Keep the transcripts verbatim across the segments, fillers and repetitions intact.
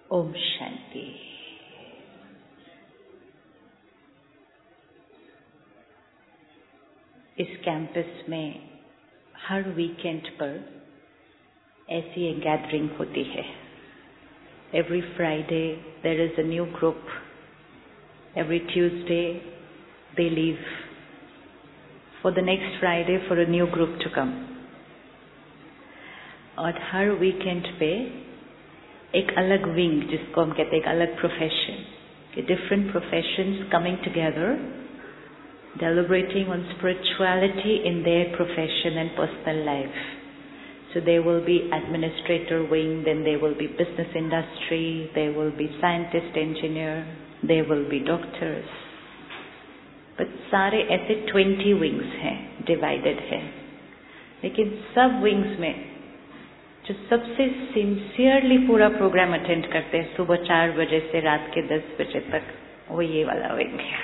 ओम शांति। इस कैंपस में हर वीकेंड पर ऐसी एक गैदरिंग होती है। Every Friday there is a new group, every Tuesday they leave for the next Friday for a new group to come. और हर वीकेंड पे एक अलग विंग, जिसको हम कहते हैं एक अलग प्रोफेशन, कि different professions coming together, deliberating on spirituality in their profession and personal life. So there will be administrator wing, then there will be business industry, there will be scientist engineer, there will be doctors. But सारे ऐसे twenty wings हैं, divided हैं। लेकिन सब wings में जो सबसे sincerely पूरा प्रोग्राम अटेंड करते हैं सुबह चार बजे से रात के दस बजे तक, वो ये वाला विंग है।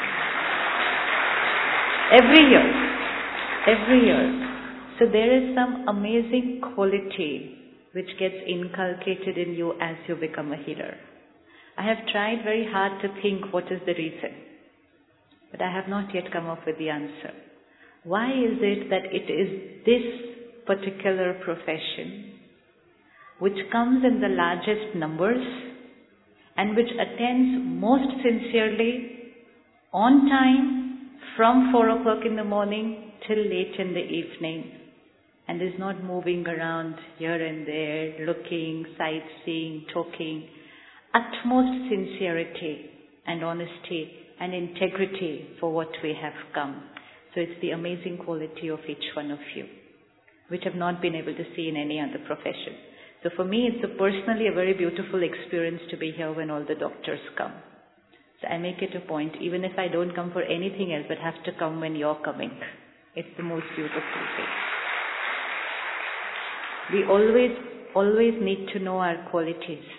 Every year, every year. So there is some amazing quality which gets inculcated in you as you become a healer. I have tried very hard to think what is the reason, but I have not yet come up with the answer. Why is it that it is this particular profession which comes in the largest numbers and which attends most sincerely on time from four o'clock in the morning till late in the evening, and is not moving around here and there, looking, sightseeing, talking. Utmost sincerity and honesty and integrity for what we have come. So it's the amazing quality of each one of you, which I've not been able to see in any other profession. So for me, it's a personally a very beautiful experience to be here when all the doctors come. So I make it a point, even if I don't come for anything else, but have to come when you're coming. It's the most beautiful thing. We always, always need to know our qualities.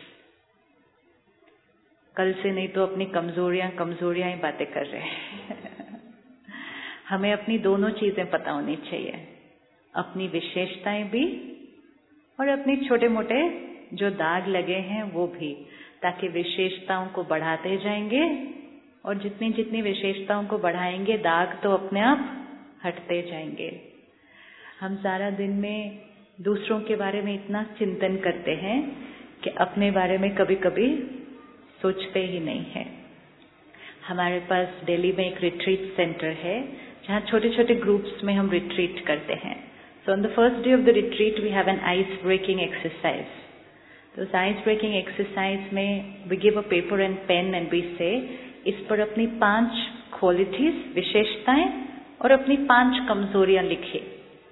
कल से नहीं तो अपनी कमजोरियां कमजोरियां ही बातें कर रहे हैं। हमें अपनी दोनों चीजें पता होनी चाहिए, अपनी विशेषताएं भी और अपनी छोटे मोटे जो दाग लगे हैं वो भी, ताकि विशेषताओं को बढ़ाते जाएंगे और जितनी जितनी विशेषताओं को बढ़ाएंगे दाग तो अपने आप हटते जाएंगे। हम सारा दिन में दूसरों के बारे में इतना चिंतन करते हैं कि अपने बारे में कभी कभी सोचते ही नहीं हैं। हमारे पास दिल्ली में एक रिट्रीट सेंटर है जहाँ छोटे छोटे ग्रुप्स में हम रिट्रीट करते हैं। So on the first day of the retreat we have an ice breaking exercise. तो उस आइस ब्रेकिंग एक्सरसाइज में we give a paper and pen and we say, इस पर अपनी पांच क्वालिटीज, विशेषताएं और अपनी पांच कमजोरियां लिखिए।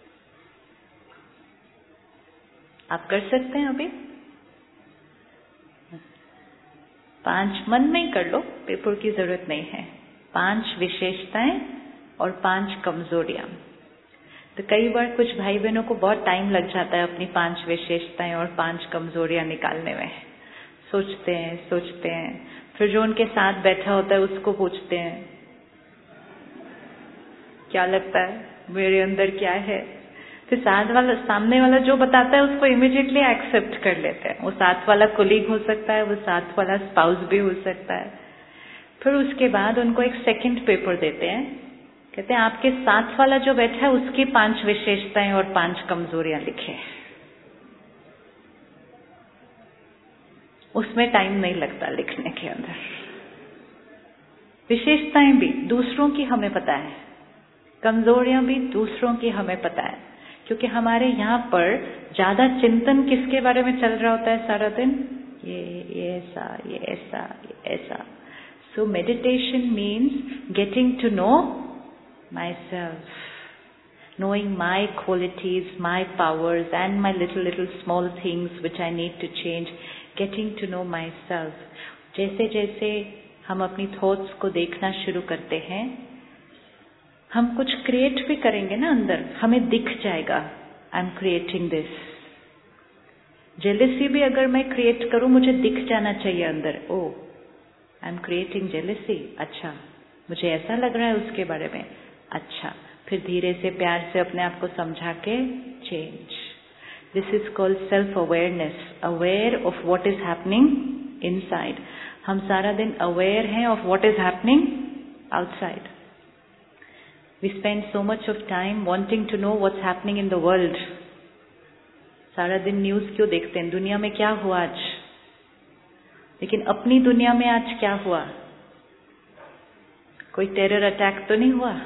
आप कर सकते हैं अभी? पांच मन में ही कर लो, पेपर की जरूरत नहीं है। पांच विशेषताएं और पांच कमजोरियां। तो कई बार कुछ भाई बहनों को बहुत टाइम लग जाता है अपनी पांच विशेषताएं और पांच कमजोरियां निकालने में। सोचते हैं सोचते हैं, फिर जो उनके साथ बैठा होता है उसको पूछते हैं क्या लगता है मेरे अंदर क्या है। फिर साथ वाला सामने वाला जो बताता है उसको इमीडिएटली एक्सेप्ट कर लेते हैं। वो साथ वाला कोलीग हो सकता है, वो साथ वाला स्पाउस भी हो सकता है। फिर उसके बाद उनको एक सेकंड पेपर देते हैं, कहते हैं आपके साथ वाला जो बैठा है उसकी पांच विशेषताएं और पांच कमजोरियां लिखे। उसमें टाइम नहीं लगता लिखने के अंदर। विशेषताएं भी दूसरों की हमें पता है, कमजोरियां भी दूसरों की हमें पता है, क्योंकि हमारे यहाँ पर ज्यादा चिंतन किसके बारे में चल रहा होता है सारा दिन? ये ये ऐसा ये ऐसा ये ऐसा। So meditation means getting to know myself, knowing my qualities, my powers and my little little small things which I need to change, getting to know myself. जैसे जैसे हम अपनी थॉट्स को देखना शुरू करते हैं, हम कुछ क्रिएट भी करेंगे ना अंदर, हमें दिख जाएगा I am creating this. Jealousy भी अगर मैं क्रिएट करूं मुझे दिख जाना चाहिए अंदर, oh I am creating jealousy. अच्छा, मुझे ऐसा लग रहा है उसके बारे में। अच्छा, फिर धीरे से प्यार से अपने आप को समझा के change. This is called self awareness, aware of what is happening inside. हम सारा दिन aware हैं of what is happening outside. We spend so much of time wanting to know what's happening in the world. सारा दिन news क्यों देखते हैं, दुनिया में क्या हुआ आज, लेकिन अपनी दुनिया में आज क्या हुआ? कोई टेरर अटैक तो नहीं हुआ?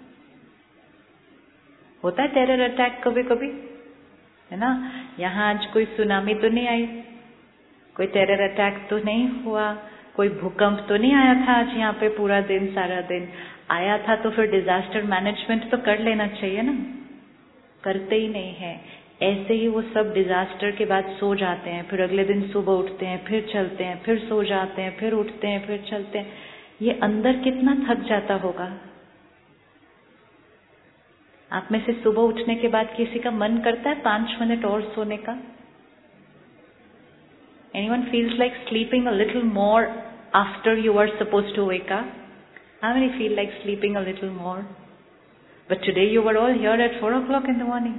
होता है टेरर अटैक कभी कभी, है ना? यहाँ आज कोई सुनामी तो नहीं आई, कोई टेरर अटैक तो नहीं हुआ, कोई भूकंप तो नहीं आया था आज यहाँ पे पूरा दिन सारा दिन। आया था तो फिर डिजास्टर मैनेजमेंट तो कर लेना चाहिए ना, करते ही नहीं है। ऐसे ही वो सब डिजास्टर के बाद सो जाते हैं, फिर अगले दिन सुबह उठते हैं, फिर चलते हैं, फिर सो जाते हैं, फिर उठते हैं, फिर चलते हैं। ये अंदर कितना थक जाता होगा। आप में से सुबह उठने के बाद किसी का मन करता है पांच मिनट और सोने का? Anyone feels like sleeping a little more after you are supposed to wake up? How many feel like sleeping a little more? But today you were all here at four o'clock in the morning.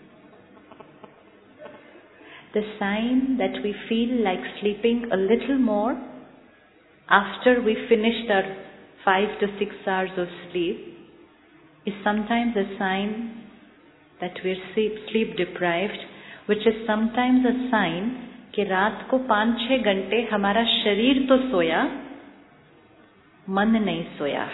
The sign that we feel like sleeping a little more after we finished our five to six hours of sleep is sometimes a sign that we're sleep, sleep deprived, which is sometimes a sign कि रात को पांच छह घंटे हमारा शरीर तो सोया, मन नहीं सोया।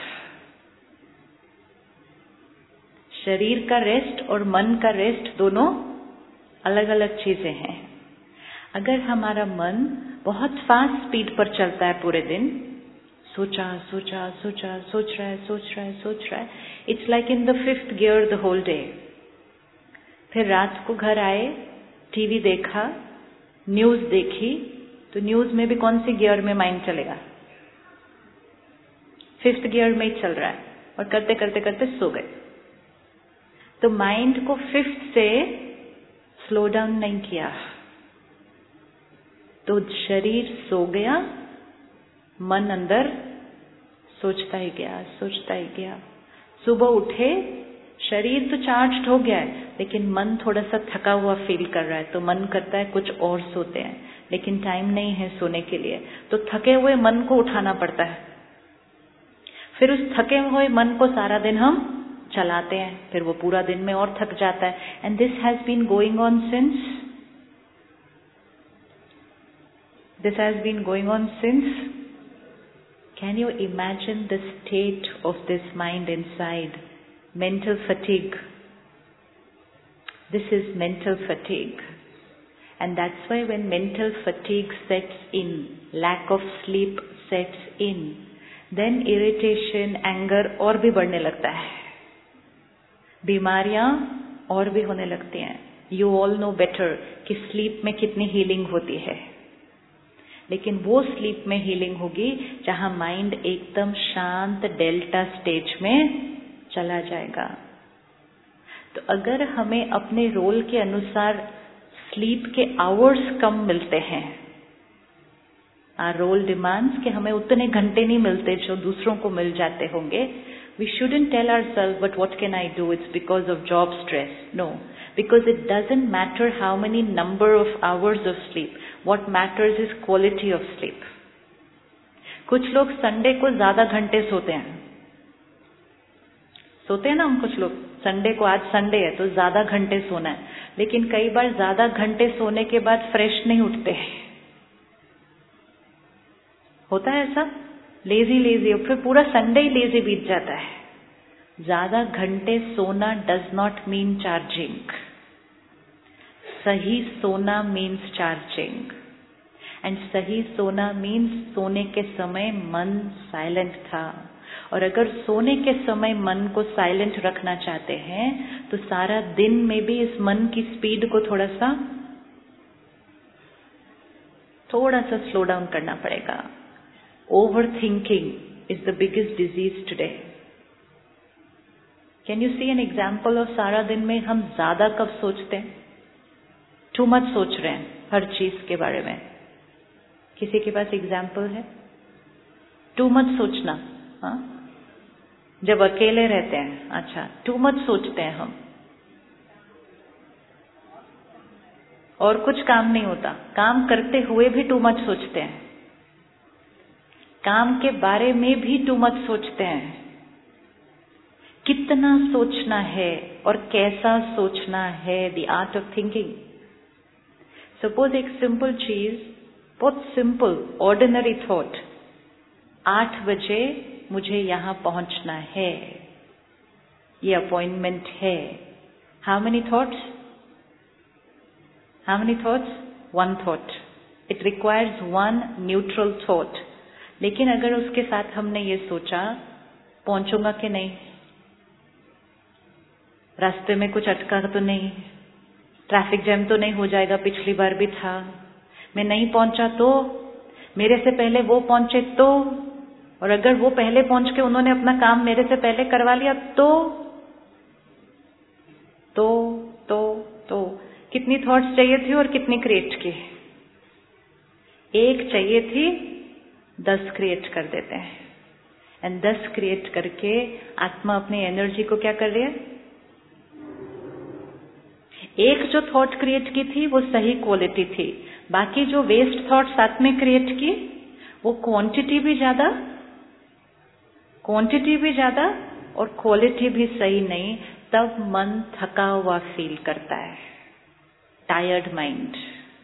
शरीर का रेस्ट और मन का रेस्ट दोनों अलग अलग चीजें हैं। अगर हमारा मन बहुत फास्ट स्पीड पर चलता है पूरे दिन, सोचा सोचा सोचा सोच रहा है सोच रहा है सोच रहा है, it's like in the fifth gear the whole day. फिर रात को घर आए, टीवी देखा, न्यूज देखी, तो न्यूज में भी कौन सी गियर में माइंड चलेगा? फिफ्थ गियर में ही चल रहा है, और करते करते करते सो गए। तो माइंड को फिफ्थ से स्लो डाउन नहीं किया, तो शरीर सो गया, मन अंदर सोचता ही गया सोचता ही गया। सुबह उठे, शरीर तो चार्ज हो गया है, लेकिन मन थोड़ा सा थका हुआ फील कर रहा है, तो मन करता है कुछ और सोते हैं, लेकिन टाइम नहीं है सोने के लिए, तो थके हुए मन को उठाना पड़ता है। फिर उस थके हुए मन को सारा दिन हम चलाते हैं, फिर वो पूरा दिन में और थक जाता है। And this has been going on since this has been going on since can you imagine the state of this mind inside? Mental fatigue. This is mental fatigue. And that's why when mental fatigue sets in, lack of sleep sets in, then irritation, anger और भी बढ़ने लगता है, बीमारियां और भी होने लगती हैं। You all know better कि sleep में कितनी healing होती है, लेकिन वो sleep में healing होगी जहां mind एकदम शांत डेल्टा स्टेज में चला जाएगा। तो अगर हमें अपने रोल के अनुसार स्लीप के आवर्स कम मिलते हैं, आवर रोल डिमांड्स कि हमें उतने घंटे नहीं मिलते जो दूसरों को मिल जाते होंगे, we shouldn't tell ourselves but what can I do, it's because of job stress. No, because it doesn't matter how many number of hours of sleep, what matters is quality of sleep. कुछ लोग Sunday को ज्यादा घंटे सोते हैं, सोते हैं ना हम कुछ लोग, संडे को आज संडे है तो ज्यादा घंटे सोना है, लेकिन कई बार ज्यादा घंटे सोने के बाद फ्रेश नहीं उठते। होता है ऐसा, लेजी लेजी, और फिर पूरा संडे ही लेजी बीत जाता है। ज्यादा घंटे सोना डज नॉट मीन चार्जिंग। सही सोना मीन्स चार्जिंग, एंड सही सोना मीन्स सोने के समय मन साइलेंट था। और अगर सोने के समय मन को साइलेंट रखना चाहते हैं तो सारा दिन में भी इस मन की स्पीड को थोड़ा सा थोड़ा सा स्लो डाउन करना पड़ेगा। Over thinking is the biggest disease today. Can you see an example of सारा दिन में हम ज्यादा कब सोचते हैं? टू मच सोच रहे हैं हर चीज के बारे में। किसी के पास एग्जाम्पल है? टू मच सोचना, हाँ, जब अकेले रहते हैं, अच्छा, टू मच सोचते हैं हम, और कुछ काम नहीं होता, काम करते हुए भी टू मच सोचते हैं। काम के बारे में भी टू मच सोचते हैं। कितना सोचना है और कैसा सोचना है, the art of thinking. Suppose एक सिंपल चीज, बहुत सिंपल ऑर्डिनरी थॉट, आठ बजे मुझे यहां पहुंचना है, ये अपॉइंटमेंट है। How many thoughts? How many thoughts? One thought. It requires one neutral thought. लेकिन अगर उसके साथ हमने ये सोचा, पहुंचूंगा कि नहीं, रास्ते में कुछ अटका तो नहीं, ट्रैफिक जैम तो नहीं हो जाएगा, पिछली बार भी था, मैं नहीं पहुंचा तो, मेरे से पहले वो पहुंचे तो, और अगर वो पहले पहुंच के उन्होंने अपना काम मेरे से पहले करवा लिया तो तो तो तो कितनी थॉट्स चाहिए थी और कितनी क्रिएट की? एक चाहिए थी, दस क्रिएट कर देते हैं। एंड दस क्रिएट करके आत्मा अपनी एनर्जी को क्या कर रही है? एक जो थॉट क्रिएट की थी वो सही क्वालिटी थी, बाकी जो वेस्ट थॉट साथ में क्रिएट की वो क्वांटिटी भी ज्यादा क्वांटिटी भी ज्यादा और क्वालिटी भी सही नहीं। तब मन थका हुआ फील करता है, टायर्ड माइंड,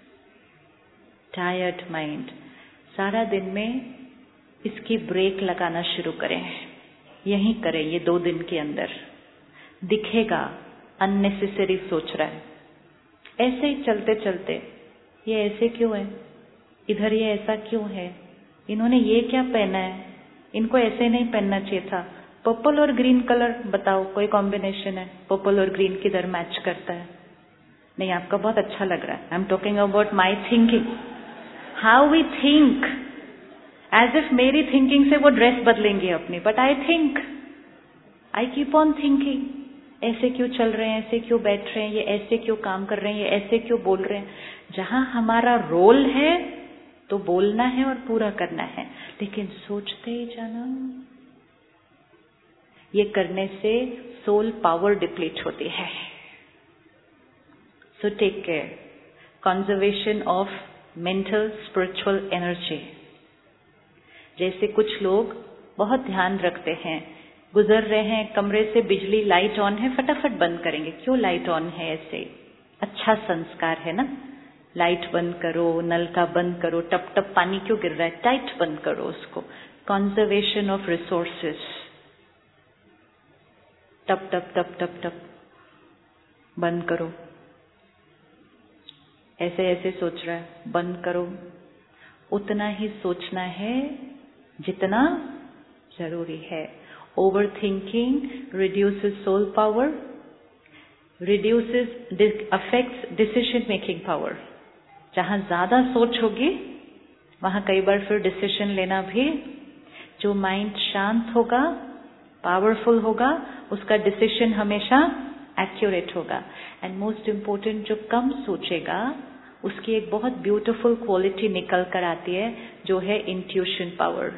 टायर्ड माइंड। सारा दिन में इसकी ब्रेक लगाना शुरू करें, यही करें ये दो दिन के अंदर। दिखेगा अननेसेसरी सोच रहा है, ऐसे ही चलते चलते ये ऐसे क्यों है, इधर ये ऐसा क्यों है, इन्होंने ये क्या पहना है, इनको ऐसे नहीं पहनना चाहिए था। पर्पल और ग्रीन कलर बताओ, कोई कॉम्बिनेशन है, पर्पल और ग्रीन किधर मैच करता है? नहीं, आपका बहुत अच्छा लग रहा है। I am talking about my thinking, how we think, as if मेरी थिंकिंग से वो ड्रेस बदलेंगे अपनी, but I think, I keep on thinking, ऐसे क्यों चल रहे हैं, ऐसे क्यों बैठ रहे हैं, ये ऐसे क्यों काम कर रहे हैं, ये ऐसे क्यों बोल रहे हैं। जहां हमारा रोल है तो बोलना है और पूरा करना है, लेकिन सोचते ही जाना। ये करने से सोल पावर डिप्लीट होती है। So take care, conservation of mental spiritual energy. जैसे कुछ लोग बहुत ध्यान रखते हैं, गुजर रहे हैं कमरे से, बिजली लाइट ऑन है, फटाफट बंद करेंगे। क्यों लाइट ऑन है? ऐसे अच्छा संस्कार है ना, लाइट बंद करो, नल का बंद करो, टप टप पानी क्यों गिर रहा है, टाइट बंद करो उसको। कंजर्वेशन ऑफ रिसोर्सेस, टप टप टप टप टप बंद करो। ऐसे ऐसे सोच रहा है, बंद करो। उतना ही सोचना है जितना जरूरी है। Overthinking reduces soul power, reduces, affects decision making power. जहां ज्यादा सोच होगी वहां कई बार फिर डिसीजन लेना भी, जो माइंड शांत होगा, पावरफुल होगा, उसका डिसीजन हमेशा एक्यूरेट होगा। एंड मोस्ट इम्पोर्टेंट, जो कम सोचेगा उसकी एक बहुत ब्यूटीफुल क्वालिटी निकल कर आती है, जो है इंट्यूशन पावर।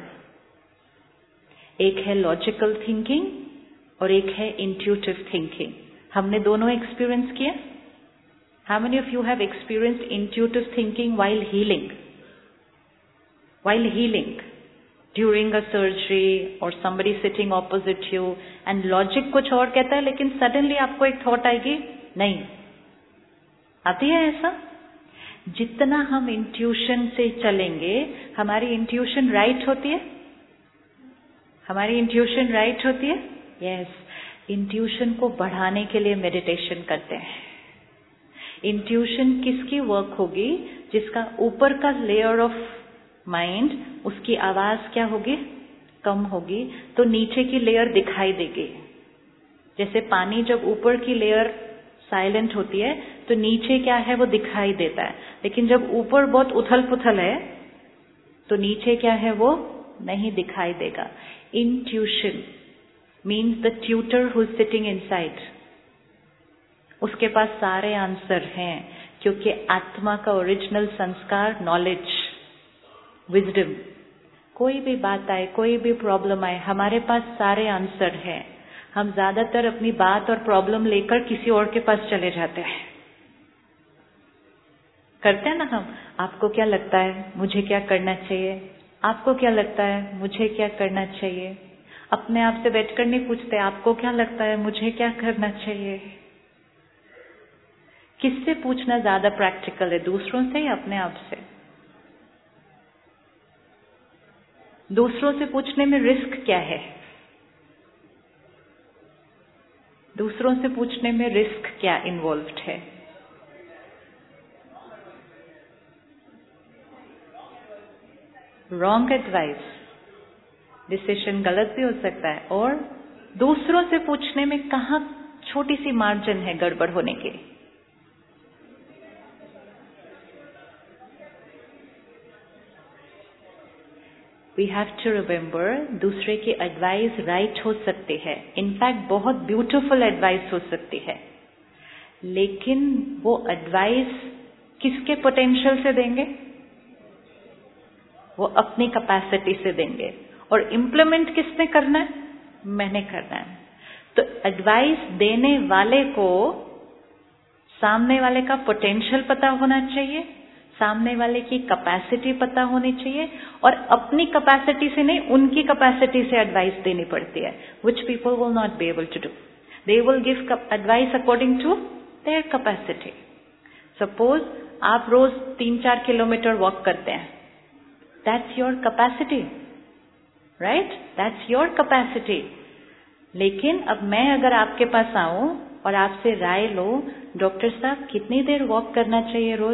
एक है लॉजिकल थिंकिंग और एक है इंट्यूटिव थिंकिंग। हमने दोनों एक्सपीरियंस किया। How many of you have experienced intuitive thinking while healing? While healing, during a surgery और somebody sitting opposite you, and logic कुछ और कहता है लेकिन सडनली आपको एक थॉट आएगी, नहीं आती है ऐसा? जितना हम इंट्यूशन से चलेंगे, हमारी इंट्यूशन राइट होती है, हमारी इंट्यूशन राइट होती है। यस, इंट्यूशन को बढ़ाने के लिए मेडिटेशन करते हैं। इंट्यूशन किसकी वर्क होगी? जिसका ऊपर का लेयर ऑफ माइंड, उसकी आवाज क्या होगी? कम होगी, तो नीचे की लेयर दिखाई देगी। जैसे पानी जब ऊपर की लेयर साइलेंट होती है तो नीचे क्या है वो दिखाई देता है, लेकिन जब ऊपर बहुत उथल पुथल है तो नीचे क्या है वो नहीं दिखाई देगा। Intuition means the tutor who is sitting inside, उसके पास सारे आंसर हैं, क्योंकि आत्मा का ओरिजिनल संस्कार नॉलेज, विजडम। कोई भी बात आए, कोई भी प्रॉब्लम आए, हमारे पास सारे आंसर हैं। हम ज्यादातर अपनी बात और प्रॉब्लम लेकर किसी और के पास चले जाते हैं, करते हैं ना हम। आपको क्या लगता है, मुझे क्या करना चाहिए, आपको क्या लगता है मुझे क्या करना चाहिए? अपने आप से बैठकर नहीं पूछते आपको क्या लगता है मुझे क्या करना चाहिए? किससे पूछना ज्यादा प्रैक्टिकल है, दूसरों से या अपने आप से? दूसरों से पूछने में रिस्क क्या है? दूसरों से पूछने में रिस्क क्या इन्वॉल्व्ड है? रॉन्ग एडवाइस, डिसीजन गलत भी हो सकता है। और दूसरों से पूछने में कहाँ छोटी सी मार्जिन है गड़बड़ होने के? वी हैव टू रिमेम्बर, दूसरे की एडवाइस राइट हो सकती है, इनफैक्ट बहुत ब्यूटीफुल एडवाइस हो सकती है, लेकिन वो एडवाइस किसके पोटेंशियल से देंगे? वो अपनी कैपेसिटी से देंगे। और इम्प्लीमेंट किसने करना है? मैंने करना है। तो एडवाइस देने वाले को सामने वाले का पोटेंशियल पता होना चाहिए, सामने वाले की कैपेसिटी पता होनी चाहिए, और अपनी कैपेसिटी से नहीं उनकी कैपेसिटी से एडवाइस देनी पड़ती है, which people will not be able to do. They will give advice according to their capacity. Suppose आप रोज तीन चार किलोमीटर वॉक करते हैं, that's your capacity, right? That's your capacity. लेकिन अब मैं अगर आपके पास आऊं और आपसे राय लो, डॉक्टर साहब कितनी देर वॉक करना चाहिए रोज?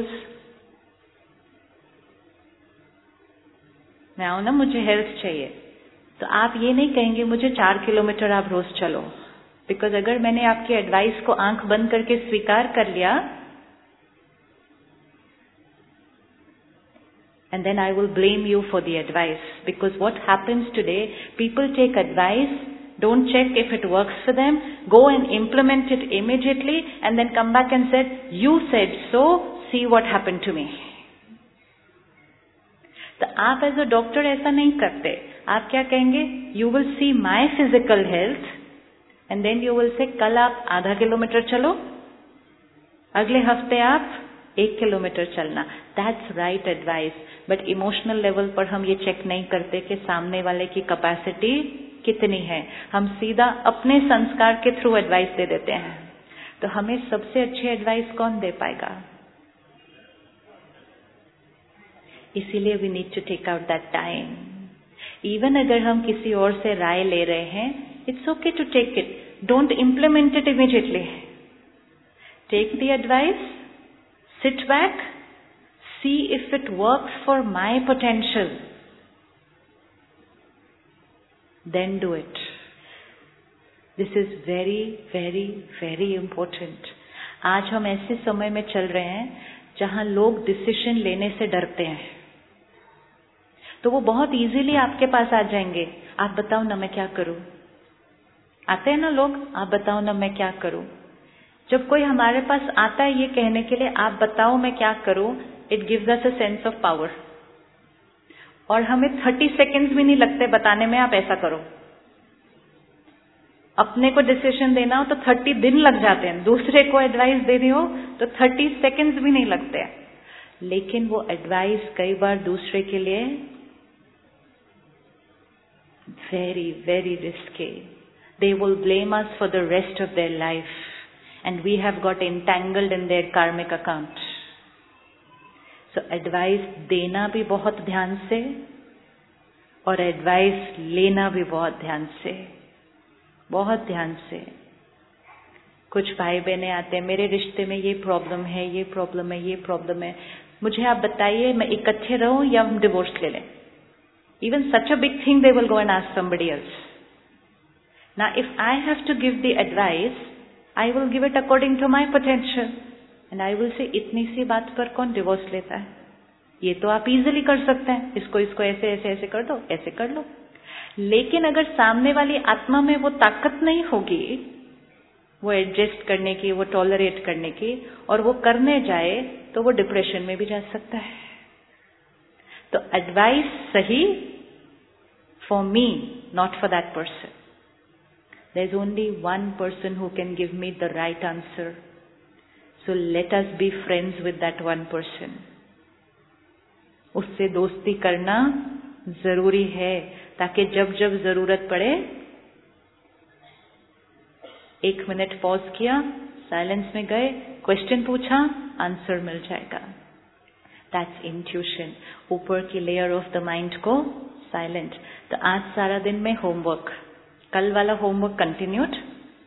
मैं आऊं ना, मुझे हेल्थ चाहिए, तो आप ये नहीं कहेंगे मुझे चार किलोमीटर आप रोज चलो, बिकॉज अगर मैंने आपकी एडवाइस को आंख बंद करके स्वीकार कर लिया, and then I will blame you for the advice, because what happens today, people take advice, don't check if it works for them, go and implement it immediately, and then come back and said, you said so, see what happened to me. तो आप as a doctor ऐसा नहीं करते। आप क्या कहेंगे? You will see my physical health and then you will say कल आप आधा किलोमीटर चलो, अगले हफ्ते आप एक किलोमीटर चलना। That's right advice. But emotional level पर हम ये चेक नहीं करते कि सामने वाले की कैपेसिटी कितनी है, हम सीधा अपने संस्कार के थ्रू एडवाइस दे देते हैं। तो हमें सबसे अच्छी एडवाइस कौन दे पाएगा? इसीलिए we need to take out that time. Even अगर हम किसी और से राय ले रहे हैं, it's okay to take it, don't implement it immediately. Take the advice, sit back, see if it works for my potential, then do it. This is very, very, very important. आज हम ऐसे समय में चल रहे हैं जहां लोग डिसीजन लेने से डरते हैं, तो वो बहुत इजीली आपके पास आ जाएंगे, आप बताओ ना मैं क्या करूं। आते हैं ना लोग, आप बताओ ना मैं क्या करूं। जब कोई हमारे पास आता है ये कहने के लिए आप बताओ मैं क्या करूं, it gives us a sense of power, और हमें थर्टी सेकेंड्स भी नहीं लगते बताने में आप ऐसा करो। अपने को डिसीजन देना हो तो थर्टी दिन लग जाते हैं, दूसरे को एडवाइस देनी हो तो थर्टी सेकेंड्स भी नहीं लगते हैं। लेकिन वो एडवाइस कई बार दूसरे के लिए very very risky. They will blame us for the rest of their life and we have got entangled in their karmic account. So advice देना भी बहुत ध्यान से और advice लेना भी बहुत ध्यान से, बहुत ध्यान से। कुछ भाई बहनें आते हैं, मेरे रिश्ते में ये प्रॉब्लम है, ये प्रॉब्लम है, ये प्रॉब्लम है, मुझे आप बताइए मैं इकट्ठे रहूं या हम डिवोर्स ले लें। Even such a big thing they will go and ask somebody else. Now if I have to give the advice, I will give it according to my potential, and I will say इतनी सी बात पर कौन divorce लेता है? ये तो आप easily कर सकते हैं, इसको इसको ऐसे ऐसे ऐसे कर दो, ऐसे कर लो। लेकिन अगर सामने वाली आत्मा में वो ताकत नहीं होगी वो एडजस्ट करने की, वो टॉलरेट करने की, और वो करने जाए तो वो डिप्रेशन में भी जा सकता है। तो एडवाइस सही for me, not for that person. There's only one person who can give me the right answer. So let us be friends with that one person. उससे दोस्ती करना जरूरी है, ताकि जब जब जरूरत पड़े एक मिनट पॉज किया, साइलेंस में गए, क्वेश्चन पूछा, आंसर मिल जाएगा। That's intuition. ऊपर की लेयर ऑफ द माइंड को साइलेंट। तो आज सारा दिन में होमवर्क, कल वाला होमवर्क कंटिन्यूड,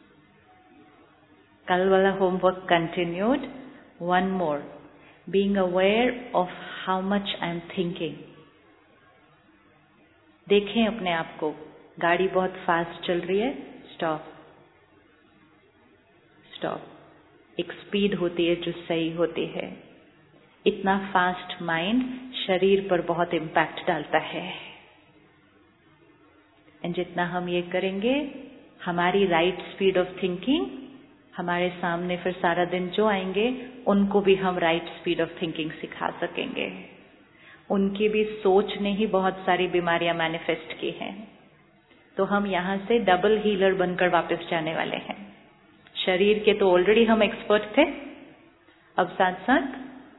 कल वाला homework continued. One more, being aware of how much I am thinking. देखें अपने आप को, गाड़ी बहुत फास्ट चल रही है, स्टॉप स्टॉप। एक स्पीड होती है जो सही होती है। इतना फास्ट माइंड शरीर पर बहुत इम्पैक्ट डालता है, एंड जितना हम ये करेंगे, हमारी राइट स्पीड ऑफ थिंकिंग, हमारे सामने फिर सारा दिन जो आएंगे उनको भी हम राइट स्पीड ऑफ थिंकिंग सिखा सकेंगे। उनकी भी सोच ने ही बहुत सारी बीमारियां मैनिफेस्ट की हैं। तो हम यहाँ से डबल हीलर बनकर वापस जाने वाले हैं। शरीर के तो ऑलरेडी हम एक्सपर्ट थे, अब साथ साथ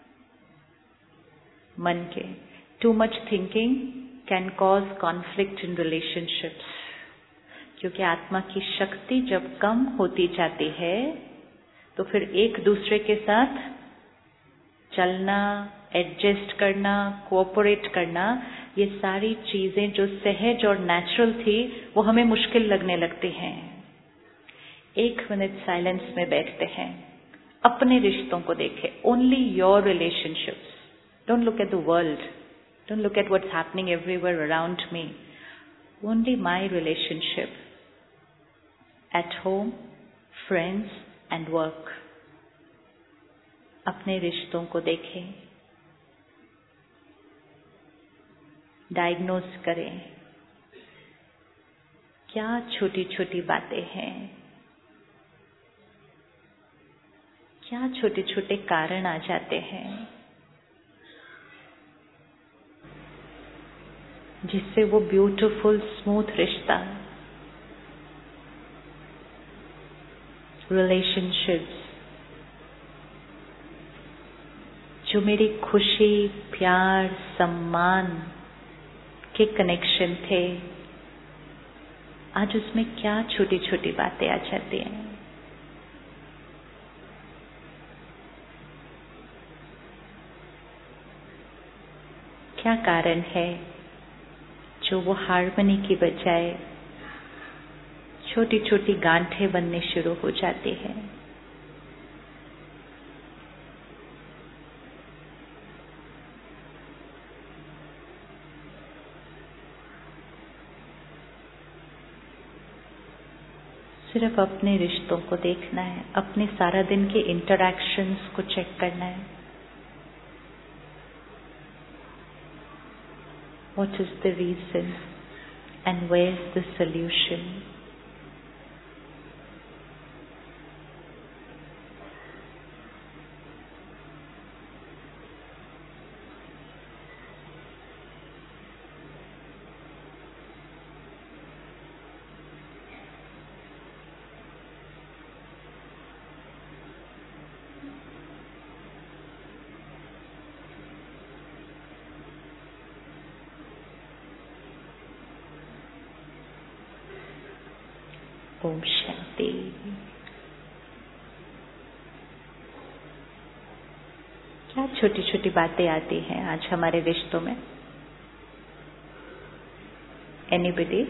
मन के। Too much thinking can cause conflict in relationships, क्योंकि आत्मा की शक्ति जब कम होती जाती है तो फिर एक दूसरे के साथ चलना, एडजस्ट करना, कोऑपरेट करना, ये सारी चीजें जो सहज और नेचुरल थी वो हमें मुश्किल लगने लगती हैं। एक मिनट साइलेंस में बैठते हैं, अपने रिश्तों को देखें। Only your relationships, don't look at the world, don't look at what's happening everywhere around me, only my relationship at home, friends and work. अपने रिश्तों को देखें, डायग्नोज करें, क्या छोटी छोटी बातें हैं, क्या छोटे छोटे कारण आ जाते हैं जिससे वो ब्यूटीफुल स्मूथ रिश्ता, रिलेशनशिप्स जो मेरी खुशी, प्यार, सम्मान के कनेक्शन थे, आज उसमें क्या छोटी छोटी बातें आ जाती हैं। क्या कारण है जो वो हार्मनी की बजाय छोटी छोटी गांठें बनने शुरू हो जाती हैं। सिर्फ अपने रिश्तों को देखना है, अपने सारा दिन के इंटरैक्शंस को चेक करना है। What is the reason and where is the solution? Om Shanti. क्या छोटी छोटी बातें आती हैं आज हमारे रिश्तों में? एनीबडी?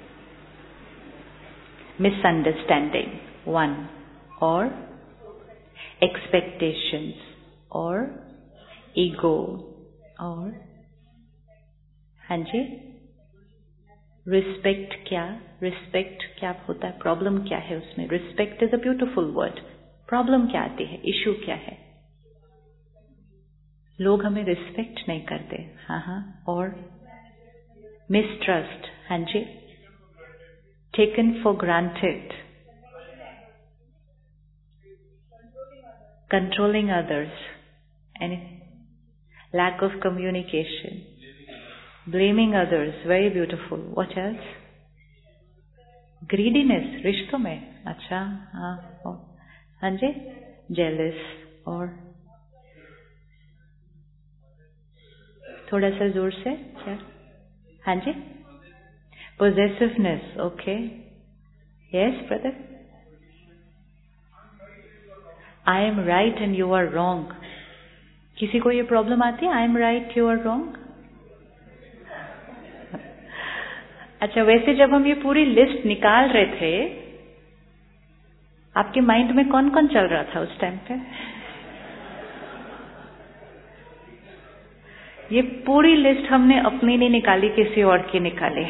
मिसअंडरस्टैंडिंग वन, और एक्सपेक्टेशंस, और ईगो, और हाँ जी, रिस्पेक्ट। क्या रिस्पेक्ट क्या होता है? प्रॉब्लम क्या है उसमें? Respect is a beautiful word. Problem क्या आती है? इश्यू क्या है? लोग हमें रिस्पेक्ट नहीं करते। हाँ हाँ। और मिसट्रस्ट, हाँ जी, taken for granted, controlling others, and lack of communication, blaming others, very beautiful. What else? Greediness रिश्तों में। अच्छा, हाँ हाँ जी, जेलस, और थोड़ा सा जोर से क्या? हाँ जी, possessiveness, okay. Yes, brother. I am right and you are wrong. किसी को ये प्रॉब्लम आती है? I am right, you are wrong. अच्छा, वैसे जब हम ये पूरी लिस्ट निकाल रहे थे, आपके माइंड में कौन कौन चल रहा था उस टाइम पे? ये पूरी लिस्ट हमने अपनी नहीं निकाली, किसी और की निकाली।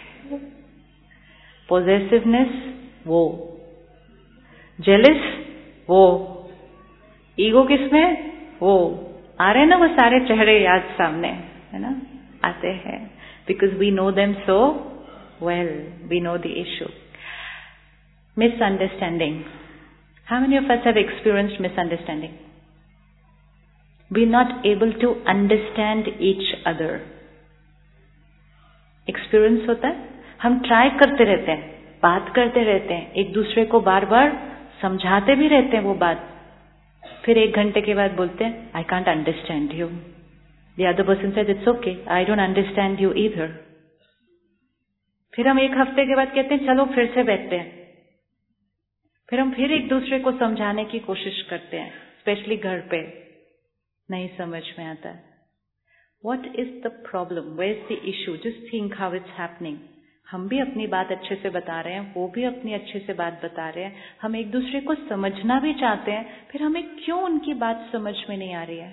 पोजेसिवनेस वो, जेलिस वो, ईगो किसमें? वो आ रहे हैं ना, वो सारे चेहरे याद सामने है ना, आते हैं। Because we know them so well, we know the issue. Misunderstanding, how many of us have experienced misunderstanding? We are not able to understand each other. Experience होता है, हम ट्राई करते रहते हैं, बात करते रहते हैं, एक दूसरे को बार बार समझाते भी रहते हैं वो बात, फिर एक घंटे के बाद बोलते हैं I can't understand you. The other person said it's okay, I don't understand you either. फिर हम एक हफ्ते के बाद कहते हैं चलो फिर से बैठते हैं, फिर हम फिर एक दूसरे को समझाने की कोशिश करते हैं, स्पेशली घर पे नहीं समझ में आता। What is the problem? Where is the issue? Just think how it's happening. हम भी अपनी बात अच्छे से बता रहे हैं, वो भी अपनी अच्छे से बात बता रहे हैं, हम एक दूसरे को समझना भी चाहते हैं, फिर हमें क्यों उनकी बात समझ में नहीं आ रही है?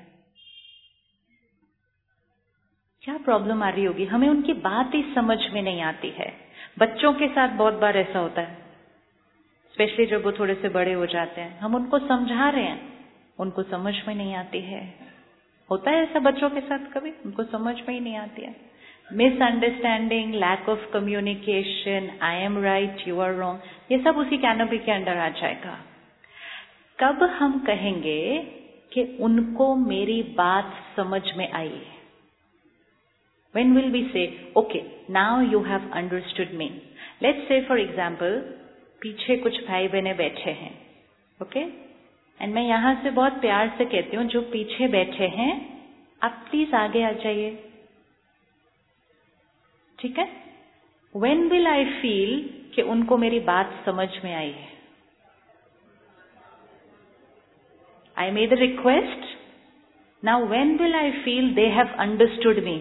क्या प्रॉब्लम आ रही होगी? हमें उनकी बात ही समझ में नहीं आती है। बच्चों के साथ बहुत बार ऐसा होता है, स्पेशली जब वो थोड़े से बड़े हो जाते हैं, हम उनको समझा रहे हैं, उनको समझ में नहीं आती है। होता है ऐसा बच्चों के साथ कभी? उनको समझ में ही नहीं आती है। Misunderstanding, lack of communication, I am right, you are wrong, ये सब उसी कैनोपी के अंडर आ जाएगा। कब हम कहेंगे कि उनको मेरी बात समझ में आई? When will we say, okay, now you have understood me? Let's say for example, पीछे कुछ भाई बहने बैठे हैं, ओके, एंड मैं यहां से बहुत प्यार से कहती हूँ, जो पीछे बैठे हैं आप प्लीज आगे आ जाइए, ठीक है? When will I feel कि उनको मेरी बात समझ में आई है? I made a request. Now when will I feel they have understood me?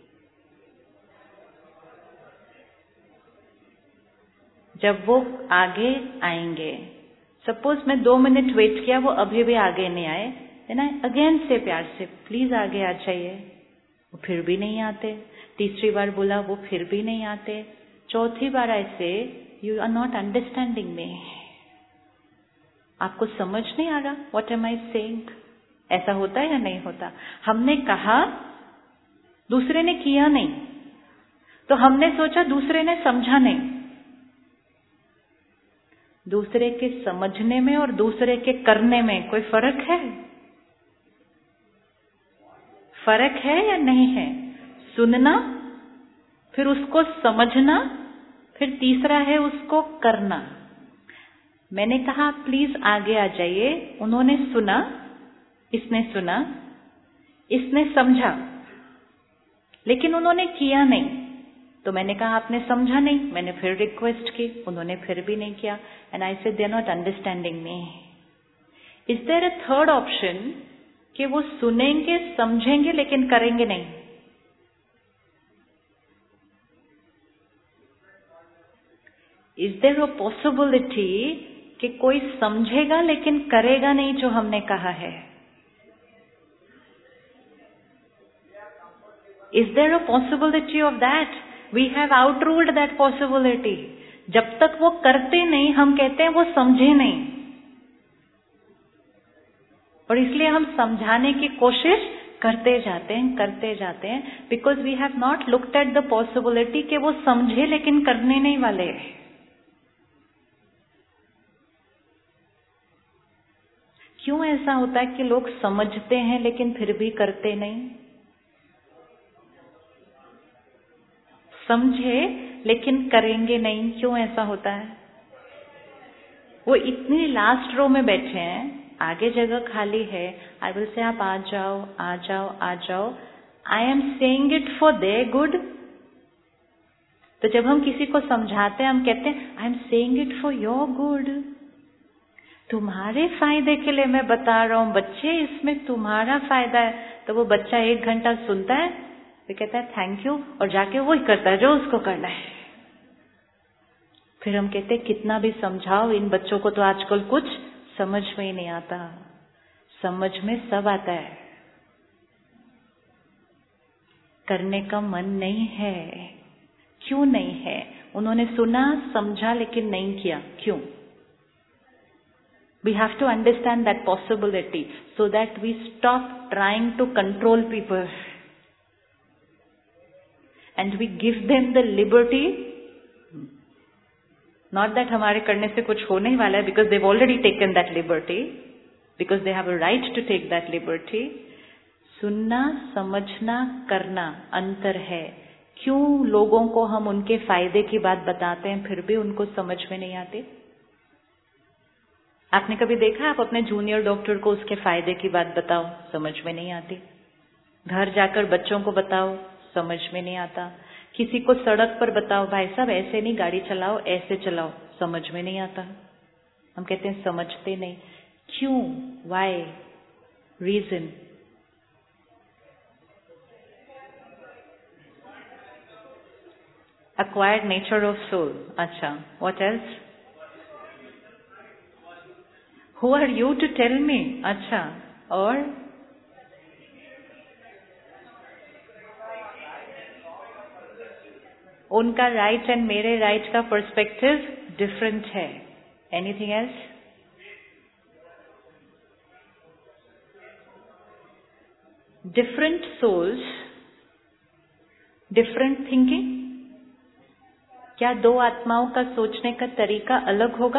जब वो आगे आएंगे। सपोज मैं दो मिनट वेट किया, वो अभी भी आगे नहीं आए, देन आई अगेन से प्यार से प्लीज आगे आ जाइए, वो फिर भी नहीं आते। तीसरी बार बोला, वो फिर भी नहीं आते। चौथी बार ऐसे, you are not understanding me, आपको समझ नहीं आ रहा व्हाट एम आई सेइंग। ऐसा होता है या नहीं होता? हमने कहा, दूसरे ने किया नहीं, तो हमने सोचा दूसरे ने समझा नहीं। दूसरे के समझने में और दूसरे के करने में कोई फर्क है? फर्क है या नहीं है? सुनना, फिर उसको समझना, फिर तीसरा है उसको करना। मैंने कहा प्लीज आगे आ जाइए, उन्होंने सुना, इसने सुना, इसने समझा, लेकिन उन्होंने किया नहीं। तो मैंने कहा आपने समझा नहीं, मैंने फिर रिक्वेस्ट की, उन्होंने फिर भी नहीं किया, and I said they are not understanding me. Is there a third option कि वो सुनेंगे, समझेंगे, लेकिन करेंगे नहीं? इज देयर अ पॉसिबिलिटी कि कोई समझेगा लेकिन करेगा नहीं जो हमने कहा है? Is there a possibility of that? We have outruled that possibility. जब तक वो करते नहीं, हम कहते हैं वो समझे नहीं, और इसलिए हम समझाने की कोशिश करते जाते हैं, करते जाते हैं, because we have not looked at the possibility कि वो समझे लेकिन करने नहीं वाले। क्यों ऐसा होता है कि लोग समझते हैं लेकिन फिर भी करते नहीं? समझे लेकिन करेंगे नहीं, क्यों ऐसा होता है? वो इतनी लास्ट रो में बैठे हैं, आगे जगह खाली है, आई विल से आप आ जाओ, आ जाओ, आ जाओ। I am saying it for their good, तो जब हम किसी को समझाते हैं, हम कहते हैं I am saying it for your good, तुम्हारे फायदे के लिए मैं बता रहा हूँ बच्चे, इसमें तुम्हारा फायदा है। तो वो बच्चा एक घंटा सुनता है, फिर कहता है थैंक यू, और जाके वही करता है जो उसको करना है। फिर हम कहते हैं कितना भी समझाओ, इन बच्चों को तो आजकल कुछ समझ में ही नहीं आता। समझ में सब आता है, करने का मन नहीं है। क्यों नहीं है? उन्होंने सुना समझा लेकिन नहीं किया, क्यों? We have to understand that possibility so that we stop trying to control people and we give them the liberty. Not that हमारे करने से कुछ होने ही वाला है, because they've already taken that liberty, because they have a right to take that liberty. सुनना, समझना, करना अंतर है। क्यों लोगों को हम उनके फायदे की बात बताते हैं फिर भी उनको समझ में नहीं आती? आपने कभी देखा, आप अपने जूनियर डॉक्टर को उसके फायदे की बात बताओ, समझ में नहीं आती। घर जाकर बच्चों को बताओ, समझ में नहीं आता। किसी को सड़क पर बताओ, भाई साहब ऐसे नहीं गाड़ी चलाओ, ऐसे चलाओ, समझ में नहीं आता। हम कहते हैं समझते नहीं। क्यों? Why? Reason? acquired nature of soul. अच्छा, what else? Who are you to tell me? अच्छा, और उनका राइट एंड मेरे राइट का पर्सपेक्टिव डिफरेंट है। Anything else? Different souls, different thinking. क्या दो आत्माओं का सोचने का तरीका अलग होगा?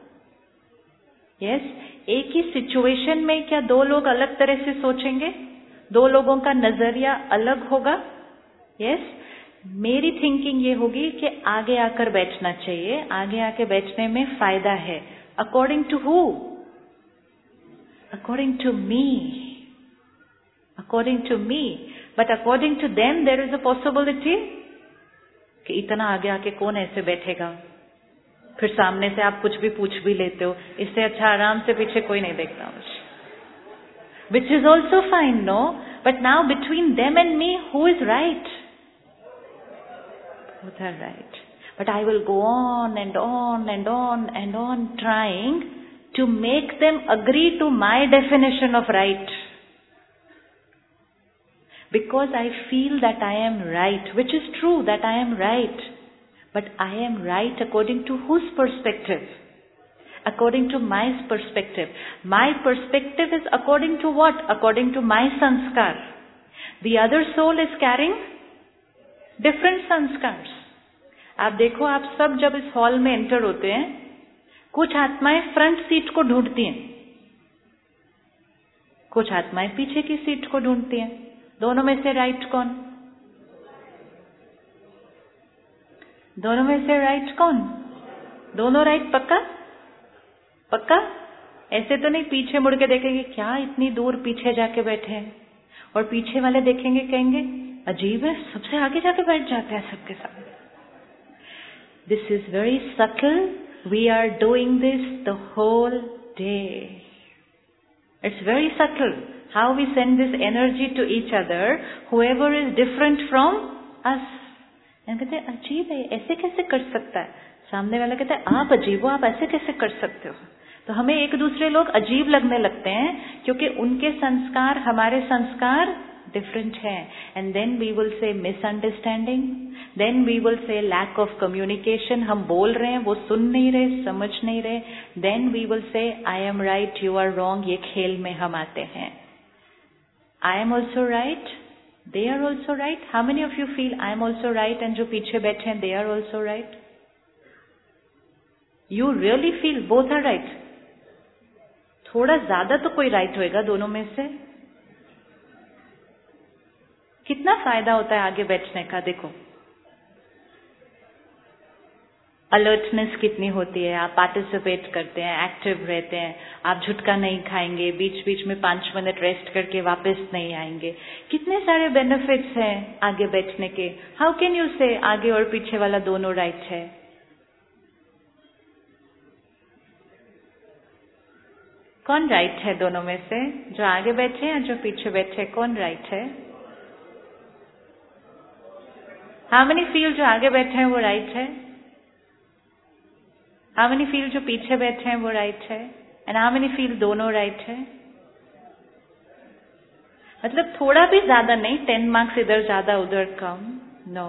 Yes yes. एक ही सिचुएशन में क्या दो लोग अलग तरह से सोचेंगे? दो लोगों का नजरिया अलग होगा? Yes yes. मेरी थिंकिंग ये होगी कि आगे आकर बैठना चाहिए, आगे आके बैठने में फायदा है। According to who? According to me, according to me. But according to them there is a possibility कि इतना आगे आके कौन ऐसे बैठेगा, फिर सामने से आप कुछ भी पूछ भी लेते हो, इससे अच्छा आराम से पीछे कोई नहीं देखता मुझे, which is also fine, no? But now between them and me who is right? Both are right. But I will go on and on and on and on trying to make them agree to my definition of right. Because I feel that I am right, which is true that I am right. But I am right according to whose perspective? According to my perspective. My perspective is according to what? According to my sanskar. The other soul is carrying different sanskars. आप देखो, आप सब जब इस hall में enter होते हैं, कुछ आत्माएं फ्रंट सीट को ढूंढती हैं, कुछ आत्माएं पीछे की सीट को ढूंढती हैं। दोनों में से राइट कौन? दोनों में से राइट कौन? दोनों राइट? पक्का? पक्का? ऐसे तो नहीं पीछे मुड़ के देखेंगे क्या इतनी दूर पीछे जाके बैठे हैं, और पीछे वाले देखेंगे कहेंगे अजीब है, सबसे आगे जाके बैठ जाते हैं सबके साथ। This is very subtle. We are doing this the whole day. It's very subtle how we send this energy to each other, whoever is different from us. and कहते हैं अजीब है, ऐसे कैसे कर सकता है? सामने वाला कहता है आप अजीब हो, आप ऐसे कैसे कर सकते हो? तो हमें एक दूसरे लोग अजीब लगने लगते हैं क्योंकि उनके संस्कार हमारे संस्कार डिफरेंट है। And then we will say misunderstanding, then we will say lack of communication. हम बोल रहे हैं, वो सुन नहीं रहे, समझ नहीं रहे। Then we will say I am right, you are wrong. ये खेल में हम आते हैं। I am also right, they are also right. How many of you feel I am also right and जो पीछे बैठे हैं they are also right? You really feel both are right? थोड़ा ज्यादा तो कोई राइट होएगा दोनों में से। कितना फायदा होता है आगे बैठने का? देखो, अलर्टनेस कितनी होती है, आप पार्टिसिपेट करते हैं, एक्टिव रहते हैं, आप झुटका नहीं खाएंगे, बीच बीच में पांच मिनट रेस्ट करके वापस नहीं आएंगे। कितने सारे बेनिफिट्स हैं आगे बैठने के। हाउ कैन यू से आगे और पीछे वाला दोनों राइट है? कौन राइट है दोनों में से? जो आगे बैठे या जो पीछे बैठे, कौन राइट है? हाउ मेनी फील जो आगे बैठे हैं वो राइट है? हाउ मेनी फील जो पीछे बैठे हैं वो राइट है? एंड हाउ मेनी फील दोनों राइट है? मतलब थोड़ा भी ज्यादा नहीं, टेन मार्क्स इधर ज्यादा उधर कम, no.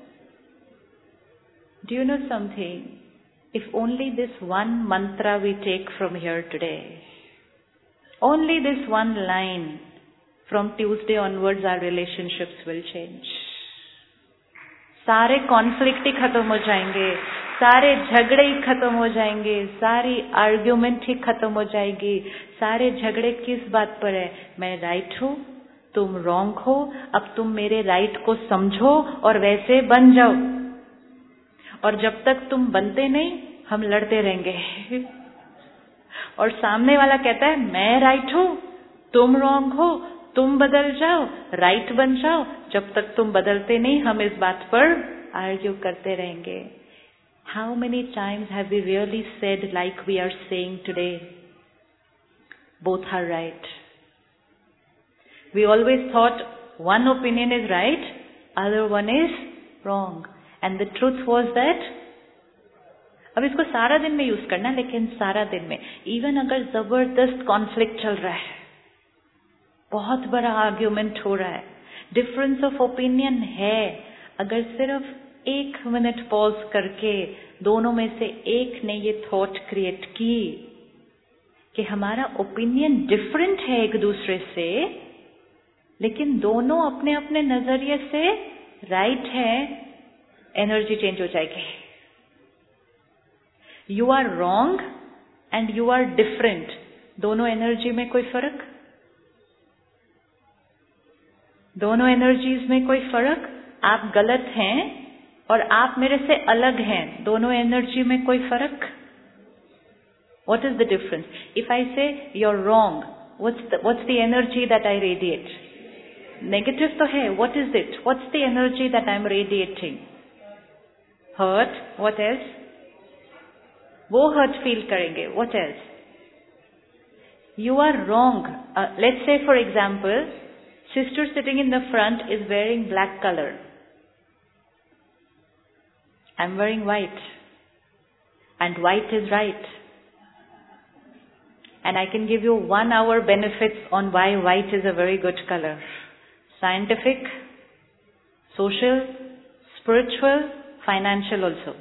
Do you know something? If only this one mantra we take from here today, only this one line, from Tuesday onwards our relationships will change. सारे कॉन्फ्लिक्ट ही खत्म हो जाएंगे, सारे झगड़े ही खत्म हो जाएंगे, सारी आर्ग्यूमेंट ही खत्म हो जाएगी। सारे झगड़े किस बात पर है? मैं राइट हूँ, तुम रॉन्ग हो, अब तुम मेरे राइट को समझो और वैसे बन जाओ। और जब तक तुम बनते नहीं, हम लड़ते रहेंगे। और सामने वाला कहता है मैं राइट हूँ, तुम रॉन्ग हो, तुम बदल जाओ, राइट बन जाओ। जब तक तुम बदलते नहीं, हम इस बात पर आर्ग्यू करते रहेंगे। How many times have we really said like we are saying today, both are right? We always thought one opinion is right, other one is wrong, and the truth was that. अब इसको सारा दिन में use करना, लेकिन सारा दिन में इवन अगर जबरदस्त कॉन्फ्लिक्ट चल रहा है, बहुत बड़ा आर्ग्यूमेंट हो रहा है, डिफरेंस ऑफ ओपिनियन है, अगर सिर्फ एक मिनट पॉज करके दोनों में से एक ने ये थॉट क्रिएट की कि हमारा ओपिनियन डिफरेंट है एक दूसरे से, लेकिन दोनों अपने अपने नजरिए से राइट है, एनर्जी चेंज हो जाएगी। You are wrong and you are different, दोनों एनर्जी में कोई फर्क? दोनों एनर्जीज में कोई फर्क? आप गलत हैं और आप मेरे से अलग हैं, दोनों एनर्जी में कोई फर्क? What is the difference? If I say you're wrong, what's the what's the energy that I radiate? Negative तो है, what is it? What's the energy that I'm radiating? Hurt, what else? वो hurt feel करेंगे, what else? You are wrong. Uh, let's say for example, sister sitting in the front is wearing black color. I'm wearing white. And white is right. And I can give you one hour benefits on why white is a very good color. Scientific, social, spiritual, financial also.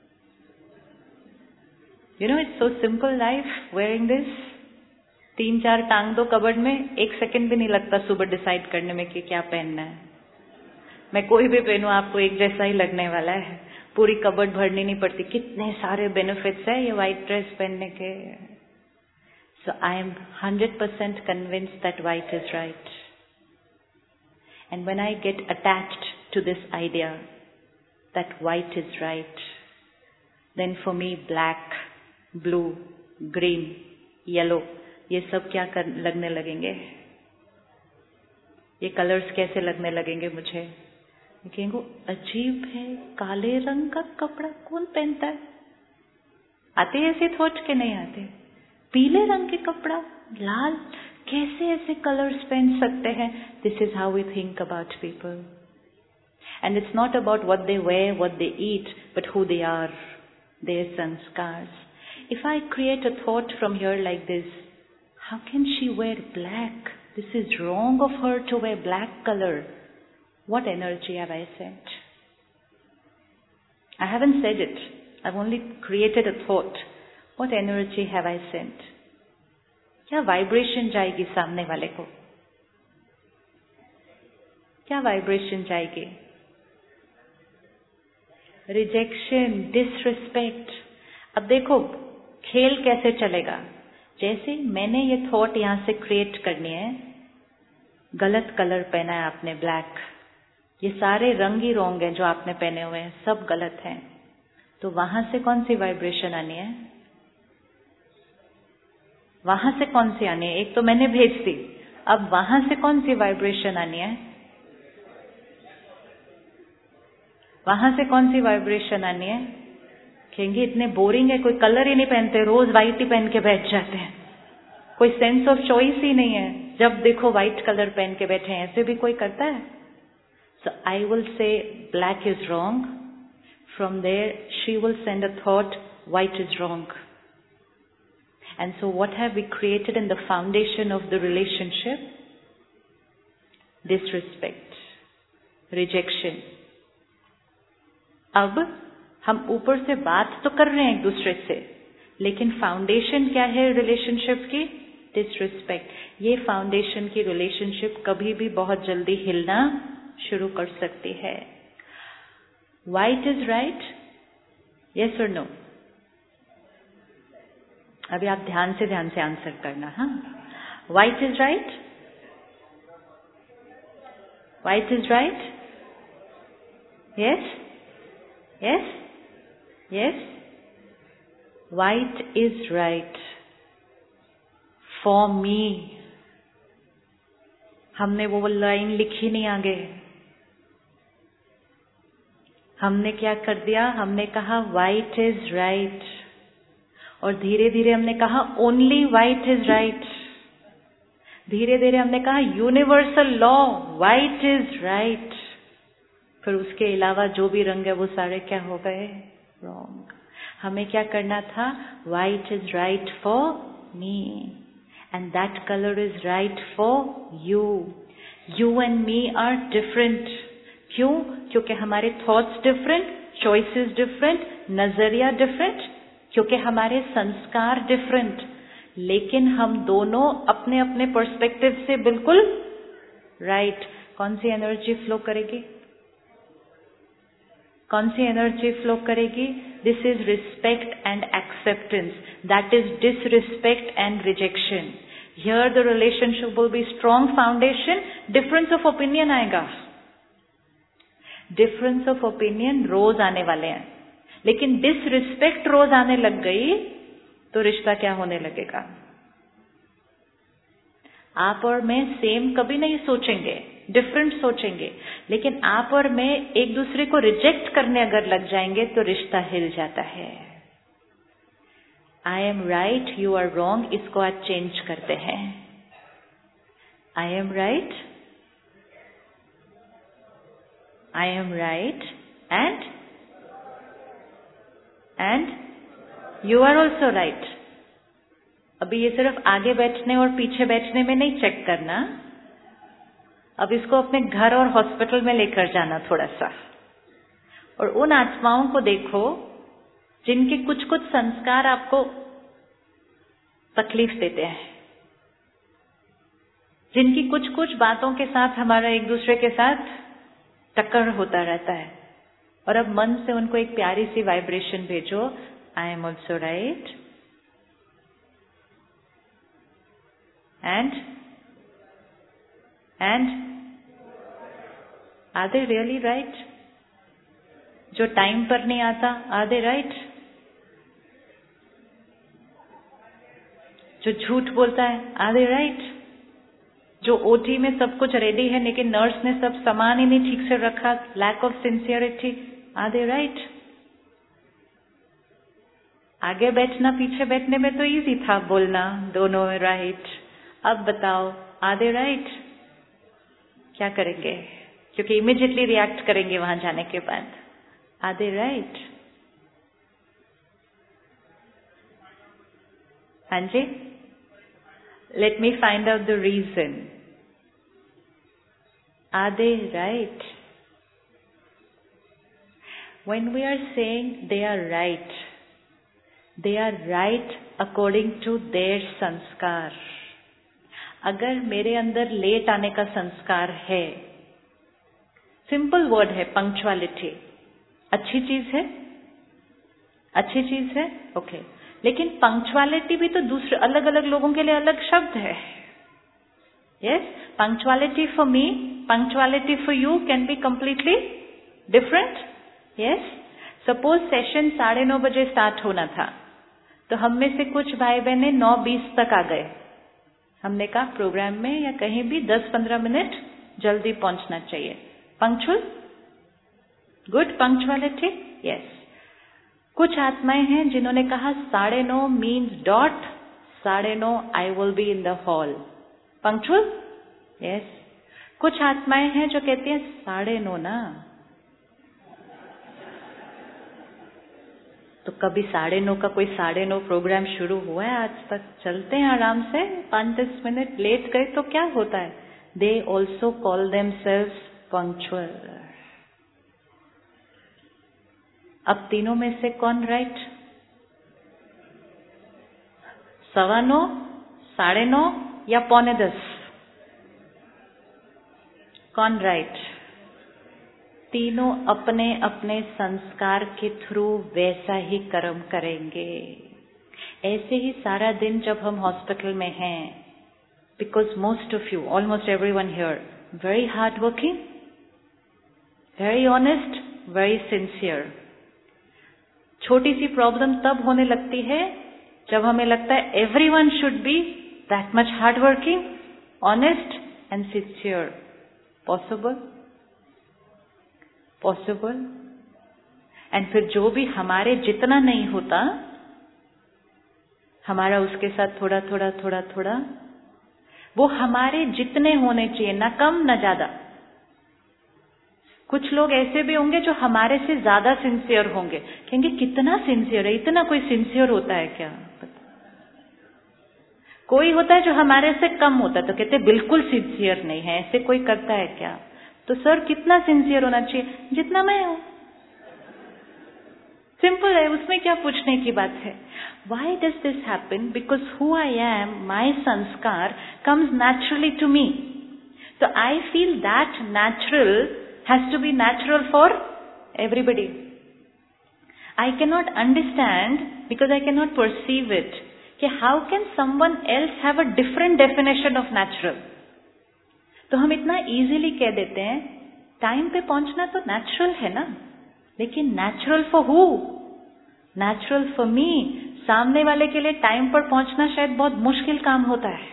You know, it's so simple life wearing this. तीन चार टांग दो cupboard में, एक second भी नहीं लगता सुबह डिसाइड करने में कि क्या पहनना है। मैं कोई भी पहनूं आपको एक जैसा ही लगने वाला है, पूरी कबर्ड भरनी नहीं पड़ती। कितने सारे बेनिफिट्स है ये व्हाइट ड्रेस पहनने के। So I am hundred percent convinced that white is right. And when I get attached to this idea that white is right, then for me black, blue, green, yellow, ये सब क्या कर, लगने लगेंगे? ये colours कैसे लगने लगेंगे मुझे? कहेंगे अजीब है, काले रंग का कपड़ा कौन पहनता है? आते ऐसे थॉट के नहीं आते? पीले रंग के कपड़ा, लाल, कैसे ऐसे कलर्स पहन सकते हैं? This is how we think about people. And it's not about what they wear, what they eat, but who they are, their sanskars. If I create a thought from here like this, how can she wear black? This is wrong of her to wear black color. What energy have I sent? I haven't said it. I've only created a thought. What energy have I sent? क्या vibration जाएगी सामने वाले को? क्या vibration जाएगी? Rejection, disrespect. अब देखो खेल कैसे चलेगा। जैसे मैंने ये थॉट यहां से क्रिएट करनी है, गलत कलर पहना है आपने, ब्लैक, ये सारे रंग ही रॉन्ग हैं जो आपने पहने हुए हैं, सब गलत हैं। तो वहां से कौन सी वाइब्रेशन आनी है? वहां से कौन सी आनी है? एक तो मैंने भेज दी, अब वहां से कौन सी वाइब्रेशन आनी है? वहां से कौन सी वाइब्रेशन आनी है? कहेंगे इतने बोरिंग है, कोई कलर ही नहीं पहनते, रोज व्हाइट ही पहन के बैठ जाते हैं, कोई सेंस ऑफ चॉइस ही नहीं है, जब देखो व्हाइट कलर पहन के बैठे हैं, ऐसे भी कोई करता है? So I will say black is wrong. From there, she will send a thought, white is wrong. And so what have we created in the foundation of the relationship? Disrespect, rejection. अब हम ऊपर से बात तो कर रहे हैं एक दूसरे से, लेकिन फाउंडेशन क्या है रिलेशनशिप की? डिसरिस्पेक्ट. ये फाउंडेशन की रिलेशनशिप कभी भी बहुत जल्दी हिलना शुरू कर सकती है. White is right? Yes or no? अभी आप ध्यान से ध्यान से आंसर करना. हाँ, White is right? White is right? Yes? Yes? Yes? White is right for me. हमने वो लाइन लिखी नहीं आगे, हमने क्या कर दिया? हमने कहा white is right, और धीरे धीरे हमने कहा only white is right. धीरे धीरे हमने कहा universal law white is right. फिर उसके अलावा जो भी रंग है वो सारे क्या हो गए? wrong. हमें क्या करना था? white is right for me and that color is right for you. You and me are different. क्यों? क्योंकि हमारे थॉट्स डिफरेंट, चॉइसेस डिफरेंट, नजरिया डिफरेंट, क्योंकि हमारे संस्कार डिफरेंट, लेकिन हम दोनों अपने अपने पर्सपेक्टिव से बिल्कुल राइट right. कौन सी एनर्जी फ्लो करेगी? कौन सी एनर्जी फ्लो करेगी? This is respect and acceptance. That is disrespect and rejection. Here the relationship will be strong foundation. Difference of opinion आएगा, डिफरेंस ऑफ ओपिनियन रोज आने वाले हैं, लेकिन डिसरिस्पेक्ट रोज आने लग गई तो रिश्ता क्या होने लगेगा? आप और मैं सेम कभी नहीं सोचेंगे, डिफरेंट सोचेंगे, लेकिन आप और मैं एक दूसरे को रिजेक्ट करने अगर लग जाएंगे तो रिश्ता हिल जाता है. I am right, you are wrong, इसको आज चेंज करते हैं. I am right, I am right and and you are also right. अभी ये सिर्फ आगे बैठने और पीछे बैठने में नहीं चेक करना, अब इसको अपने घर और हॉस्पिटल में लेकर जाना थोड़ा सा, और उन आत्माओं को देखो जिनके कुछ कुछ संस्कार आपको तकलीफ देते हैं, जिनकी कुछ कुछ बातों के साथ हमारा एक दूसरे के साथ टक्कर होता रहता है, और अब मन से उनको एक प्यारी सी वाइब्रेशन भेजो. I am also right and and are they really right? जो टाइम पर नहीं आता, आर दे राइट? जो झूठ बोलता है, आर दे राइट? जो ओटी में सब कुछ रेडी है लेकिन नर्स ने सब सामान ही नहीं ठीक से रखा, lack of sincerity, are they right? आगे बैठना पीछे बैठने में तो इजी था बोलना दोनों राइट. अब बताओ, आर दे राइट? क्या करेंगे? क्योंकि इमीडिएटली रिएक्ट करेंगे वहां जाने के बाद. Are they right? हाँ जी, let me find out the reason. Are they right? When we are saying they are right, they are right according to their संस्कार. अगर मेरे अंदर लेट आने का संस्कार है, सिंपल वर्ड है पंक्चुअलिटी, अच्छी चीज है, अच्छी चीज है, ओके okay. लेकिन पंक्चुअलिटी भी तो दूसरे अलग अलग लोगों के लिए अलग शब्द है. Yes, punctuality for me, punctuality for you can be completely different. Yes? Suppose session साढ़े नौ बजे स्टार्ट होना था, तो हम में से कुछ भाई बहने नौ बीस तक आ गए। हमने कहा प्रोग्राम में या कहीं भी दस पंद्रह मिनट जल्दी पहुंचना चाहिए। Punctual, good punctuality, yes. कुछ आत्माएं हैं जिन्होंने कहा साढ़े नौ मीन्स डॉट, साढ़े नौ I will be in the hall. Punctual, yes. कुछ आत्माएं हैं जो कहती हैं साढ़े नौ ना, तो कभी साढ़े नौ का कोई साढ़े नौ प्रोग्राम शुरू हुआ है आज तक? चलते हैं आराम से, पांच दस मिनट लेट गए तो क्या होता है? They also call themselves punctual. अब तीनों में से कौन राइट? सवा नौ, साढ़े नौ या पौने दस? कौन राइट? तीनों अपने अपने संस्कार के थ्रू वैसा ही कर्म करेंगे। ऐसे ही सारा दिन जब हम हॉस्पिटल में हैं, because most of you, almost everyone here, very hard working, very honest, very sincere. छोटी सी प्रॉब्लम तब होने लगती है जब हमें लगता है everyone should be that much hard working, honest and sincere. Possible? Possible? And फिर जो भी हमारे जितना नहीं होता, हमारा उसके साथ थोड़ा थोड़ा थोड़ा थोड़ा, वो हमारे जितने होने चाहिए, ना कम ना ज्यादा। कुछ लोग ऐसे भी होंगे जो हमारे से ज्यादा सिंसियर होंगे, कहेंगे कितना सिंसियर है, इतना कोई सिंसियर होता है क्या? कोई होता है जो हमारे से कम होता है तो कहते बिल्कुल सिंसियर नहीं है, ऐसे कोई करता है क्या? तो सर कितना सिंसियर होना चाहिए? जितना मैं हूं। सिंपल है, उसमें क्या पूछने की बात है? Why does this happen? Because who I am, my sanskar comes naturally to me. So I feel that natural has to be natural for everybody. I cannot understand because I cannot perceive it. कि how can someone else have a different definition of natural? तो हम इतना easily कह देते हैं time पे पहुंचना तो नेचुरल है ना, लेकिन natural for who? Natural for me. सामने वाले के लिए टाइम पर पहुंचना शायद बहुत मुश्किल काम होता है।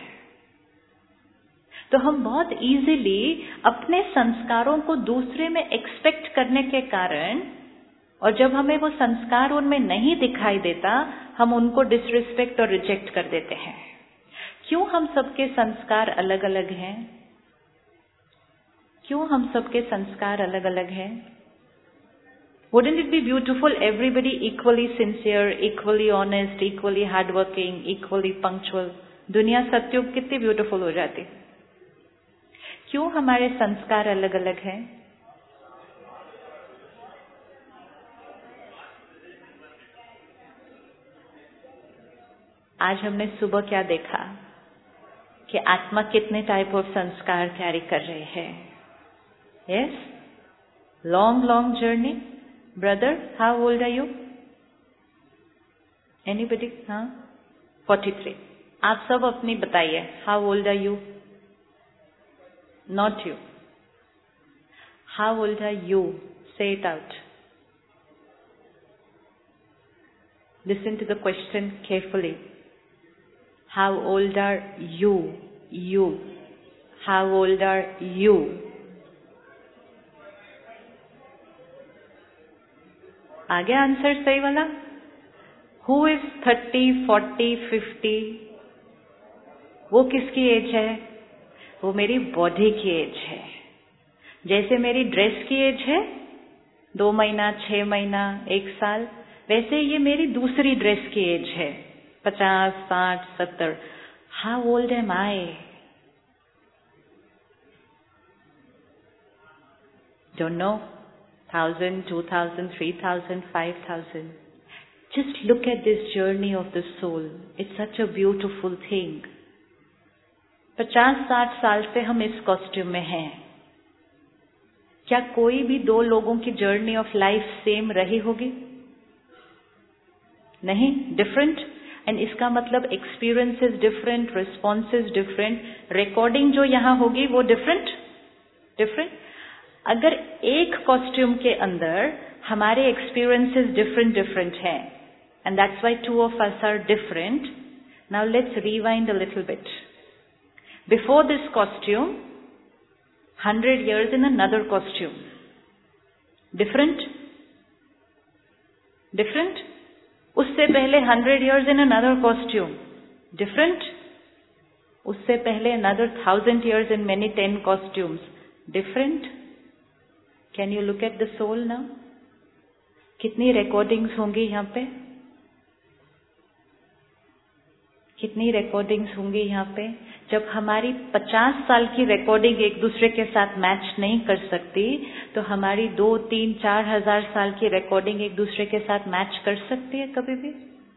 तो हम बहुत इजीली अपने संस्कारों को दूसरे में एक्सपेक्ट करने के कारण, और जब हमें वो संस्कार उनमें नहीं दिखाई देता, हम उनको डिसरिस्पेक्ट और रिजेक्ट कर देते हैं। क्यों हम सबके संस्कार अलग अलग हैं? क्यों हम सबके संस्कार अलग अलग हैं? Wouldn't it be beautiful, everybody equally sincere, equally honest, equally hardworking, equally punctual? दुनिया सत्युग कितनी ब्यूटीफुल हो जाती। क्यों हमारे संस्कार अलग अलग हैं? आज हमने सुबह क्या देखा कि आत्मा कितने टाइप ऑफ संस्कार कैरी कर रहे हैं। Yes, long long journey. Brother, how old are you? Anybody? हाँ, फोर्टी थ्री। आप सब अपनी बताइए, how old are you? Not you. How old are you? Say it out. Listen to the question carefully. How old are you? You. How old are you? आ गया answer सही वाला? Who is thirty, forty, fifty? वो किसकी as है? वो मेरी body की एज है। जैसे मेरी ड्रेस की एज है, दो महीना, छह महीना, एक साल, वैसे ये मेरी दूसरी ड्रेस की एज है, पचास, साठ, सत्तर। How old am I? Don't know. Thousand, two thousand, three thousand, five thousand. Just look at this journey of the soul. It's such a beautiful thing. पचास साठ साल से हम इस कॉस्ट्यूम में हैं। क्या कोई भी दो लोगों की जर्नी ऑफ लाइफ सेम रही होगी? नहीं, डिफरेंट। एंड इसका मतलब experiences different, responses different, recording जो यहां होगी वो डिफरेंट डिफरेंट। अगर एक कॉस्ट्यूम के अंदर हमारे एक्सपीरियंसेस डिफरेंट डिफरेंट हैं, and that's why two of us are different. Now let's rewind a little bit. Before this costume, hundred years in another costume. Different? Different? उससे पहले hundred years in another costume. Different? उससे पहले another thousand years in many ten costumes. Different? Can you look at the soul now? कितनी recordings होंगी यहाँ पे? कितनी recordings होंगी यहाँ पे? जब हमारी पचास साल की रिकॉर्डिंग एक दूसरे के साथ मैच नहीं कर सकती, तो हमारी दो तीन चार हजार साल की रिकॉर्डिंग एक दूसरे के साथ मैच कर सकती है कभी भी?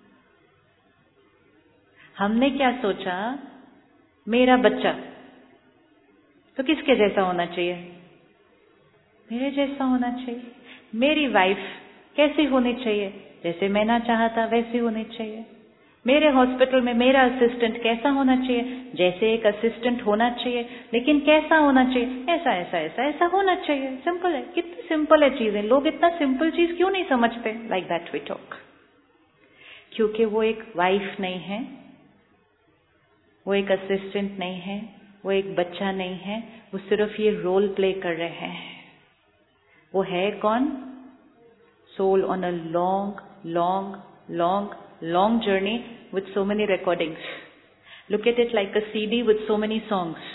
हमने क्या सोचा, मेरा बच्चा तो किसके जैसा होना चाहिए? मेरे जैसा होना चाहिए। मेरी वाइफ कैसी होनी चाहिए? जैसे मैंने चाहा था वैसी होनी चाहिए। मेरे हॉस्पिटल में मेरा असिस्टेंट कैसा होना चाहिए? जैसे एक असिस्टेंट होना चाहिए, लेकिन कैसा होना चाहिए? ऐसा ऐसा ऐसा ऐसा होना चाहिए। सिंपल है। कितनी सिंपल है चीजें। लोग इतना सिंपल चीज क्यों नहीं समझते? Like that we talk. क्योंकि वो एक वाइफ नहीं है, वो एक असिस्टेंट नहीं है, वो एक बच्चा नहीं है, वो सिर्फ ये रोल प्ले कर रहे हैं। वो है कौन? Soul on a long long long long journey with so many recordings. Look at it like a C D with so many songs.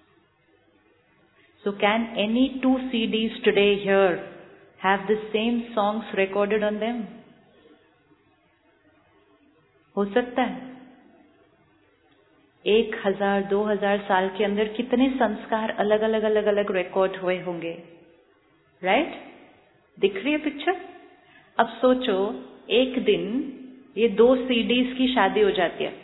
So can any two C Ds today here have the same songs recorded on them? हो सकता है? एक हजार दो हजार साल के अंदर कितने संस्कार अलग अलग अलग अलग रिकॉर्ड हुए होंगे, राइट? दिख रही है पिक्चर? अब सोचो, एक दिन ये दो सीडीज की शादी हो जाती है।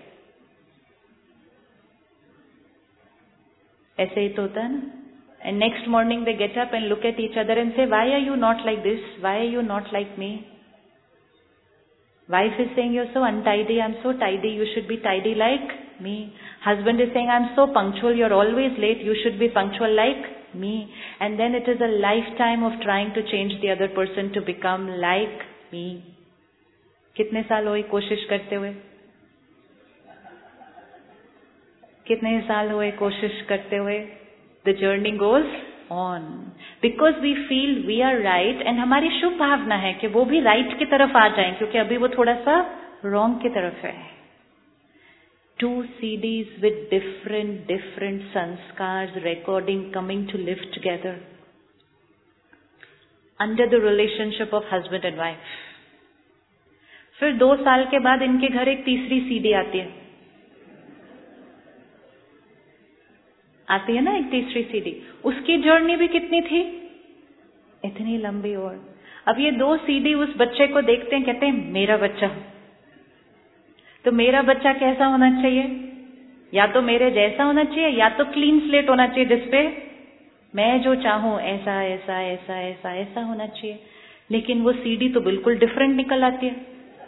ऐसे ही तो होता है ना। And next morning they get up and look at each other and say, why are you not like this? Why are you not like me? Wife is saying, you are so untidy, I am so tidy, you should be tidy like me. Husband is saying, I am so punctual, you are always late, you should be punctual like me. And then it is a lifetime of trying to change the other person to become like me. कितने साल हुए कोशिश करते हुए? कितने साल हुए कोशिश करते हुए? The journey goes on because we feel we are right, and हमारी शुभ भावना है कि वो भी right की तरफ आ जाएं, क्योंकि अभी वो थोड़ा सा wrong की तरफ है. Two C Ds with different different sanskars recording coming to live together under the relationship of husband and wife. फिर दो साल के बाद इनके घर एक तीसरी सीडी आती है आती है ना एक तीसरी सीडी. उसकी जर्नी भी कितनी थी? इतनी लंबी. और अब ये दो सीडी उस बच्चे को देखते हैं, कहते हैं मेरा बच्चा. तो मेरा बच्चा कैसा होना चाहिए? या तो मेरे जैसा होना चाहिए, या तो क्लीन स्लेट होना चाहिए जिसपे मैं जो चाहूं ऐसा ऐसा ऐसा ऐसा ऐसा होना चाहिए. लेकिन वो सीडी तो बिल्कुल डिफरेंट निकल आती है.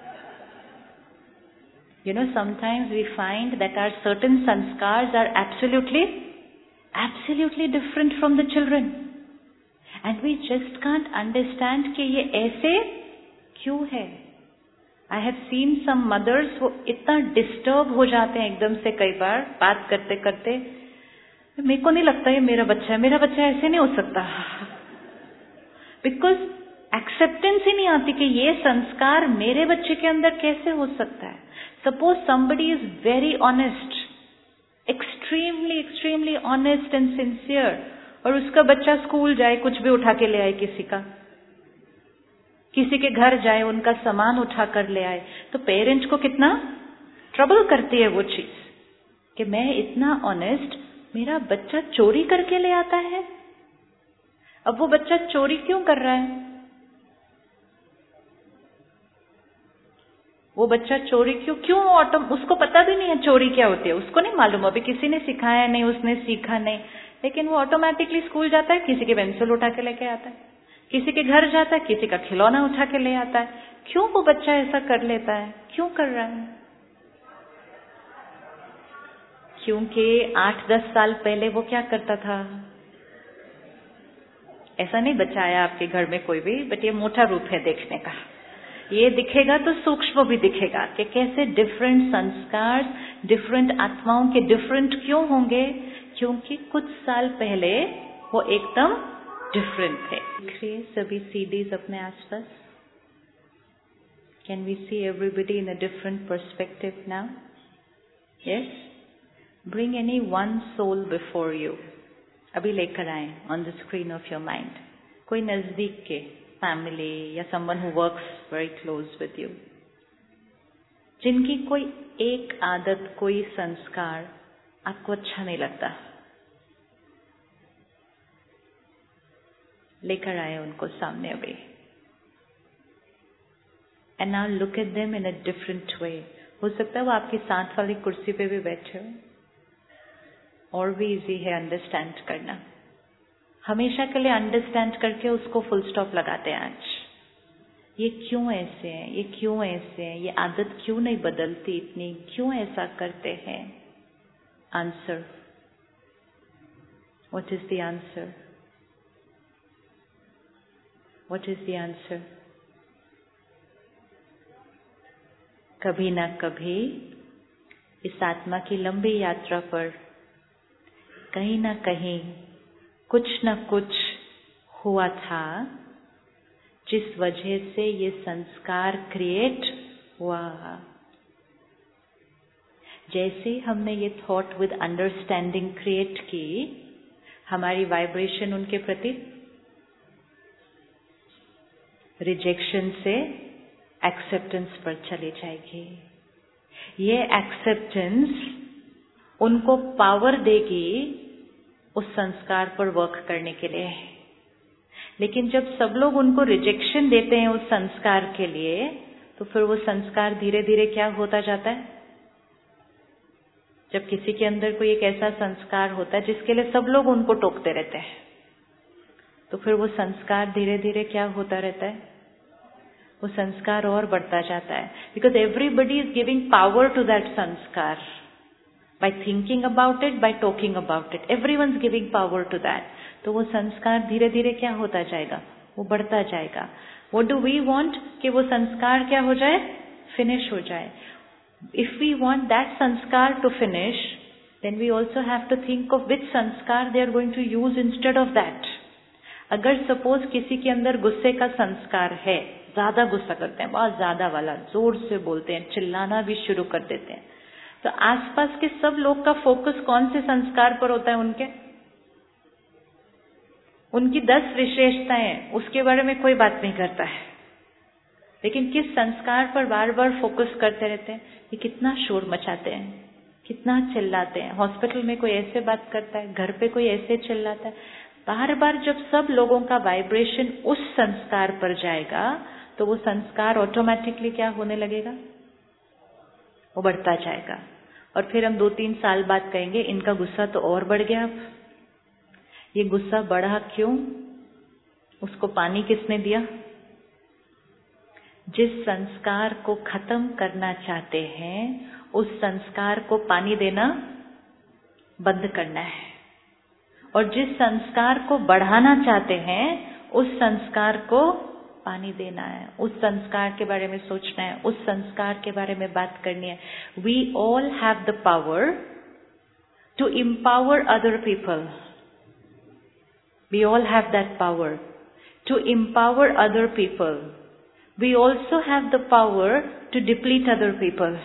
You know, sometimes we find that our certain sanskars are absolutely, absolutely different from the children. And we just can't understand कि ये ऐसे क्यों है. I have seen some mothers वो इतना disturb हो जाते हैं एकदम से कई बार बात करते करते. मेरे को नहीं लगता ये मेरा बच्चा है, मेरा बच्चा ऐसे नहीं हो सकता. Because acceptance ही नहीं आती कि ये संस्कार मेरे बच्चे के अंदर कैसे हो सकता है. Suppose somebody is very honest, extremely, extremely honest and sincere, और उसका बच्चा स्कूल जाए कुछ भी उठा के ले आए किसी का, किसी के घर जाए उनका सामान उठा कर ले आए, तो पेरेंट्स को कितना ट्रबल करती है वो चीज कि मैं इतना ऑनेस्ट, मेरा बच्चा चोरी करके ले आता है. अब वो बच्चा चोरी क्यों कर रहा है? वो बच्चा चोरी क्यों क्यों ऑटो उसको पता भी नहीं है चोरी क्या होती है. उसको नहीं मालूम, अभी किसी ने सिखाया नहीं, उसने सीखा नहीं, लेकिन वो ऑटोमेटिकली स्कूल जाता है, किसी के पेंसिल उठा के लेके आता है, किसी के घर जाता है, किसी का खिलौना उठा के ले आता है. क्यों वो बच्चा ऐसा कर लेता है? क्यों कर रहा है? क्योंकि आठ दस साल पहले वो क्या करता था? ऐसा नहीं बचाया आपके घर में कोई भी, बट ये मोटा रूप है देखने का। ये दिखेगा तो सूक्ष्म भी दिखेगा कि कैसे डिफरेंट संस्कार डिफरेंट आत्माओं के डिफरेंट क्यों होंगे, क्योंकि कुछ साल पहले वो एकदम डिफरेंट थे। देखिए सभी सीडीज अपने आसपास। Can we see everybody in a different perspective now? Yes. Bring any one soul before you. अभी लेकर आए on the screen of your mind, कोई नजदीक के फैमिली या someone who works very close with you, जिनकी कोई एक आदत, कोई संस्कार आपको अच्छा नहीं लगता। लेकर आए उनको सामने अभी। And now look at them in a different way. हो सकता है वो आपकी साथ वाली कुर्सी पे भी बैठे हो, और भी इजी है अंडरस्टैंड करना। हमेशा के लिए अंडरस्टैंड करके उसको फुल स्टॉप लगाते हैं आज। ये क्यों ऐसे हैं, ये क्यों ऐसे हैं, ये आदत क्यों नहीं बदलती इतनी, क्यों ऐसा करते हैं? Answer, what is the answer? What is the answer? कभी ना कभी इस आत्मा की लंबी यात्रा पर कहीं ना कहीं कुछ न कुछ हुआ था, जिस वजह से ये संस्कार क्रिएट हुआ। जैसे हमने ये थॉट विद अंडरस्टैंडिंग क्रिएट की, हमारी वाइब्रेशन उनके प्रति रिजेक्शन से एक्सेप्टेंस पर चली जाएगी। ये एक्सेप्टेंस उनको पावर देगी उस संस्कार पर वर्क करने के लिए। लेकिन जब सब लोग उनको रिजेक्शन देते हैं उस संस्कार के लिए, तो फिर वो संस्कार धीरे धीरे क्या होता जाता है? जब किसी के अंदर कोई एक ऐसा संस्कार होता है जिसके लिए सब लोग उनको टोकते रहते हैं, तो फिर वो संस्कार धीरे धीरे क्या होता रहता है? वो संस्कार और बढ़ता जाता है। Because everybody is giving power to that sanskar by thinking about it, by talking about it, everyone's giving power to that. तो वो संस्कार धीरे धीरे क्या होता जाएगा? वो बढ़ता जाएगा। What do we want? कि वो संस्कार क्या हो जाए? फिनिश हो जाए। If we want that संस्कार to finish, then we also have to think of which संस्कार they are going to use instead of that. अगर सपोज किसी के अंदर गुस्से का संस्कार है, ज्यादा गुस्सा करते हैं, बहुत ज्यादा वाला, जोर से बोलते हैं, चिल्लाना भी शुरू कर देते हैं, तो आसपास के सब लोग का फोकस कौन से संस्कार पर होता है? उनके उनकी दस विशेषताएं, उसके बारे में कोई बात नहीं करता है, लेकिन किस संस्कार पर बार बार फोकस करते रहते हैं? ये कितना शोर मचाते हैं, कितना चिल्लाते हैं। हॉस्पिटल में कोई ऐसे बात करता है, घर पे कोई ऐसे चिल्लाता है। बार बार जब सब लोगों का वाइब्रेशन उस संस्कार पर जाएगा, तो वो संस्कार ऑटोमेटिकली क्या होने लगेगा? वो बढ़ता जाएगा। और फिर हम दो तीन साल बाद कहेंगे इनका गुस्सा तो और बढ़ गया। अब ये गुस्सा बढ़ा क्यों? उसको पानी किसने दिया? जिस संस्कार को खत्म करना चाहते हैं, उस संस्कार को पानी देना बंद करना है। और जिस संस्कार को बढ़ाना चाहते हैं, उस संस्कार को पानी देना है, उस संस्कार के बारे में सोचना है, उस संस्कार के बारे में बात करनी है। We all have the power to empower other people. We all have that power to empower other people. We also have the power to deplete other people.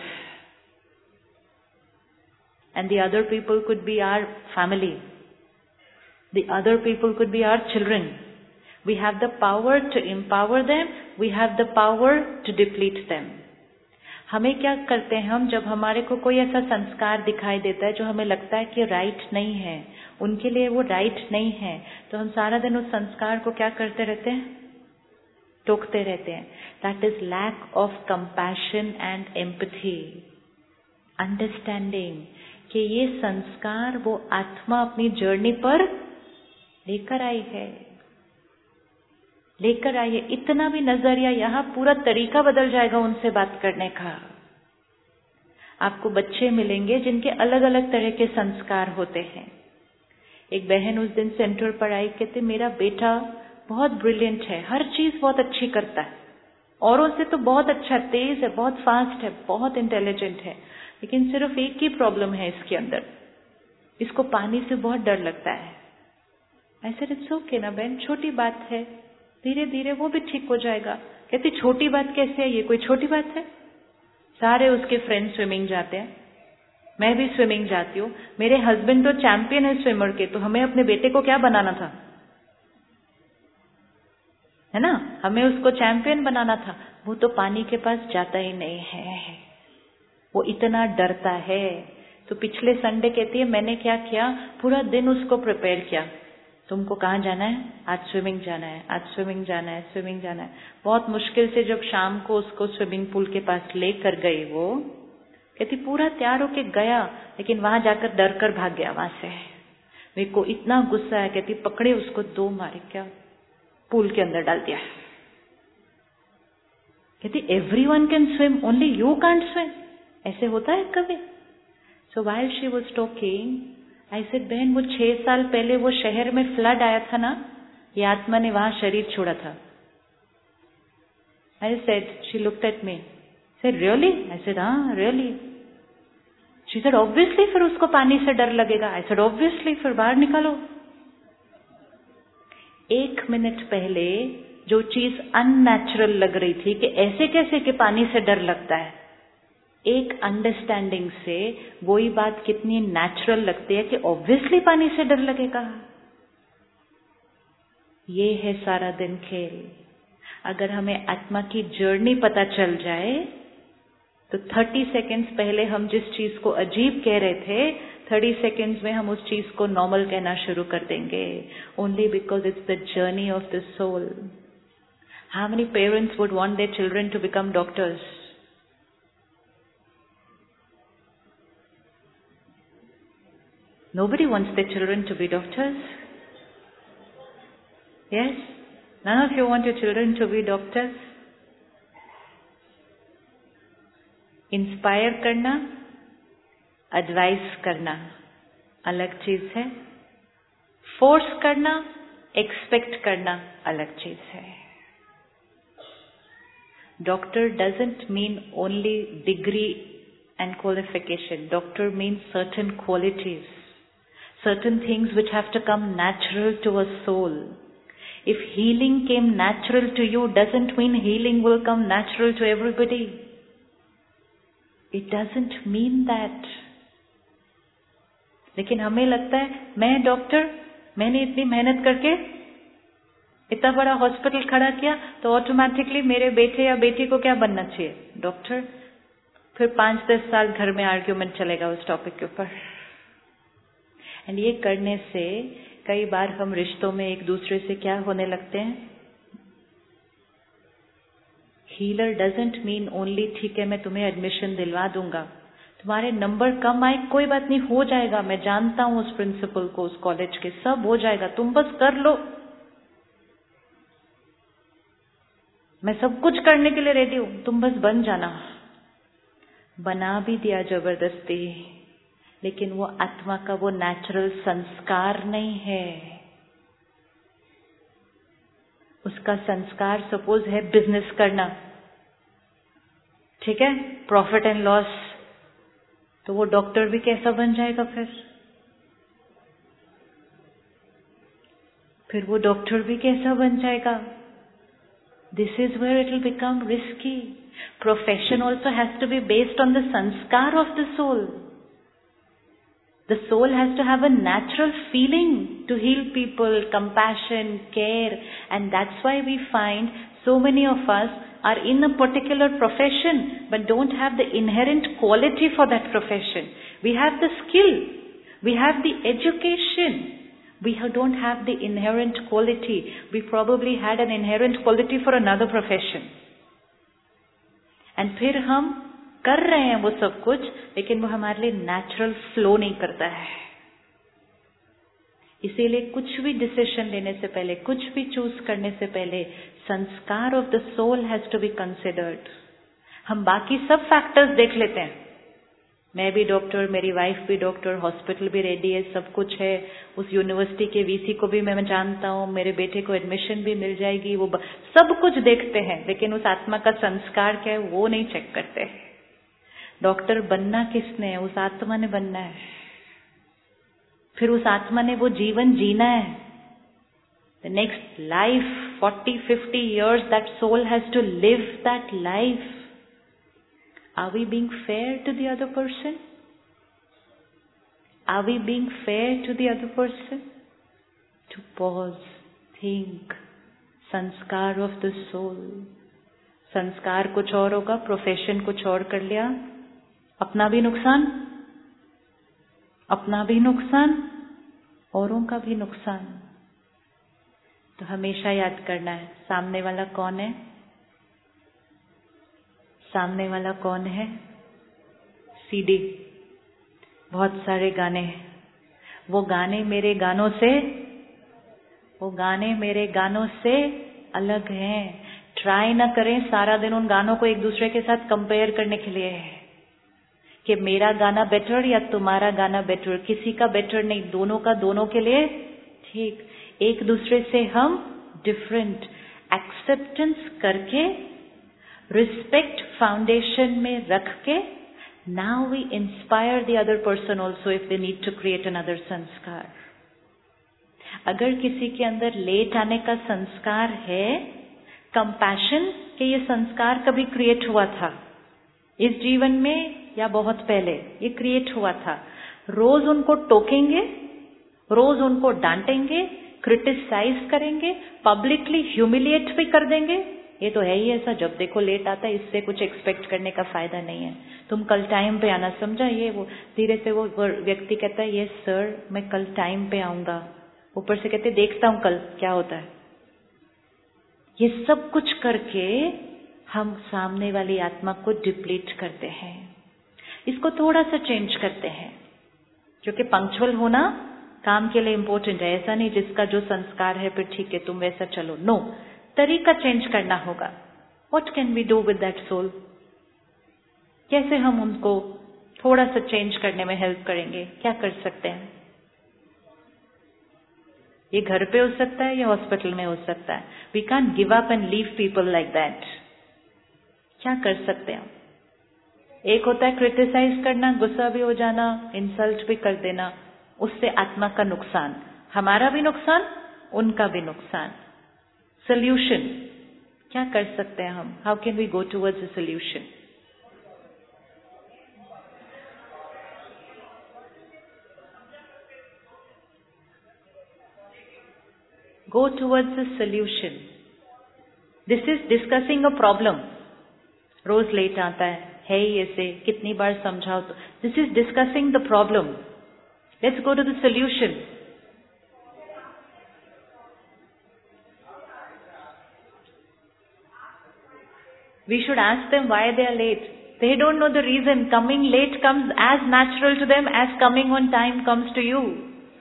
And the other people could be our family. The other people could be our children. We have the power to empower them. We have the power to deplete them. हमें क्या करते हैं हम, जब हमारे को कोई ऐसा संस्कार दिखाई देता है जो हमें लगता है कि राइट नहीं है, उनके लिए वो राइट नहीं है, तो हम सारा दिन उस संस्कार को क्या करते रहते हैं? टोकते रहते हैं। That is lack of compassion and empathy. Understanding कि ये संस्कार वो आत्मा अपनी जर्नी पर लेकर आई है, लेकर आइए। इतना भी नजरिया, यहाँ पूरा तरीका बदल जाएगा उनसे बात करने का। आपको बच्चे मिलेंगे जिनके अलग अलग तरह के संस्कार होते हैं। एक बहन उस दिन सेंटर पर आई, कहते मेरा बेटा बहुत ब्रिलियंट है, हर चीज बहुत अच्छी करता है, औरों से तो बहुत अच्छा, तेज है, बहुत फास्ट है, बहुत इंटेलिजेंट है, लेकिन सिर्फ एक ही प्रॉब्लम है इसके अंदर, इसको पानी से बहुत डर लगता है। ऐसे इट्स ओके ना बहन, छोटी बात है, धीरे धीरे वो भी ठीक हो जाएगा। कहती छोटी बात कैसे है, ये कोई छोटी बात है? सारे उसके फ्रेंड्स स्विमिंग जाते हैं, मैं भी स्विमिंग जाती हूँ, मेरे हस्बैंड तो चैंपियन है स्विमर के, तो हमें अपने बेटे को क्या बनाना था, है ना, हमें उसको चैंपियन बनाना था। वो तो पानी के पास जाता ही नहीं है, वो इतना डरता है। तो पिछले संडे कहती है मैंने क्या किया, पूरा दिन उसको प्रिपेयर किया, तुमको कहाँ जाना है, आज स्विमिंग जाना है, आज स्विमिंग जाना है, स्विमिंग जाना है। बहुत मुश्किल से जब शाम को उसको स्विमिंग पूल के पास लेकर गई, वो कहती पूरा तैयार होके गया, लेकिन वहां जाकर डर कर भाग गया वहां से। मेरे को इतना गुस्सा है, कहती पकड़े उसको, दो मारे, क्या पूल के अंदर डाल दिया। कहती everyone can swim, only you can't swim, ऐसे होता है कभी? So while she was talking, I said बहन वो छह साल पहले वो शहर में फ्लड आया था ना, ये आत्मा ने वहां शरीर छोड़ा था। I said, she looked at me, said really? I said हाँ रियली। शी सेड ऑब्वियसली, फिर उसको पानी से डर लगेगा। आई सेड ऑब्वियसली, फिर बाहर निकालो। एक मिनट पहले जो चीज अननेचुरल लग रही थी कि ऐसे कैसे कि पानी से डर लगता है, एक अंडरस्टैंडिंग से वही बात कितनी नेचुरल लगती है कि ऑब्वियसली पानी से डर लगेगा। ये है सारा दिन खेल। अगर हमें आत्मा की जर्नी पता चल जाए तो थर्टी सेकेंड्स पहले हम जिस चीज को अजीब कह रहे थे, थर्टी सेकेंड्स में हम उस चीज को नॉर्मल कहना शुरू कर देंगे, only because it's the journey of the soul. How many parents would want their children to become doctors? Nobody wants their children to be doctors. Yes? None of you want your children to be doctors? Inspire करना, advice करना अलग चीज है, force करना, expect करना अलग चीज है। Doctor doesn't mean only degree and qualification. Doctor means certain qualities, certain things which have to come natural to a soul. If healing came natural to you, doesn't mean healing will come natural to everybody. It doesn't mean that. लेकिन हमें लगता है मैं doctor, मैंने इतनी मेहनत करके इतना बड़ा हॉस्पिटल खड़ा किया, तो ऑटोमेटिकली मेरे बेटे या बेटी को क्या बनना चाहिए, डॉक्टर। फिर पांच दस साल घर में आर्ग्यूमेंट चलेगा उस टॉपिक के ऊपर। एंड ये करने से कई बार हम रिश्तों में एक दूसरे से क्या होने लगते हैं, हीलर डजंट मीन ओनली ठीक है मैं तुम्हें एडमिशन दिलवा दूंगा, तुम्हारे नंबर कम आए कोई बात नहीं, हो जाएगा, मैं जानता हूं उस प्रिंसिपल को, उस कॉलेज के, सब हो जाएगा, तुम बस कर लो, मैं सब कुछ करने के लिए रेडी हूं, तुम बस बन जाना। बना भी दिया जबरदस्ती, लेकिन वो आत्मा का वो नेचुरल संस्कार नहीं है। उसका संस्कार सपोज है बिजनेस करना, ठीक है, प्रॉफिट एंड लॉस, तो वो डॉक्टर भी कैसा बन जाएगा फिर फिर वो डॉक्टर भी कैसा बन जाएगा? This is where it will become risky. Profession also has to be based on the sanskar of the soul. The soul has to have a natural feeling to heal people, compassion, care, and that's why we find so many of us are in a particular profession but don't have the inherent quality for that profession. We have the skill, we have the education, we don't have the inherent quality. We probably had an inherent quality for another profession. And फिर हम कर रहे हैं वो सब कुछ, लेकिन वो हमारे लिए नेचुरल फ्लो नहीं करता है। इसीलिए कुछ भी डिसीजन लेने से पहले, कुछ भी चूज करने से पहले, sanskar of the soul has to be considered. हम बाकी सब फैक्टर्स देख लेते हैं, मैं भी डॉक्टर, मेरी वाइफ भी डॉक्टर, हॉस्पिटल भी रेडी है, सब कुछ है। उस यूनिवर्सिटी के वीसी को भी मैं जानता हूँ, मेरे बेटे को एडमिशन भी मिल जाएगी, वो ब... सब कुछ देखते हैं, लेकिन उस आत्मा का संस्कार क्या है वो नहीं चेक करते। डॉक्टर बनना किसने है? उस आत्मा ने बनना है। फिर उस आत्मा ने वो जीवन जीना है। The next life, forty fifty years, that soul has to live that life. Are we being fair to the other person? Are we being fair to the other person? To pause, think, संस्कार of the soul. संस्कार कुछ और होगा, profession कुछ और कर लिया, अपना भी नुकसान, अपना भी नुकसान, औरों का भी नुकसान। तो हमेशा याद करना है, सामने वाला कौन है? सामने वाला कौन है? सीडी, बहुत सारे गाने हैं। वो गाने मेरे गानों से, वो गाने मेरे गानों से अलग हैं। ट्राई ना करें सारा दिन उन गानों को एक दूसरे के साथ कंपेयर करने के लिए कि मेरा गाना बेटर या तुम्हारा गाना बेटर। किसी का बेटर नहीं, दोनों का दोनों के लिए ठीक। एक दूसरे से हम डिफरेंट। एक्सेप्टेंस करके, रिस्पेक्ट फाउंडेशन में रख के, now we inspire the other person also if they need to create another sanskar. अगर किसी के अंदर लेट आने का संस्कार है, कंपैशन के ये संस्कार कभी क्रिएट हुआ था इस जीवन में या बहुत पहले ये क्रिएट हुआ था, रोज उनको टोकेंगे, रोज उनको डांटेंगे, क्रिटिसाइज करेंगे, पब्लिकली ह्यूमिलिएट भी कर देंगे, ये तो है ही ऐसा। जब देखो लेट आता है, इससे कुछ एक्सपेक्ट करने का फायदा नहीं है। तुम कल टाइम पे आना, समझा? ये वो धीरे से वो व्यक्ति कहता है यस सर मैं कल टाइम पे आऊंगा, ऊपर से कहते देखता हूं कल क्या होता है। ये सब कुछ करके हम सामने वाली आत्मा को डिप्लीट करते हैं। इसको थोड़ा सा चेंज करते हैं, क्योंकि पंक्चुअल होना काम के लिए इंपॉर्टेंट है। ऐसा नहीं जिसका जो संस्कार है फिर ठीक है तुम वैसा चलो, नो, तरीका चेंज करना होगा। What can we do with that soul? कैसे हम उनको थोड़ा सा चेंज करने में हेल्प करेंगे? क्या कर सकते हैं? ये घर पे हो सकता है, ये हॉस्पिटल में हो सकता है। We can give up and leave people like that. क्या कर सकते हैं? एक होता है क्रिटिसाइज करना, गुस्सा भी हो जाना, इंसल्ट भी कर देना, उससे आत्मा का नुकसान, हमारा भी नुकसान, उनका भी नुकसान। सोल्यूशन क्या कर सकते हैं हम? How can we go towards a solution? Go towards a solution. This is discussing a problem. रोज लेट आता है, है ही ऐसे, कितनी बार समझाओ तो। This is discussing the problem. Let's go to the solution. We should ask them why they are late. They don't know the reason. Coming late comes as natural to them as coming on time comes to you.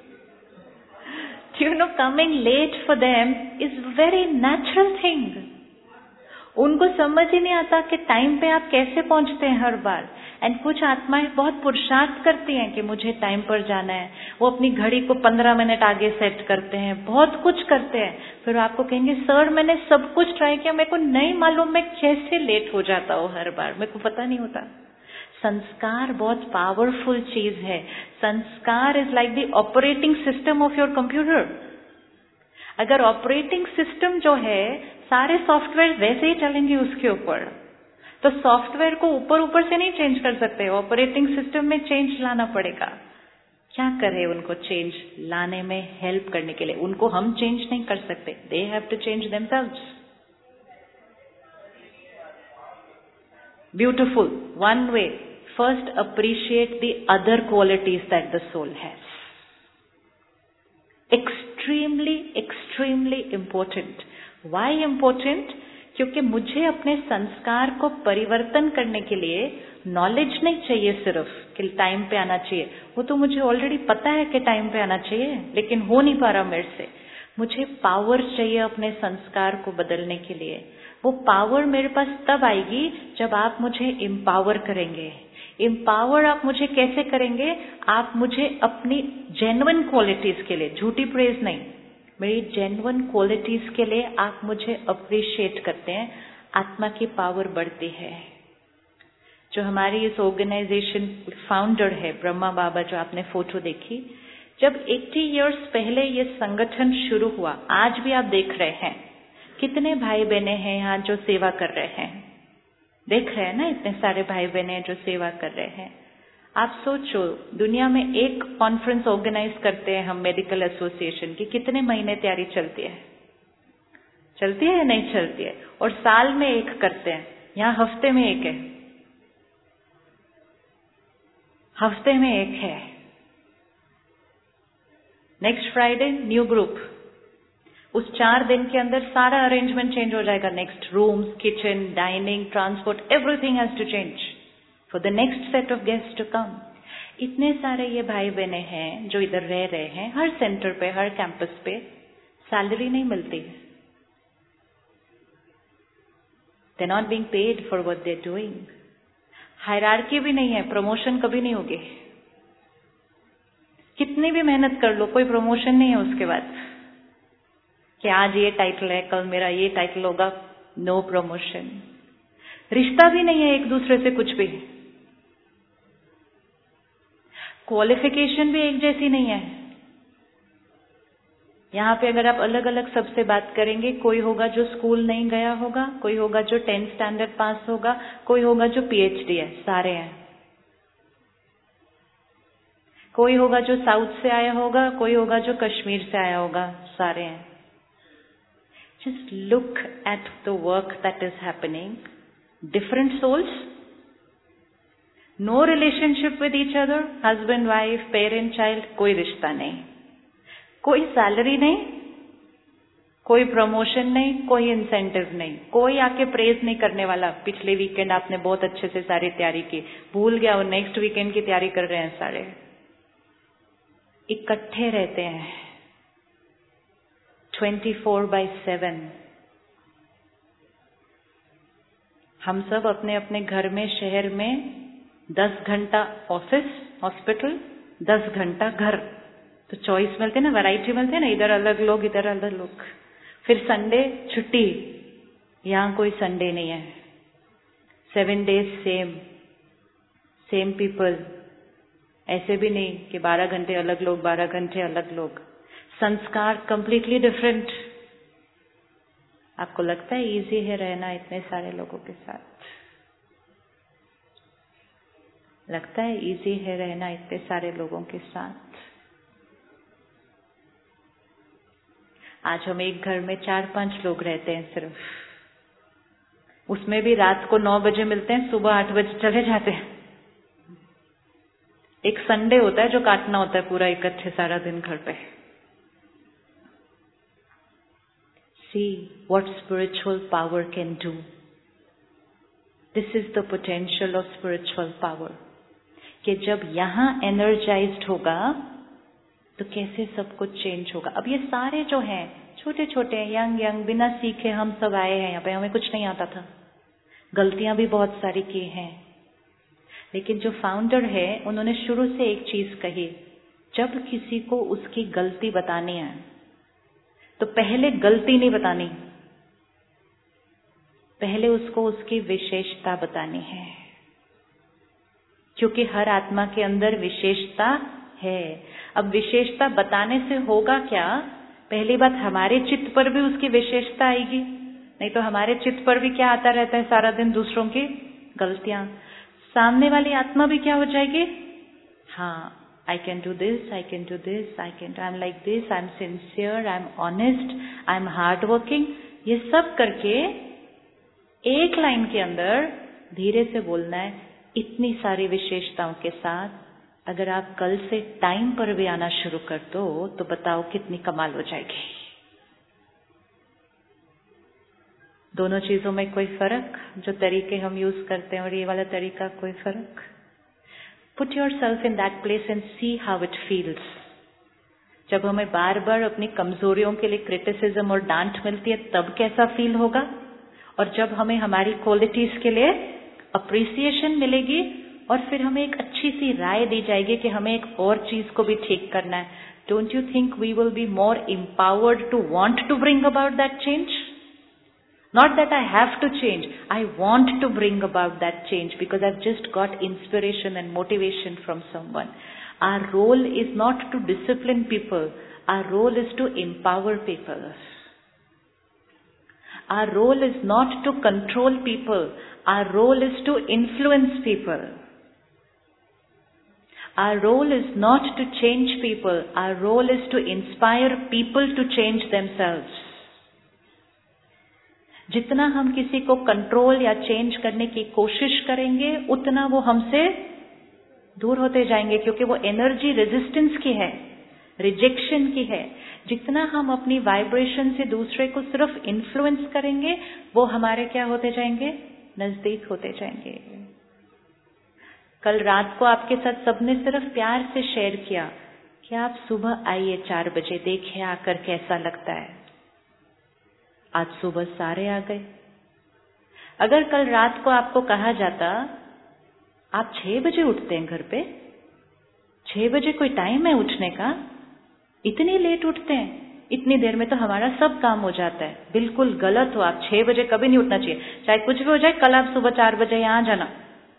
You know, coming late for them is very natural thing. उनको समझ ही नहीं आता कि time पे आप कैसे पहुंचते हैं हर बार। एंड कुछ आत्माएं बहुत पुरुषार्थ करती हैं कि मुझे टाइम पर जाना है, वो अपनी घड़ी को पंद्रह मिनट आगे सेट करते हैं, बहुत कुछ करते हैं। फिर आपको कहेंगे सर मैंने सब कुछ ट्राई किया, मेरे को नहीं मालूम मैं कैसे लेट हो जाता हूँ हर बार, मेरे को पता नहीं होता। संस्कार बहुत पावरफुल चीज है। Sanskar is like the operating system of your computer. अगर ऑपरेटिंग सिस्टम जो है, सारे सॉफ्टवेयर वैसे ही चलेंगे उसके ऊपर, तो सॉफ्टवेयर को ऊपर ऊपर से नहीं चेंज कर सकते, ऑपरेटिंग सिस्टम में चेंज लाना पड़ेगा। क्या करें उनको चेंज लाने में हेल्प करने के लिए? उनको हम चेंज नहीं कर सकते, they have to change themselves. Beautiful one way, first appreciate the other qualities that the soul has. Extremely extremely important. Why important? क्योंकि मुझे अपने संस्कार को परिवर्तन करने के लिए नॉलेज नहीं चाहिए सिर्फ कि टाइम पे आना चाहिए, वो तो मुझे ऑलरेडी पता है कि टाइम पे आना चाहिए, लेकिन हो नहीं पा रहा मेरे से। मुझे पावर चाहिए अपने संस्कार को बदलने के लिए। वो पावर मेरे पास तब आएगी जब आप मुझे एम्पावर करेंगे। एम्पावर आप मुझे कैसे करेंगे? आप मुझे अपनी जेन्युइन क्वालिटीज के लिए, झूठी प्रेज नहीं, मेरी जेन्युइन क्वालिटीज के लिए आप मुझे अप्रिशिएट करते हैं, आत्मा की पावर बढ़ती है। जो हमारी इस ऑर्गेनाइजेशन फाउंडर है ब्रह्मा बाबा, जो आपने फोटो देखी, जब अस्सी इयर्स पहले ये संगठन शुरू हुआ, आज भी आप देख रहे हैं कितने भाई बहने हैं यहाँ जो सेवा कर रहे हैं, देख रहे हैं ना, इतने सारे भाई बहने जो सेवा कर रहे हैं। आप सोचो, दुनिया में एक कॉन्फ्रेंस ऑर्गेनाइज करते हैं हम मेडिकल एसोसिएशन की, कितने महीने तैयारी चलती है? चलती है या नहीं चलती है? और साल में एक करते हैं, यहाँ हफ्ते में एक है, हफ्ते में एक है। नेक्स्ट फ्राइडे न्यू ग्रुप, उस चार दिन के अंदर सारा अरेंजमेंट चेंज हो जाएगा। Next rooms, kitchen, dining, transport, everything has to change for the next set of guest to come. इतने सारे ये भाई बहने हैं जो इधर रह रहे हैं, हर सेंटर पे, हर कैंपस पे, सैलरी नहीं मिलती, they not being paid for what they are doing. Hierarchy भी नहीं है, प्रमोशन कभी नहीं होगी, कितनी भी मेहनत कर लो कोई प्रमोशन नहीं है उसके बाद, कि आज ये टाइटल है, कल मेरा ये टाइटल होगा, नो प्रमोशन। रिश्ता भी नहीं है एक दूसरे से कुछ भी, क्वालिफिकेशन भी एक जैसी नहीं है। यहाँ पे अगर आप अलग अलग सबसे बात करेंगे, कोई होगा जो स्कूल नहीं गया होगा, कोई होगा जो टेंथ स्टैंडर्ड पास होगा, कोई होगा जो पीएचडी है, सारे हैं। कोई होगा जो साउथ से आया होगा, कोई होगा जो कश्मीर से आया होगा, सारे हैं। Just look at the work that is happening. Different souls, no relationship with each other, husband, wife, parent, child, कोई रिश्ता नहीं, कोई सैलरी नहीं, कोई प्रमोशन नहीं, कोई इंसेंटिव नहीं, कोई आके प्रेज नहीं करने वाला। पिछले वीकेंड आपने बहुत अच्छे से सारी तैयारी की, भूल गया वो नेक्स्ट वीकेंड की तैयारी कर रहे हैं सारे। इकट्ठे रहते हैं ट्वेंटी फोर बाई सेवन। हम सब अपने अपने घर में, शहर में दस घंटा ऑफिस, हॉस्पिटल, दस घंटा घर, तो चॉइस मिलते ना, वैरायटी मिलते है ना, इधर अलग लोग, इधर अलग लोग। फिर संडे छुट्टी, यहाँ कोई संडे नहीं है, seven days same same people. ऐसे भी नहीं कि बारह घंटे अलग लोग, बारह घंटे अलग लोग, संस्कार कंप्लीटली डिफरेंट। आपको लगता है इजी है रहना इतने सारे लोगों के साथ? लगता है इजी है रहना इतने सारे लोगों के साथ? आज हम एक घर में चार पांच लोग रहते हैं सिर्फ, उसमें भी रात को नौ बजे मिलते हैं, सुबह आठ बजे चले जाते हैं। एक संडे होता है जो काटना होता है पूरा इकट्ठे सारा दिन घर पे। See what spiritual power can do. This is the potential of spiritual power. कि जब यहाँ energized होगा तो कैसे सब कुछ चेंज होगा। अब ये सारे जो हैं छोटे छोटे, यंग यंग, बिना सीखे हम सब आए हैं यहाँ पे, हमें कुछ नहीं आता था, गलतियां भी बहुत सारी की हैं, लेकिन जो फाउंडर है उन्होंने शुरू से एक चीज कही, जब किसी को उसकी गलती बतानी है तो पहले गलती नहीं बतानी, पहले उसको उसकी विशेषता बतानी है, क्योंकि हर आत्मा के अंदर विशेषता है। अब विशेषता बताने से होगा क्या? पहली बात, हमारे चित्त पर भी उसकी विशेषता आएगी, नहीं तो हमारे चित्त पर भी क्या आता रहता है सारा दिन? दूसरों की गलतियां। सामने वाली आत्मा भी क्या हो जाएगी? हाँ, I can do this, I can do this, I can do, I'm like this, I'm sincere, I'm honest, I'm hardworking। ये सब करके एक लाइन के अंदर धीरे से बोलना है, इतनी सारी विशेषताओं के साथ। अगर आप कल से टाइम पर भी आना शुरू कर दो तो बताओ कितनी कमाल हो जाएगी। दोनों चीजों में कोई फर्क? जो तरीके हम यूज करते हैं और ये वाला तरीका, कोई फर्क? Put yourself in that place and see how it feels. जब हमें बार बार अपनी कमजोरियों के लिए क्रिटिसिज्म और डांट मिलती है तब कैसा फील होगा, और जब हमें हमारी क्वालिटीज के लिए अप्रिसिएशन मिलेगी और फिर हमें एक अच्छी सी राय दी जाएगी कि हमें एक और चीज को भी ठीक करना है, don't you think we will be more empowered to want to bring about that change? Not that I have to change, I want to bring about that change because I've just got inspiration and motivation from someone. Our role is not to discipline people, our role is to empower people. Our role is not to control people, our role is to influence people. Our role is not to change people, our role is to inspire people to change themselves. जितना हम किसी को control या change करने की कोशिश करेंगे उतना वो हमसे दूर होते जाएंगे, क्योंकि वो एनर्जी रेजिस्टेंस की है, रिजेक्शन की है. जितना हम अपनी वाइब्रेशन से दूसरे को सिर्फ इन्फ्लुएंस करेंगे वो हमारे क्या होते जाएंगे, नजदीक होते जाएंगे. कल रात को आपके साथ सबने सिर्फ प्यार से शेयर किया कि आप सुबह आइए चार बजे, देखिए आकर कैसा लगता है. आज सुबह सारे आ गए. अगर कल रात को आपको कहा जाता आप छह बजे उठते हैं घर पे, छह बजे कोई टाइम है उठने का, इतनी लेट उठते हैं, इतनी देर में तो हमारा सब काम हो जाता है. बिल्कुल गलत हो, आप छह बजे कभी नहीं उठना चाहिए, चाहे कुछ भी हो जाए. कल आप सुबह चार बजे यहां जाना.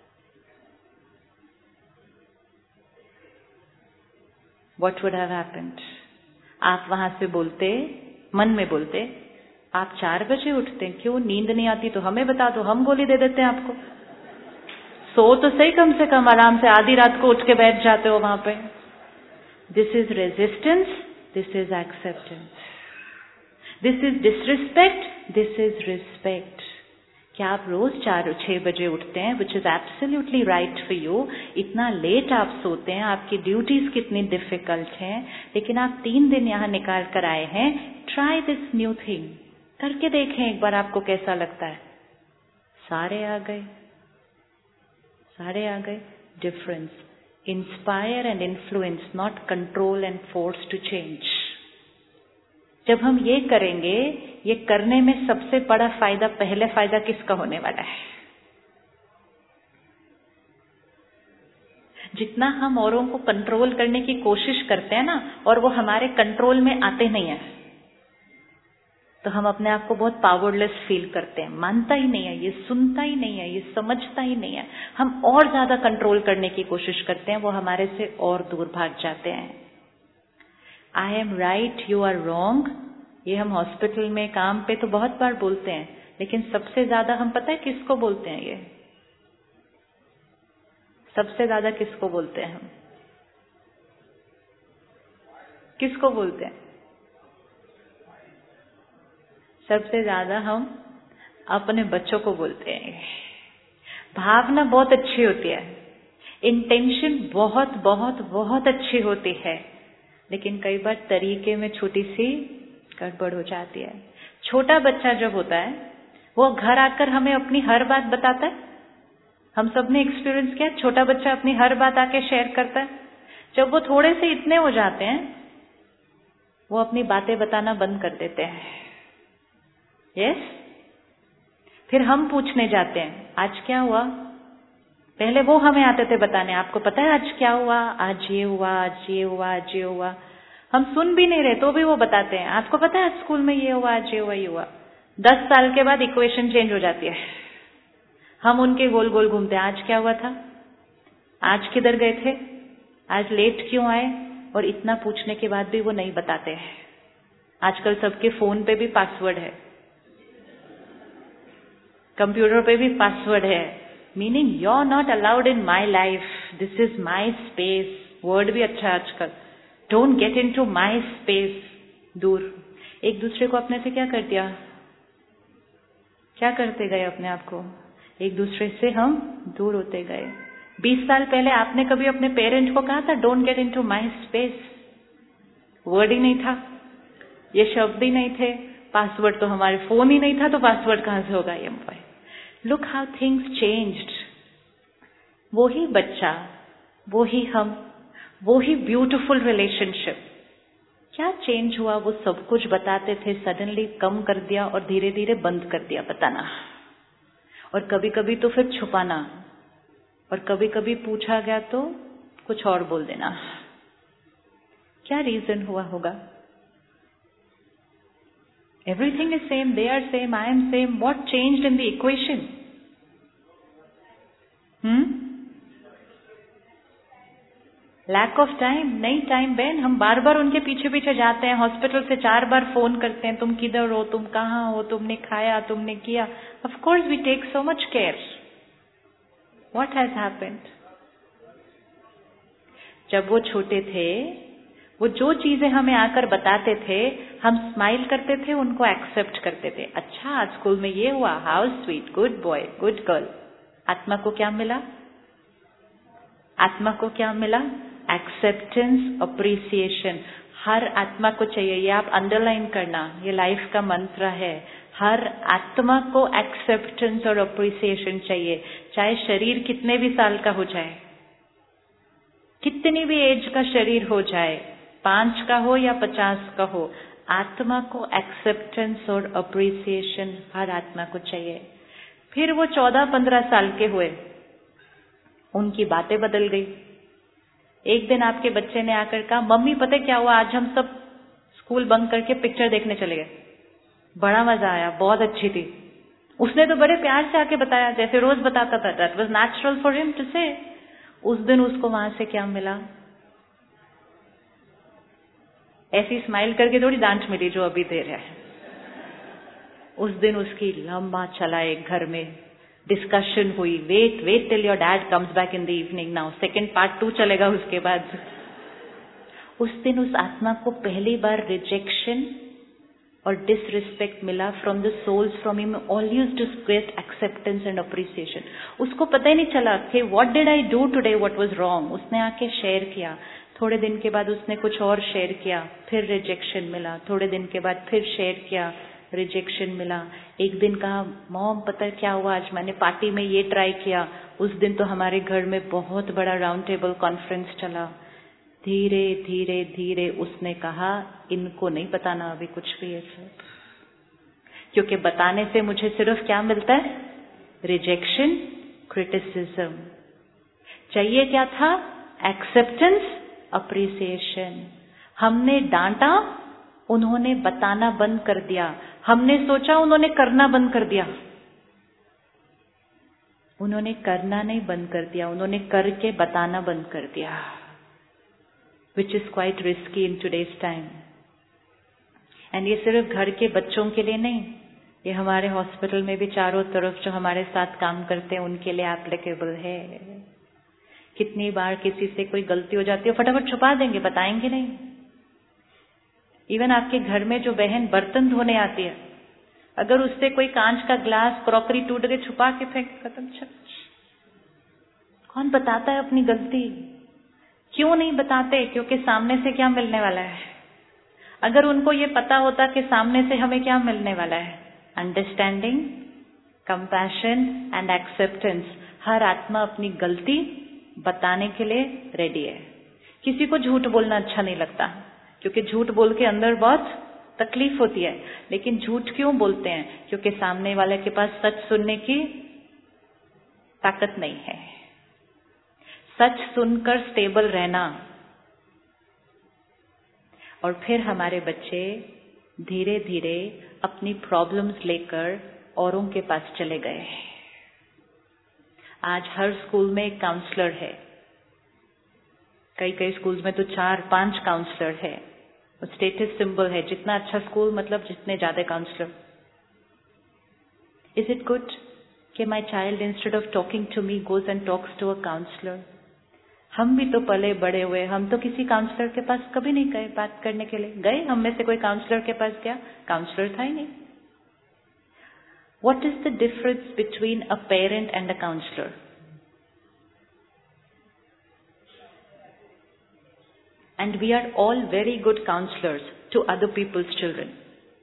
What would have happened? आप वहां से बोलते, मन में बोलते, आप चार बजे उठते हैं, क्यों नींद नहीं आती तो हमें बता दो, हम गोली दे देते हैं आपको. सो तो सही, कम से कम आराम से आधी रात को उठ के बैठ जाते हो वहां पे. This is resistance, this is acceptance, this is disrespect, this is respect. क्या आप रोज चार छह बजे उठते हैं, which is absolutely right for you. इतना लेट आप सोते हैं, आपकी ड्यूटीज कितनी डिफिकल्ट हैं, लेकिन आप तीन दिन यहाँ निकाल कर आए हैं. ट्राई दिस न्यू थिंग, करके देखें एक बार आपको कैसा लगता है. सारे आ गए, सारे आ गए. Difference, inspire and influence, not control and force to change. जब हम ये करेंगे, ये करने में सबसे बड़ा फायदा, पहले फायदा किसका होने वाला है? जितना हम औरों को कंट्रोल करने की कोशिश करते हैं ना, और वो हमारे कंट्रोल में आते नहीं है, तो हम अपने आप को बहुत पावरलेस फील करते हैं. मानता ही नहीं है, ये सुनता ही नहीं है, ये समझता ही नहीं है. हम और ज्यादा कंट्रोल करने की कोशिश करते हैं, वो हमारे से और दूर भाग जाते हैं. I am right, you are wrong, ये हम हॉस्पिटल में, काम पे तो बहुत बार बोलते हैं, लेकिन सबसे ज्यादा हम पता है किसको बोलते हैं? ये सबसे ज्यादा किसको बोलते हैं? हम किसको बोलते हैं? सबसे ज्यादा हम अपने बच्चों को बोलते हैं. भावना बहुत अच्छी होती है, इंटेंशन बहुत बहुत बहुत अच्छी होती है, लेकिन कई बार तरीके में छोटी सी गड़बड़ हो जाती है. छोटा बच्चा जब होता है, वो घर आकर हमें अपनी हर बात बताता है. हम सब ने एक्सपीरियंस किया, छोटा बच्चा अपनी हर बात आके शेयर करता है. जब वो थोड़े से इतने हो जाते हैं, वो अपनी बातें बताना बंद कर देते हैं. Yes yes? फिर हम पूछने जाते हैं, आज क्या हुआ? पहले वो हमें आते थे बताने, आपको पता है आज क्या हुआ, आज ये हुआ, आज ये हुआ, आज ये हुआ. हम सुन भी नहीं रहे तो भी वो बताते हैं, आपको पता है आज स्कूल में ये हुआ, आज ये हुआ, ये हुआ. दस साल के बाद इक्वेशन चेंज हो जाती है, हम उनके गोल गोल घूमते हैं. आज क्या हुआ था, आज किधर गए थे, आज लेट क्यों आए? और इतना पूछने के बाद भी वो नहीं बताते हैं. आजकल सबके फोन पे भी पासवर्ड है, कंप्यूटर पे भी पासवर्ड है, meaning you are not allowed in my life, this is my space. Word भी अच्छा आजकल, don't get into my space. दूर. एक दूसरे को अपने से क्या कर दिया, क्या करते गए अपने आप को, एक दूसरे से हम दूर होते गए. बीस साल पहले आपने कभी अपने पेरेंट को कहा था don't get into my space? Word ही नहीं था, ये शब्द ही नहीं थे, पासवर्ड तो हमारे फोन ही नहीं था, तो पासवर्ड कहां से होगा ये mobile. Look how things changed. वो ही बच्चा, वो ही हम, वो ही ब्यूटीफुल रिलेशनशिप, क्या चेंज हुआ? वो सब कुछ बताते थे, सडनली कम कर दिया और धीरे धीरे बंद कर दिया बताना, और कभी कभी तो फिर छुपाना. और कभी कभी पूछा गया तो कुछ और बोल देना। क्या रीजन हुआ होगा? Everything is same, they are same, I am same. What changed in the equation? Hmm? Lack of time. नहीं टाइम बहन, हम बार बार उनके पीछे पीछे जाते हैं, हॉस्पिटल से चार बार फोन करते हैं, तुम किधर हो, तुम कहाँ हो, तुमने खाया, तुमने किया. Of course we take so much care. What has happened? जब वो छोटे थे, वो जो चीजें हमें आकर बताते थे, हम स्माइल करते थे, उनको एक्सेप्ट करते थे. अच्छा आज स्कूल में ये हुआ, how sweet, good boy, good girl. आत्मा को क्या मिला? आत्मा को क्या मिला? Acceptance, appreciation. हर आत्मा को चाहिए, ये आप अंडरलाइन करना, ये लाइफ का मंत्र है. हर आत्मा को एक्सेप्टेंस और अप्रिसिएशन चाहिए, चाहे शरीर कितने भी साल का हो जाए, कितनी भी एज का शरीर हो जाए, पांच का हो या पचास का हो, आत्मा को एक्सेप्टेंस और अप्रिसिएशन हर आत्मा को चाहिए. फिर वो चौदह पंद्रह साल के हुए, उनकी बातें बदल गई. एक दिन आपके बच्चे ने आकर कहा, मम्मी पता क्या हुआ, आज हम सब स्कूल बंक करके पिक्चर देखने चले गए, बड़ा मजा आया, बहुत अच्छी थी. उसने तो बड़े प्यार से आके बताया, जैसे रोज बताता था. That was natural for him to say. उस दिन उसको वहां से क्या मिला? ऐसी स्माइल करके थोड़ी डांट मिली जो अभी दे रहा है. उस दिन उसकी लंबा चला एक घर में डिस्कशन हुई. Wait wait till your dad comes back in the evening now, second part two चलेगा उसके बाद. उस दिन उस आत्मा को पहली बार रिजेक्शन और डिसरिस्पेक्ट मिला from the souls from him always to spread acceptance and appreciation. उसको पता ही नहीं चला कि what did I do today, what was wrong. उसने आके शेयर किया. थोड़े दिन के बाद उसने कुछ और शेयर किया, फिर रिजेक्शन मिला. थोड़े दिन के बाद फिर शेयर किया, रिजेक्शन मिला. एक दिन कहा, मॉम पता है क्या हुआ, आज मैंने पार्टी में ये ट्राई किया. उस दिन तो हमारे घर में बहुत बड़ा राउंड टेबल कॉन्फ्रेंस चला. धीरे धीरे धीरे उसने कहा, इनको नहीं बताना अभी कुछ भी है सब, क्योंकि बताने से मुझे सिर्फ क्या मिलता है? Rejection, criticism. चाहिए क्या था? Acceptance, appreciation. हमने डांटा, उन्होंने बताना बंद कर दिया. हमने सोचा, उन्होंने करना बंद कर दिया. उन्होंने करना नहीं बंद कर दिया, उन्होंने करके बताना बंद कर दिया. Which is quite risky in today's time. And ये सिर्फ घर के बच्चों के लिए नहीं, ये हमारे हॉस्पिटल में भी चारों तरफ जो हमारे साथ काम करते हैं उनके लिए एप्लीकेबल है. कितनी बार किसी से कोई गलती हो जाती है, फटाफट छुपा देंगे, बताएंगे नहीं. इवन आपके घर में जो बहन बर्तन धोने आती है, अगर उससे कोई कांच का ग्लास, क्रॉकरी टूट गए, छुपा के फेंक, खत्म. कौन बताता है अपनी गलती? क्यों नहीं बताते? क्योंकि सामने से क्या मिलने वाला है. अगर उनको ये पता होता कि सामने से हमें क्या मिलने वाला है, अंडरस्टैंडिंग, कंपैशन एंड एक्सेप्टेंस. हर आत्मा अपनी गलती बताने के लिए रेडी है. किसी को झूठ बोलना अच्छा नहीं लगता, क्योंकि झूठ बोल के अंदर बहुत तकलीफ होती है. लेकिन झूठ क्यों बोलते हैं? क्योंकि सामने वाले के पास सच सुनने की ताकत नहीं है. सच सुनकर स्टेबल रहना. और फिर हमारे बच्चे धीरे धीरे अपनी प्रॉब्लम्स लेकर औरों के पास चले गए. आज हर स्कूल में एक काउंसलर है, कई कई स्कूल्स में तो चार पांच काउंसलर है. स्टेटस सिंबल है, जितना अच्छा स्कूल मतलब जितने ज्यादा काउंसलर. इज इट गुड कि my child instead of talking to me goes and talks to a counsellor? हम भी तो पले बड़े हुए, हम तो किसी काउंसलर के पास कभी नहीं गए बात करने के लिए. गए हम में से कोई काउंसलर के पास गया? काउंसलर था ही नहीं. What is the difference between a parent and a counselor? And we are all very good counselors to other people's children.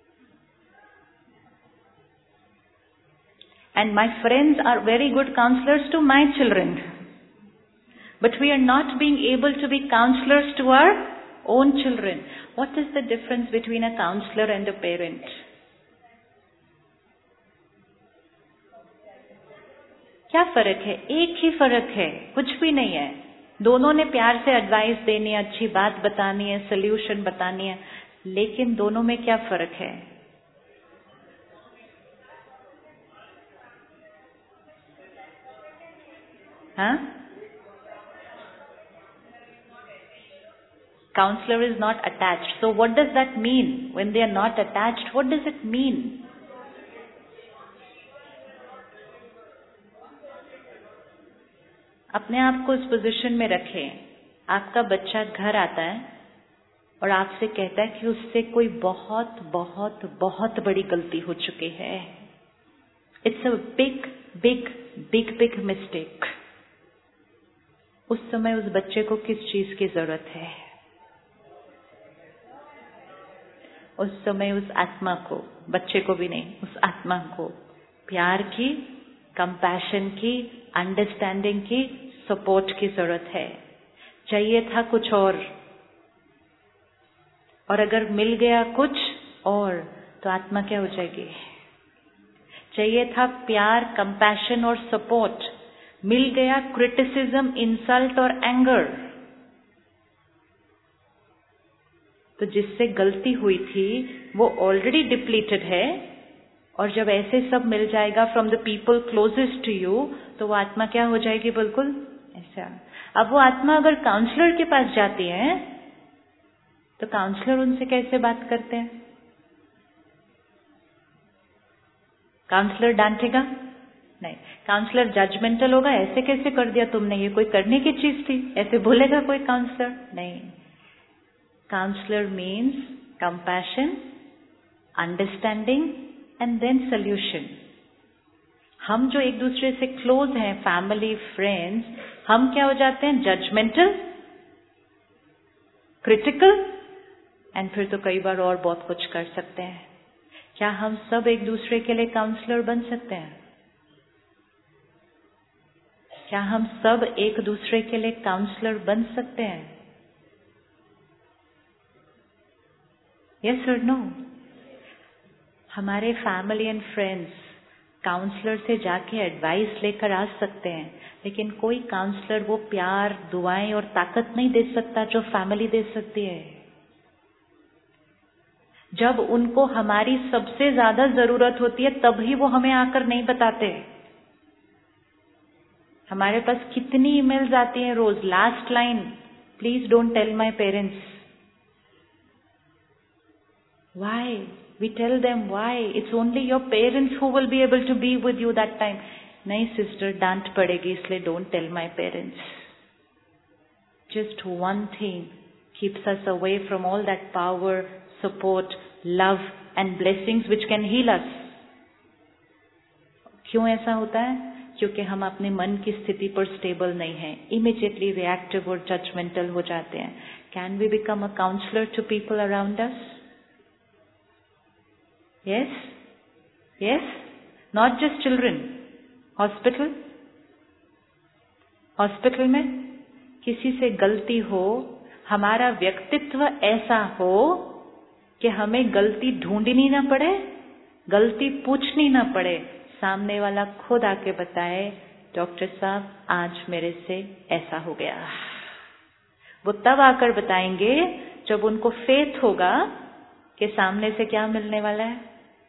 And my friends are very good counselors to my children. But we are not being able to be counselors to our own children. What is the difference between a counselor and a parent? क्या फर्क है? एक ही फर्क है, कुछ भी नहीं है। दोनों ने प्यार से एडवाइस देनी है, अच्छी बात बतानी है, सोल्यूशन बतानी है, लेकिन दोनों में क्या फर्क है? हाँ? Counselor is not attached. So what does that mean? When they are not attached, what does it mean? अपने आप को इस पोजीशन में रखें। आपका बच्चा घर आता है और आपसे कहता है कि उससे कोई बहुत बहुत बहुत बड़ी गलती हो चुकी है। It's a big big big big mistake. उस समय उस बच्चे को किस चीज की जरूरत है? उस समय उस आत्मा को, बच्चे को भी नहीं, उस आत्मा को प्यार की, कंपैशन की, अंडरस्टैंडिंग की, सपोर्ट की जरूरत है। चाहिए था कुछ और, और अगर मिल गया कुछ और तो आत्मा क्या हो जाएगी? चाहिए था प्यार, कंपैशन और सपोर्ट, मिल गया क्रिटिसिज्म, इंसल्ट और एंगर। तो जिससे गलती हुई थी वो ऑलरेडी डिप्लीटेड है, और जब ऐसे सब मिल जाएगा from the people closest to you, तो वो आत्मा क्या हो जाएगी? बिल्कुल ऐसा। अब वो आत्मा अगर काउंसलर के पास जाती है तो काउंसलर उनसे कैसे बात करते हैं? काउंसलर डांटेगा? नहीं। काउंसलर जजमेंटल होगा, ऐसे कैसे कर दिया तुमने, ये कोई करने की चीज थी, ऐसे बोलेगा कोई काउंसलर? नहीं। Counsellor means compassion, understanding and then solution. हम जो एक दूसरे से क्लोज हैं, फैमिली, फ्रेंड्स, हम क्या हो जाते हैं? जजमेंटल, क्रिटिकल, एंड फिर तो कई बार और बहुत कुछ कर सकते हैं। क्या हम सब एक दूसरे के लिए काउंसलर बन सकते हैं? क्या हम सब एक दूसरे के लिए काउंसलर बन सकते हैं? यस और नो? हमारे फैमिली एंड फ्रेंड्स काउंसलर से जाके एडवाइस लेकर आ सकते हैं, लेकिन कोई काउंसलर वो प्यार, दुआएं और ताकत नहीं दे सकता जो फैमिली दे सकती है। जब उनको हमारी सबसे ज्यादा जरूरत होती है तभी वो हमें आकर नहीं बताते। हमारे पास कितनी ईमेल्स आती हैं रोज, last line, please don't tell my parents. Why? We tell them why. It's only your parents who will be able to be with you that time. नहीं sister, डांट पड़ेगी इसलिए don't tell my parents. Just one thing keeps us away from all that power, support, love and blessings which can heal us. क्यों ऐसा होता है? क्योंकि हम अपने मन की स्थिति पर स्टेबल नहीं हैं, immediately reactive और judgmental हो जाते हैं. Can we become a counselor to people around us? Yes? Yes? Not just children. Hospital? Hospital में किसी से गलती हो, हमारा व्यक्तित्व ऐसा हो कि हमें गलती ढूंढनी ना पड़े, गलती पूछनी ना पड़े, सामने वाला खुद आके बताए, डॉक्टर साहब आज मेरे से ऐसा हो गया। वो तब आकर बताएंगे जब उनको फेथ होगा कि सामने से क्या मिलने वाला है।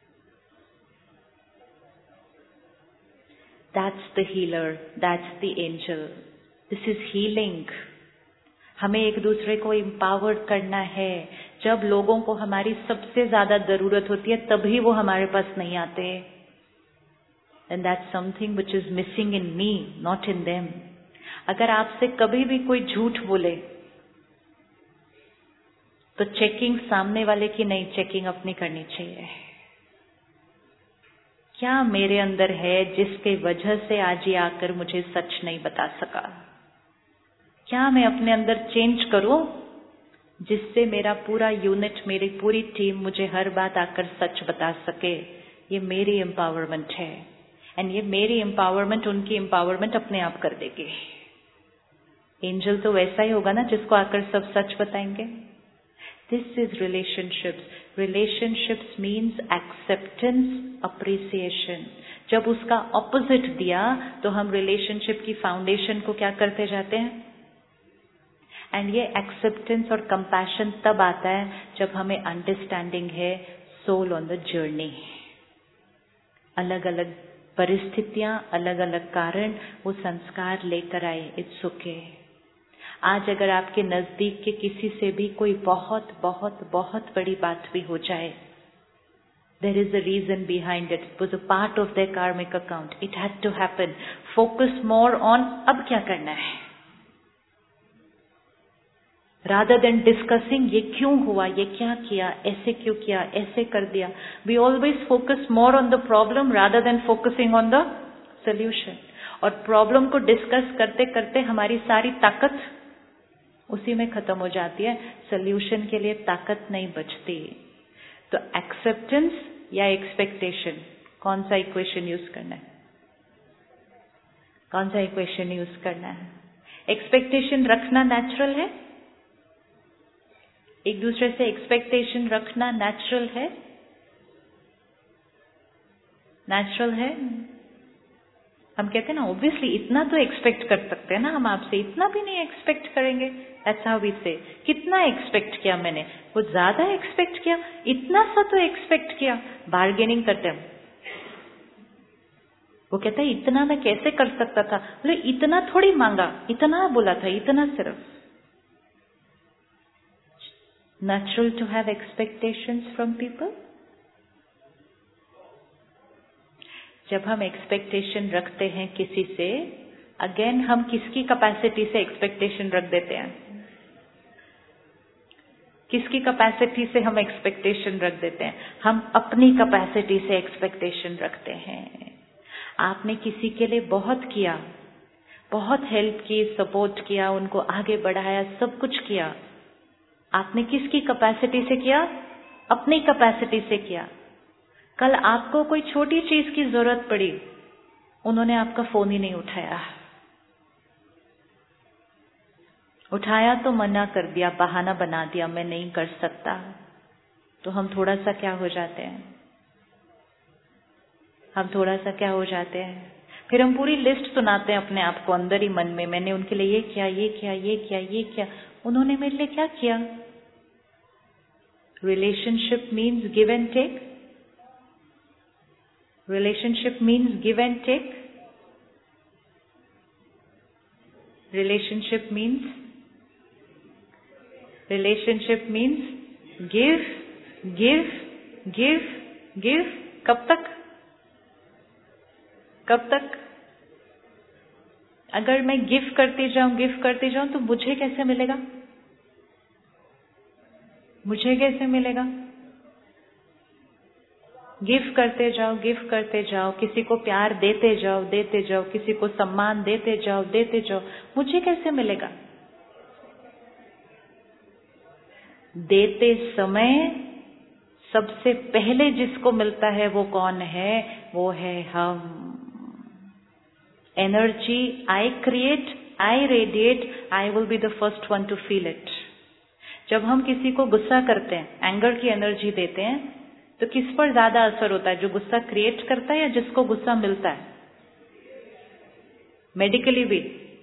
That's the healer, that's the angel. This is healing. हमें एक दूसरे को empowered करना है। जब लोगों को हमारी सबसे ज्यादा जरूरत होती है तभी वो हमारे पास नहीं आते। And that's something which is missing in me, not in them. अगर आपसे कभी भी कोई झूठ बोले तो चेकिंग सामने वाले की नहीं, चेकिंग अपनी करनी चाहिए। क्या मेरे अंदर है जिसके वजह से आज ये आकर मुझे सच नहीं बता सका? क्या मैं अपने अंदर चेंज करूं जिससे मेरा पूरा यूनिट, मेरी पूरी टीम मुझे हर बात आकर सच बता सके? ये मेरी एम्पावरमेंट है, एंड ये मेरी एम्पावरमेंट उनकी एम्पावरमेंट अपने आप कर देगी। एंजल तो वैसा ही होगा ना जिसको आकर सब सच बताएंगे। This is relationships. Relationships means acceptance, appreciation. जब उसका opposite दिया तो हम relationship की foundation को क्या करते जाते हैं? And ये acceptance और compassion तब आता है जब हमें understanding है soul on the journey. अलग अलग परिस्थितियां, अलग अलग कारण वो संस्कार लेकर आए. It's okay. आज अगर आपके नजदीक के किसी से भी कोई बहुत बहुत बहुत बड़ी बात भी हो जाए, there is a reason behind it. It was a part of their karmic account. It had to happen. Focus more on अब क्या करना है, rather than discussing ये क्यों हुआ, ये क्या किया, ऐसे क्यों किया, ऐसे कर दिया. We always focus more on the problem rather than focusing on the solution. और problem को discuss करते करते हमारी सारी ताकत उसी में खत्म हो जाती है. सोल्यूशन के लिए ताकत नहीं बचती. तो एक्सेप्टेंस या एक्सपेक्टेशन, कौन सा इक्वेशन यूज करना है? कौन सा इक्वेशन यूज करना है? एक्सपेक्टेशन रखना नेचुरल है. एक दूसरे से एक्सपेक्टेशन रखना नेचुरल है. नेचुरल है. हम कहते हैं ना, ऑब्वियसली इतना तो एक्सपेक्ट कर सकते हैं ना हम आपसे, इतना भी नहीं एक्सपेक्ट करेंगे. ऐसा भी से कितना एक्सपेक्ट किया मैंने, वो ज्यादा एक्सपेक्ट किया, इतना सा तो एक्सपेक्ट किया. बार्गेनिंग करते हैं. वो कहता है इतना मैं कैसे कर सकता था. बोले इतना थोड़ी मांगा, इतना बोला था, इतना सिर्फ. Natural to have expectations from people. जब हम एक्सपेक्टेशन रखते हैं किसी से, अगेन हम किसकी कैपेसिटी से एक्सपेक्टेशन रख देते हैं? किसकी कैपेसिटी से हम एक्सपेक्टेशन रख देते हैं? हम अपनी कैपेसिटी से एक्सपेक्टेशन रखते हैं. आपने किसी के लिए बहुत किया, बहुत हेल्प की, सपोर्ट किया, उनको आगे बढ़ाया, सब कुछ किया. आपने किसकी कैपेसिटी से किया? अपनी कैपेसिटी से किया. कल आपको कोई छोटी चीज की जरूरत पड़ी, उन्होंने आपका फोन ही नहीं उठाया. उठाया तो मना कर दिया, बहाना बना दिया, मैं नहीं कर सकता. तो हम थोड़ा सा क्या हो जाते हैं? हम थोड़ा सा क्या हो जाते हैं? फिर हम पूरी लिस्ट सुनाते हैं अपने आप को अंदर ही मन में. मैंने उनके लिए ये किया, ये किया, ये किया, ये किया. उन्होंने मेरे लिए क्या किया? Relationship means give and take. Relationship means give and take. Relationship means relationship means give, give, give, give. कब तक? कब तक? अगर मैं गिव करती जाऊं, गिव करती जाऊं तो मुझे कैसे मिलेगा? मुझे कैसे मिलेगा? गिव करते जाओ, गिव करते जाओ, किसी को प्यार देते जाओ, देते जाओ, किसी को सम्मान देते जाओ, देते जाओ. मुझे कैसे मिलेगा? देते समय सबसे पहले जिसको मिलता है वो कौन है? वो है हम. Energy I create, I radiate, I will be the first one to feel it. जब हम किसी को गुस्सा करते हैं, एंगर की एनर्जी देते हैं, तो किस पर ज्यादा असर होता है? जो गुस्सा क्रिएट करता है या जिसको गुस्सा मिलता है? मेडिकली भी,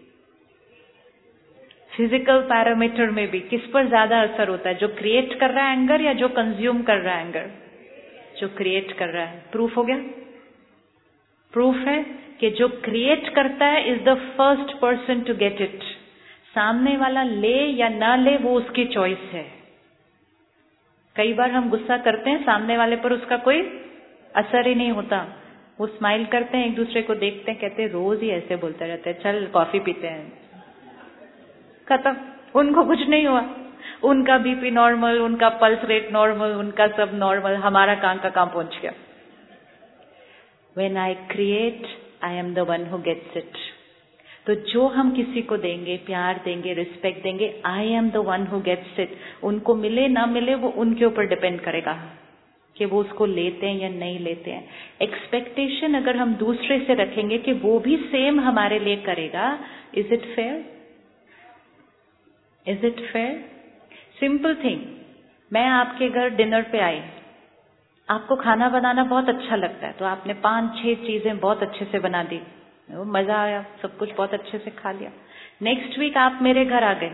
फिजिकल पैरामीटर में भी किस पर ज्यादा असर होता है? जो क्रिएट कर रहा है एंगर या जो कंज्यूम कर रहा है एंगर? जो क्रिएट कर रहा है. प्रूफ हो गया? प्रूफ है कि जो क्रिएट करता है is the first person to get it. सामने वाला ले या ना ले वो उसकी चॉइस है. कई बार हम गुस्सा करते हैं, सामने वाले पर उसका कोई असर ही नहीं होता. वो स्माइल करते हैं, एक दूसरे को देखते हैं, कहते हैं रोज ही ऐसे बोलते रहते हैं, चल कॉफी पीते हैं. खत्म. उनको कुछ नहीं हुआ. उनका बीपी नॉर्मल, उनका पल्स रेट नॉर्मल, उनका सब नॉर्मल. हमारा काम का काम पहुंच गया. When I create, I am the one who gets it. तो जो हम किसी को देंगे, प्यार देंगे, रिस्पेक्ट देंगे, I am the one who gets it. उनको मिले ना मिले वो उनके ऊपर डिपेंड करेगा कि वो उसको लेते हैं या नहीं लेते हैं. एक्सपेक्टेशन अगर हम दूसरे से रखेंगे कि वो भी सेम हमारे लिए करेगा, is it fair? Is it fair? Simple thing. मैं आपके घर डिनर पे आई, आपको खाना बनाना बहुत अच्छा लगता है, तो आपने पांच छह चीजें बहुत अच्छे से बना दी, मजा आया, सब कुछ बहुत अच्छे से खा लिया। नेक्स्ट वीक आप मेरे घर आ गए,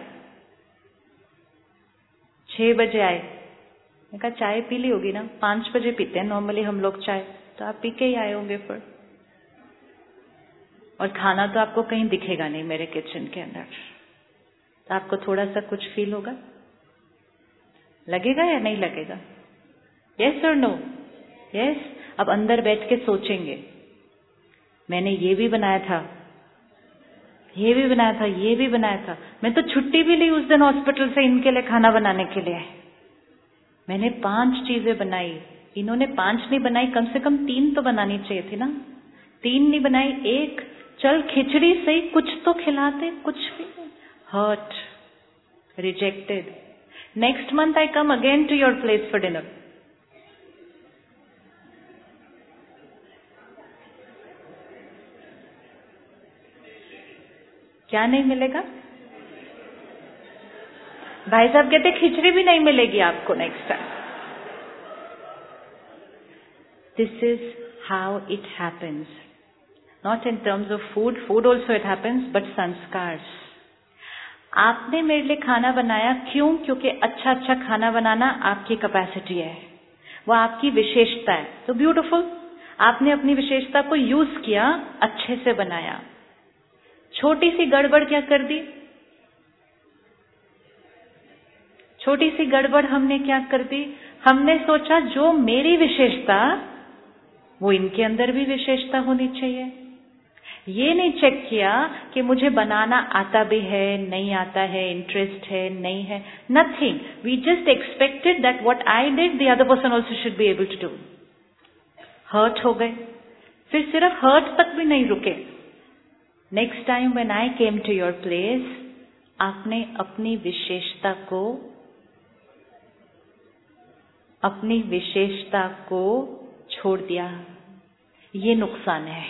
छह बजे आए, मैं कहा चाय पी ली होगी ना, पांच बजे पीते हैं नॉर्मली हम लोग चाय, तो आप पी के ही आए होंगे फिर। और खाना तो आपको कहीं दिखेगा नहीं मेरे किचन के अंदर, तो आपको थोड़ा सा कुछ फील होगा, लगेगा या नहीं लगेगा? यस और नो? यस। अब अंदर बैठ के सोचेंगे, मैंने ये भी बनाया था, ये भी बनाया था, ये भी बनाया था, मैं तो छुट्टी भी ली उस दिन हॉस्पिटल से इनके लिए खाना बनाने के लिए, मैंने पांच चीजें बनाई, इन्होंने पांच नहीं बनाई, कम से कम तीन तो बनानी चाहिए थी ना, तीन नहीं बनाई, एक, चल खिचड़ी सही कुछ तो खिलाते, कुछ भी। Hurt, rejected. Next month I come again to your place for dinner, क्या नहीं मिलेगा? भाई साहब कहते खिचड़ी भी नहीं मिलेगी आपको next time. This is how it happens, not in terms of food, food also it happens, but sanskar. आपने मेरे लिए खाना बनाया, क्यों? क्योंकि अच्छा अच्छा खाना बनाना आपकी कैपेसिटी है, वो आपकी विशेषता है, तो ब्यूटीफुल, आपने अपनी विशेषता को यूज किया, अच्छे से बनाया। छोटी सी गड़बड़ क्या कर दी? छोटी सी गड़बड़ हमने क्या कर दी? हमने सोचा जो मेरी विशेषता, वो इनके अंदर भी विशेषता होनी चाहिए। ये नहीं चेक किया कि मुझे बनाना आता भी है, नहीं आता है, इंटरेस्ट है, नहीं है, nothing. We just expected that what I did the other person also should be able to do. Hurt हो गए, फिर सिर्फ हर्ट तक भी नहीं रुके। Next time when I came to your place, आपने अपनी विशेषता को अपनी विशेषता को छोड़ दिया। ये नुकसान है,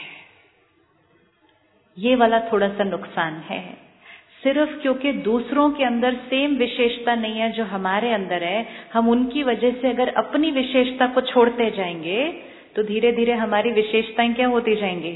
ये वाला थोड़ा सा नुकसान है। सिर्फ क्योंकि दूसरों के अंदर सेम विशेषता नहीं है जो हमारे अंदर है, हम उनकी वजह से अगर अपनी विशेषता को छोड़ते जाएंगे तो धीरे धीरे हमारी विशेषताएं क्या होती जाएंगी?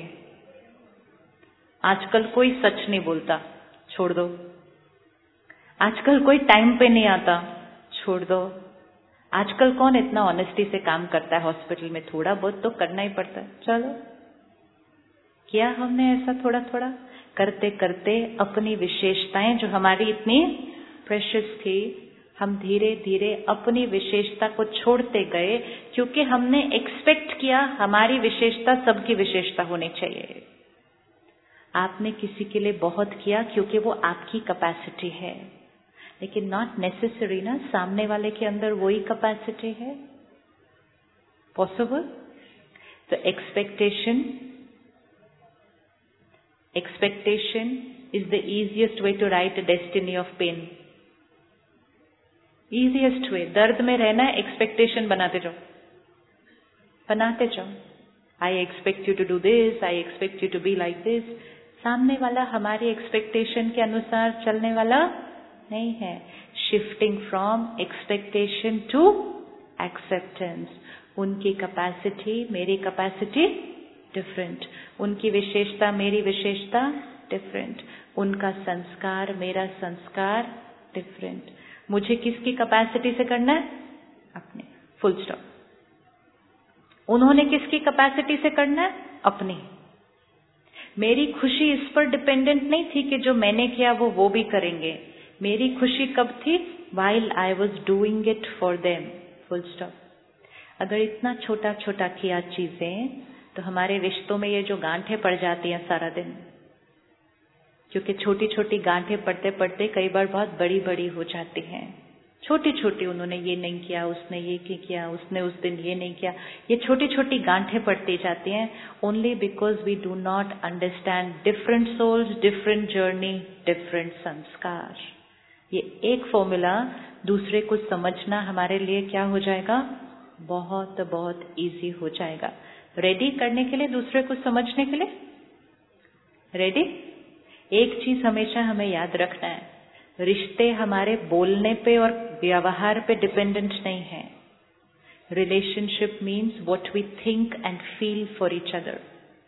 आजकल कोई सच नहीं बोलता, छोड़ दो। आजकल कोई टाइम पे नहीं आता, छोड़ दो। आजकल कौन इतना ऑनेस्टी से काम करता है हॉस्पिटल में? थोड़ा बहुत तो करना ही पड़ता है, चलो किया हमने ऐसा थोड़ा थोड़ा करते करते अपनी विशेषताएं जो हमारी इतनी प्रेशियस थी, हम धीरे धीरे अपनी विशेषता को छोड़ते गए, क्योंकि हमने एक्सपेक्ट किया हमारी विशेषता सबकी विशेषता होनी चाहिए। आपने किसी के लिए बहुत किया क्योंकि वो आपकी कैपेसिटी है, लेकिन नॉट नेसेसरी ना सामने वाले के अंदर वही कैपेसिटी है। पॉसिबल? तो expectation expectation is the easiest way to write a destiny of pain. Easiest way, दर्द में रहना है, एक्सपेक्टेशन बनाते जाओ, बनाते जाओ। I expect you to do this, I expect you to be like this. सामने वाला हमारी एक्सपेक्टेशन के अनुसार चलने वाला नहीं है। Shifting from expectation to acceptance. उनकी कैपेसिटी मेरी कैपेसिटी डिफरेंट, उनकी विशेषता मेरी विशेषता डिफरेंट, उनका संस्कार मेरा संस्कार डिफरेंट। मुझे किसकी कैपेसिटी से करना है? अपने, फुल स्टॉप। उन्होंने किसकी कैपेसिटी से करना है? अपनी। मेरी खुशी इस पर डिपेंडेंट नहीं थी कि जो मैंने किया वो वो भी करेंगे। मेरी खुशी कब थी? while I was doing it for them, full stop। अगर इतना छोटा छोटा किया चीजें, तो हमारे रिश्तों में ये जो गांठें पड़ जाती हैं सारा दिन, क्योंकि छोटी छोटी गांठें पड़ते पड़ते कई बार बहुत बड़ी बड़ी हो जाती हैं। छोटी छोटी, उन्होंने ये नहीं किया, उसने ये किया, उसने उस दिन ये नहीं किया, ये छोटी छोटी गांठें पड़ती जाती हैं। Only because we do not understand different souls, different journey, different sanskar. ये एक फॉर्मूला दूसरे को समझना हमारे लिए क्या हो जाएगा? बहुत बहुत इजी हो जाएगा। रेडी करने के लिए, दूसरे को समझने के लिए रेडी। एक चीज हमेशा हमें याद रखना है, रिश्ते हमारे बोलने पे और व्यवहार पे डिपेंडेंट नहीं है. Relationship means what we think and feel for each other.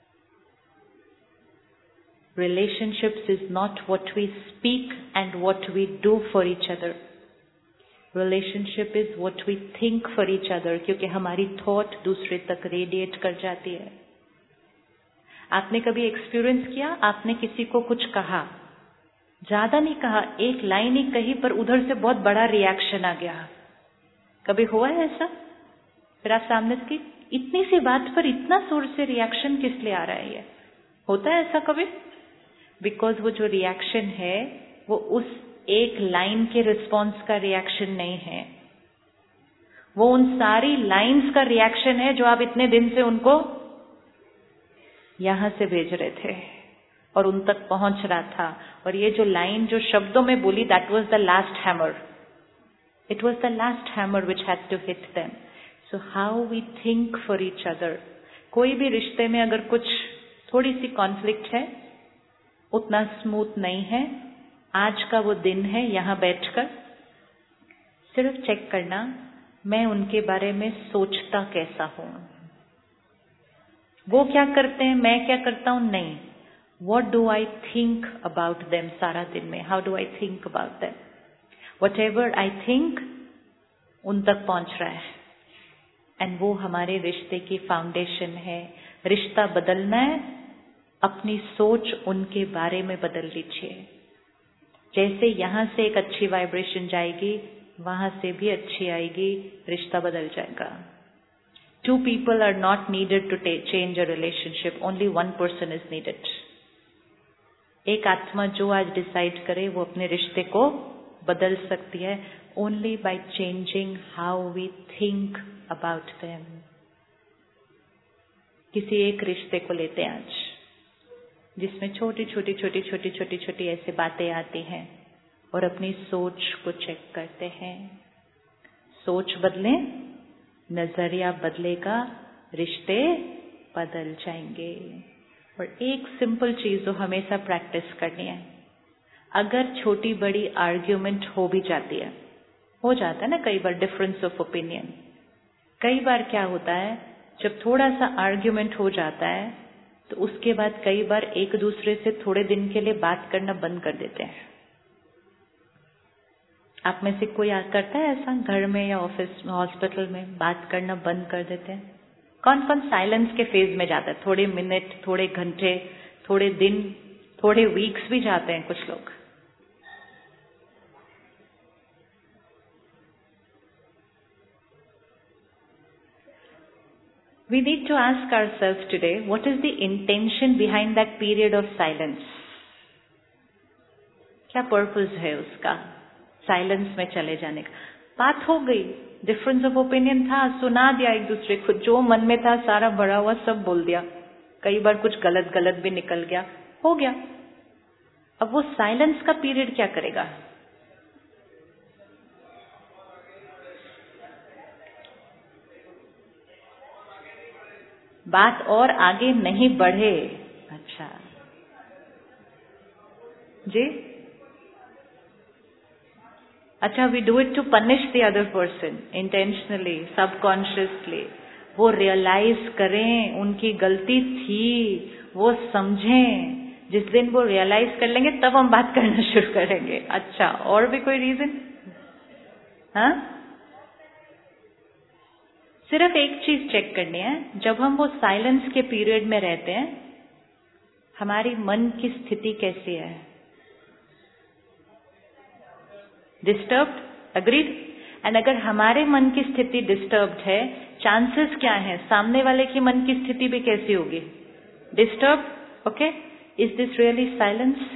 Relationships is not what we speak and what we do for each other. Relationship is what we think for each other, क्योंकि हमारी thought दूसरे तक radiate कर जाती है. आपने कभी experience किया, आपने किसी को कुछ कहा, ज्यादा नहीं कहा, एक लाइन ही कही, पर उधर से बहुत बड़ा रिएक्शन आ गया. कभी हुआ है ऐसा? फिर आप सामने की इतनी सी बात पर इतना जोर से रिएक्शन किस लिए आ रहा है? ये होता है ऐसा कभी? बिकॉज वो जो रिएक्शन है वो उस एक लाइन के रिस्पॉन्स का रिएक्शन नहीं है, वो उन सारी लाइंस का रिएक्शन है जो आप इतने दिन से उनको यहां से भेज रहे थे और उन तक पहुंच रहा था. और ये जो लाइन जो शब्दों में बोली, that was the last hammer. It was the last hammer which had to hit them. So how we think for each other. कोई भी रिश्ते में अगर कुछ थोड़ी सी कॉन्फ्लिक्ट है, उतना स्मूथ नहीं है, आज का वो दिन है यहां बैठकर सिर्फ चेक करना, मैं उनके बारे में सोचता कैसा हूं. वो क्या करते हैं, मैं क्या करता हूं, नहीं. What do I think about them सारा दिन में. How do I think about them. Whatever I think उन तक पहुंच रहा है. एंड वो हमारे रिश्ते की फाउंडेशन है. रिश्ता बदलना है, अपनी सोच उनके बारे में बदल लीजिए. जैसे यहां से एक अच्छी वाइब्रेशन जाएगी, वहां से भी अच्छी आएगी, रिश्ता बदल जाएगा. Two people are not needed to change a relationship, only one person is needed. एक आत्मा जो आज डिसाइड करे वो अपने रिश्ते को बदल सकती है, only by changing how we think about them. किसी एक रिश्ते को लेते हैं आज, जिसमें छोटी छोटी छोटी छोटी छोटी छोटी ऐसे बातें आती हैं, और अपनी सोच को चेक करते हैं. सोच बदले, नजरिया बदलेगा, रिश्ते बदल जाएंगे. और एक सिंपल चीज जो हमेशा प्रैक्टिस करनी है, अगर छोटी बड़ी आर्ग्यूमेंट हो भी जाती है, हो जाता है ना कई बार डिफरेंस ऑफ ओपिनियन. कई बार क्या होता है, जब थोड़ा सा आर्ग्यूमेंट हो जाता है तो उसके बाद कई बार एक दूसरे से थोड़े दिन के लिए बात करना बंद कर देते हैं. आप में से कोई करता है ऐसा, घर में या ऑफिस में, हॉस्पिटल में बात करना बंद कर देते हैं? कौन कौन साइलेंस के फेज में जाता है? थोड़े मिनट, थोड़े घंटे, थोड़े दिन, थोड़े वीक्स भी जाते हैं कुछ लोग. We need to ask ourselves today, what is the intention behind that period of silence? क्या पर्पस है उसका साइलेंस में चले जाने का? बात हो गई, डिफरेंस ऑफ ओपिनियन था, सुना दिया एक दूसरे को, जो मन में था सारा भरा हुआ सब बोल दिया. कई बार कुछ गलत गलत भी निकल गया, हो गया. अब वो साइलेंस का पीरियड क्या करेगा? बात और आगे नहीं बढ़े. अच्छा जी, अच्छा, we do it to punish the other person intentionally, subconsciously. वो रियलाइज करें उनकी गलती थी, वो समझें. जिस दिन वो रियलाइज कर लेंगे तब हम बात करना शुरू करेंगे. अच्छा, और भी कोई रीजन? हाँ, सिर्फ एक चीज चेक करनी है, जब हम वो साइलेंस के पीरियड में रहते हैं, हमारी मन की स्थिति कैसी है? Disturbed, agreed. एंड अगर हमारे मन की स्थिति डिस्टर्ब्ड है, चांसेस क्या है सामने वाले की मन की स्थिति भी कैसी होगी? Disturbed. Okay, is this really silence?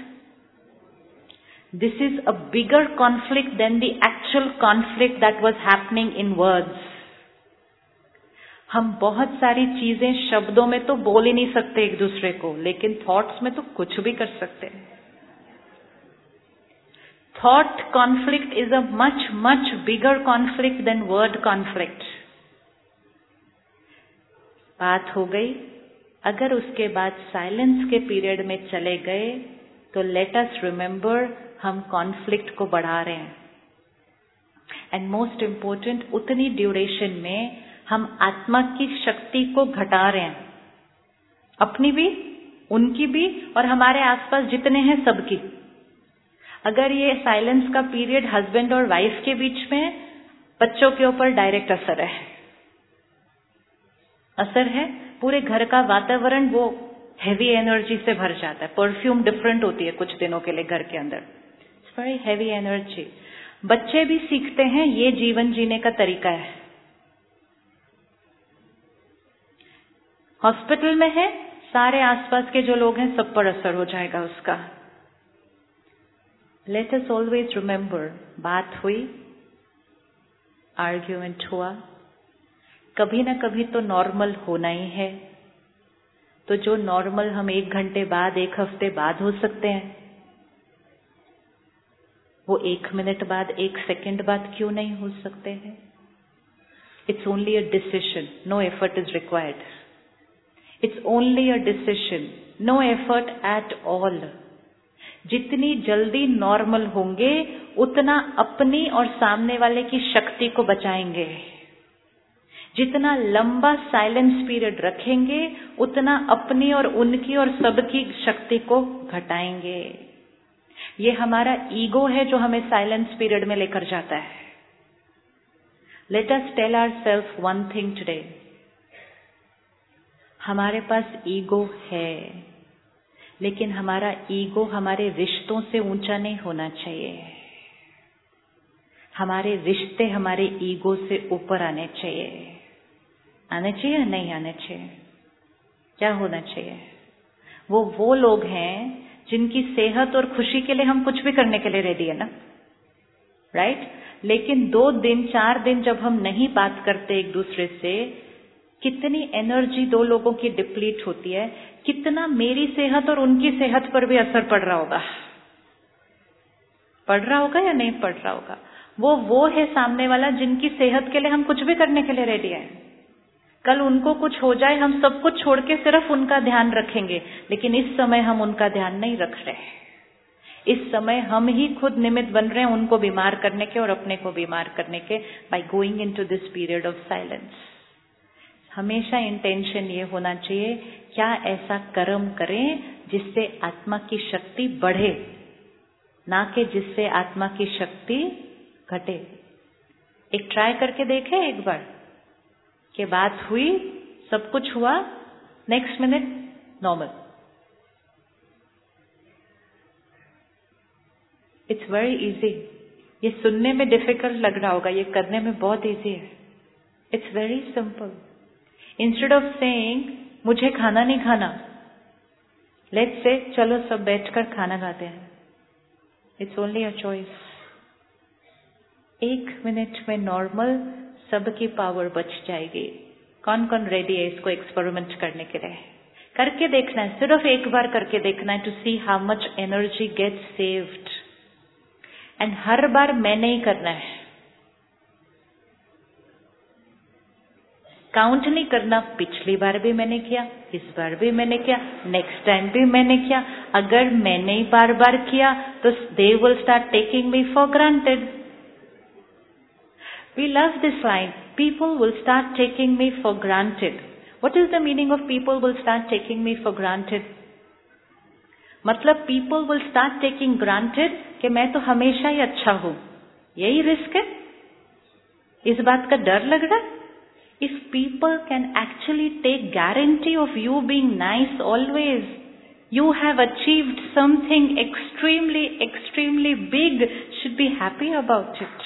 This is a bigger conflict than the actual conflict that was happening in words. हम बहुत सारी चीजें शब्दों में तो बोल ही नहीं सकते एक दूसरे को, लेकिन थॉट्स में तो कुछ भी कर सकते हैं. Thought conflict is a much much bigger conflict than word conflict. बात हो गई, अगर उसके बाद साइलेंस के पीरियड में चले गए तो लेट अस रिमेंबर, हम कॉन्फ्लिक्ट को बढ़ा रहे हैं। एंड मोस्ट इम्पोर्टेंट, उतनी ड्यूरेशन में हम आत्मा की शक्ति को घटा रहे हैं, अपनी भी, उनकी भी, और हमारे आसपास जितने हैं सबकी। अगर ये साइलेंस का पीरियड हस्बैंड और वाइफ के बीच में, बच्चों के ऊपर डायरेक्ट असर है, असर है। पूरे घर का वातावरण वो हैवी एनर्जी से भर जाता है। परफ्यूम डिफरेंट होती है कुछ दिनों के लिए घर के अंदर, इट्स वेरी हैवी एनर्जी। बच्चे भी सीखते हैं, ये जीवन जीने का तरीका है। हॉस्पिटल में है, सारे आसपास के जो लोग हैं सब पर असर हो जाएगा उसका। लेट अस ऑलवेज रिमेंबर, बात हुई, आर्ग्यूमेंट हुआ, कभी ना कभी तो नॉर्मल होना ही है। तो जो नॉर्मल हम एक घंटे बाद, एक हफ्ते बाद हो सकते हैं, वो एक मिनट बाद, एक सेकंड बाद क्यों नहीं हो सकते हैं? It's only a decision, no effort is required. It's only a decision, no effort at all. जितनी जल्दी नॉर्मल होंगे उतना अपनी और सामने वाले की शक्ति को बचाएंगे। जितना लंबा साइलेंस पीरियड रखेंगे उतना अपनी और उनकी और सबकी शक्ति को घटाएंगे। ये हमारा ईगो है जो हमें साइलेंस पीरियड में लेकर जाता है। Let us tell ourselves one thing today, हमारे पास ईगो है, लेकिन हमारा ईगो हमारे रिश्तों से ऊंचा नहीं होना चाहिए। हमारे रिश्ते हमारे ईगो से ऊपर आने चाहिए। आने चाहिए या नहीं आने चाहिए? क्या होना चाहिए? वो वो लोग हैं जिनकी सेहत और खुशी के लिए हम कुछ भी करने के लिए रेडी है ना, राइट right? लेकिन दो दिन चार दिन जब हम नहीं बात करते एक दूसरे से, कितनी एनर्जी दो लोगों की डिप्लीट होती है, कितना मेरी सेहत और उनकी सेहत पर भी असर पड़ रहा होगा, पड़ रहा होगा या नहीं पड़ रहा होगा? वो वो है सामने वाला जिनकी सेहत के लिए हम कुछ भी करने के लिए रेडी है। कल उनको कुछ हो जाए, हम सब कुछ छोड़ के सिर्फ उनका ध्यान रखेंगे, लेकिन इस समय हम उनका ध्यान नहीं रख रहे। इस समय हम ही खुद निमित्त बन रहे हैं उनको बीमार करने के और अपने को बीमार करने के, by going into this period of silence. हमेशा इंटेंशन ये होना चाहिए, क्या ऐसा कर्म करें जिससे आत्मा की शक्ति बढ़े, ना कि जिससे आत्मा की शक्ति घटे। एक ट्राई करके देखें एक बार, कि बात हुई, सब कुछ हुआ, next minute normal. It's very easy. ये सुनने में डिफिकल्ट लग रहा होगा, ये करने में बहुत इजी है। It's very simple. Instead of saying मुझे खाना नहीं खाना, लेट्स से चलो सब बैठकर खाना खाते हैं। It's only a choice. एक मिनट में नॉर्मल, सबकी पावर बच जाएगी। कौन कौन रेडी है इसको एक्सपेरिमेंट करने के लिए? करके देखना है, सिर्फ एक बार करके देखना है, to see how much energy gets saved. And हर बार मैं नहीं करना है, काउंट नहीं करना। पिछली बार भी मैंने किया, इस बार भी मैंने किया, नेक्स्ट टाइम भी मैंने किया। अगर मैंने ही बार बार किया तो they will start taking me for granted. We love this line. People will start taking me for granted. What is the meaning of people will start taking me for granted? मतलब people will start taking granted कि मैं तो हमेशा ही अच्छा हूं। यही risk है? इस बात का डर लग रहा है? If people can actually take guarantee of you being nice always, you have achieved something extremely, extremely big. Should be happy about it.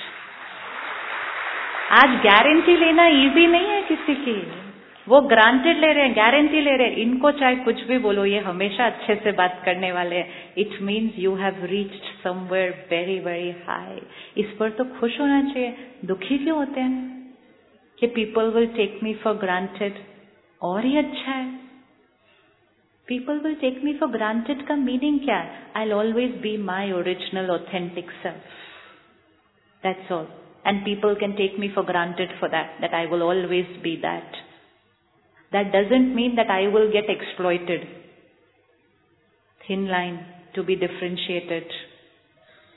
आज गारंटी लेना इजी नहीं है किसी की, वो ग्रांटेड ले रहे हैं, गारंटी ले रहे हैं। इनको चाहे कुछ भी बोलो, ये हमेशा अच्छे से बात करने वाले हैं। It means you have reached somewhere very very high. इस पर तो खुश होना चाहिए। दुखी क्यों होते हैं कि people will take me for granted? और ही अच्छा है। People will take me for granted का मीनिंग क्या है? I will always be my original authentic self, that's all. And people can take me for granted for that, that I will always be that. That doesn't mean that I will get exploited. Thin line to be differentiated.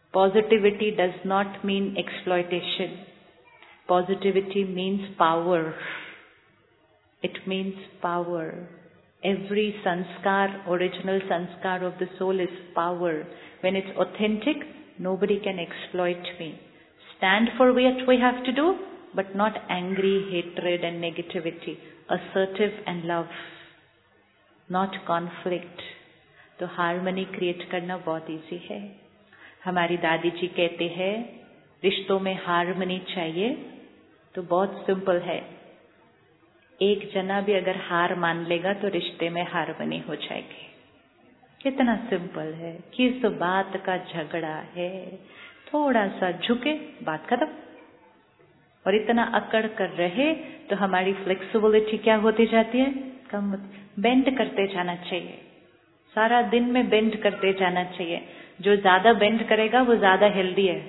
Positivity does not mean exploitation. Positivity means power. It means power. Every sanskar, original sanskar of the soul is power. When it's authentic, nobody can exploit me. Stand for what we have to do, but not angry, hatred and negativity. Assertive and love, not conflict. तो harmony create करना बहुत easy है. हमारी दादी जी कहते हैं रिश्तों में हार्मनी चाहिए, तो बहुत सिंपल है. एक जना भी अगर हार मान लेगा तो रिश्ते में हार्मनी हो जाएगी. कितना सिंपल है. किस बात का झगड़ा है, थोड़ा सा झुके बात खत्म. और इतना अकड़ कर रहे तो हमारी फ्लेक्सिबिलिटी क्या होती जाती है, कम. बेंड करते जाना चाहिए, सारा दिन में बेंड करते जाना चाहिए. जो ज्यादा बेंड करेगा वो ज्यादा हेल्दी है.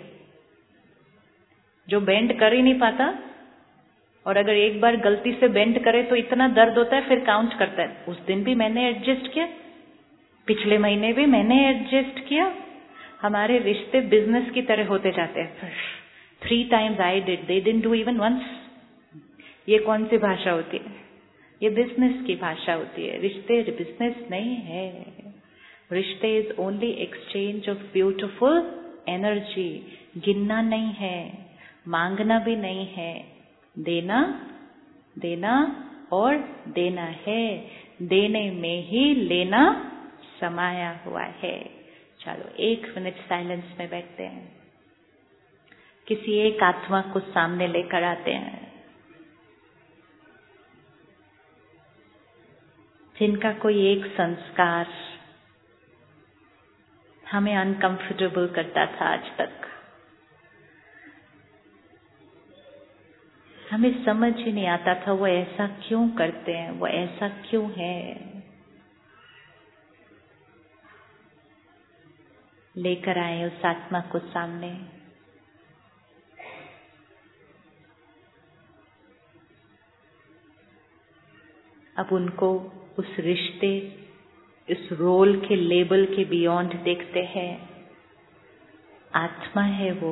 जो बेंड कर ही नहीं पाता, और अगर एक बार गलती से बेंड करे तो इतना दर्द होता है, फिर काउंट करता है. उस दिन भी मैंने एडजस्ट किया, पिछले महीने भी मैंने एडजस्ट किया. हमारे रिश्ते बिजनेस की तरह होते जाते हैं. Three times I did, they didn't do even once. ये कौन सी भाषा होती है? ये बिजनेस की भाषा होती है. रिश्ते बिजनेस नहीं है. रिश्ते is only exchange of beautiful energy. गिनना नहीं है, मांगना भी नहीं है. देना, देना और देना है. देने में ही लेना समाया हुआ है. चलो एक मिनट साइलेंस में बैठते हैं. किसी एक आत्मा को सामने लेकर आते हैं जिनका कोई एक संस्कार हमें अनकंफर्टेबल करता था आज तक. हमें समझ ही नहीं आता था वो ऐसा क्यों करते हैं, वो ऐसा क्यों है. लेकर आए उस आत्मा को सामने. अब उनको उस रिश्ते, इस रोल के लेबल के बियॉन्ड देखते हैं. आत्मा है वो.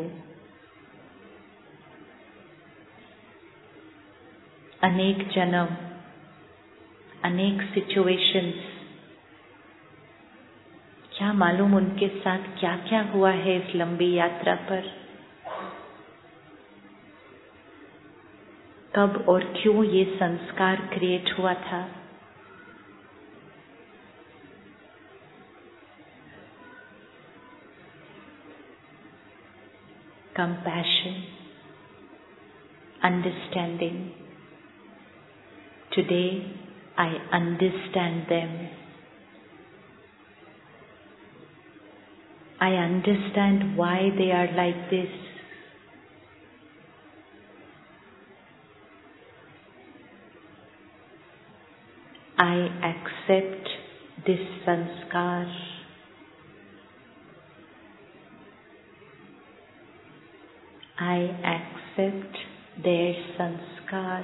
अनेक जन्म, अनेक सिचुएशंस, क्या मालूम उनके साथ क्या क्या हुआ है इस लंबी यात्रा पर. कब और क्यों ये संस्कार क्रिएट हुआ था. Compassion, understanding. Today I understand them. I understand why they are like this. I accept this sanskar. I accept their sanskar.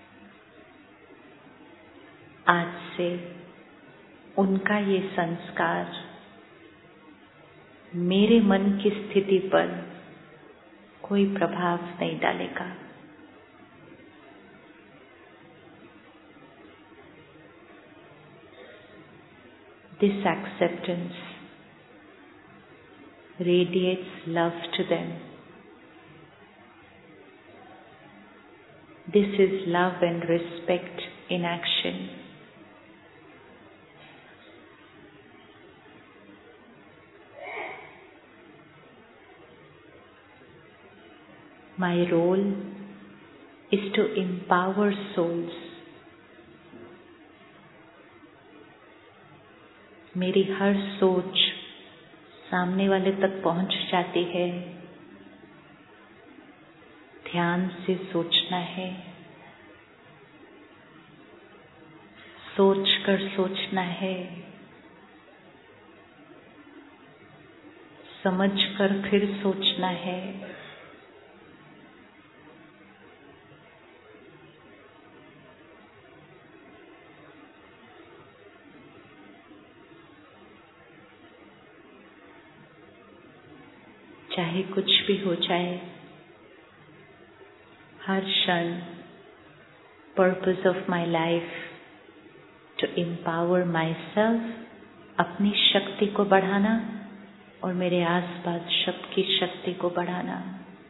आज से उनका ये संस्कार मेरे मन की स्थिति पर कोई प्रभाव नहीं डालेगा. This acceptance radiates love to them. This is love and respect in action. My role is to empower souls. मेरी हर सोच सामने वाले तक पहुंच जाती है. ध्यान से सोचना है, सोच कर सोचना है, समझ कर फिर सोचना है. चाहे कुछ भी हो जाए, हर क्षण purpose of my life to empower myself, अपनी शक्ति को बढ़ाना और मेरे आसपास सबकी शक्ति को बढ़ाना।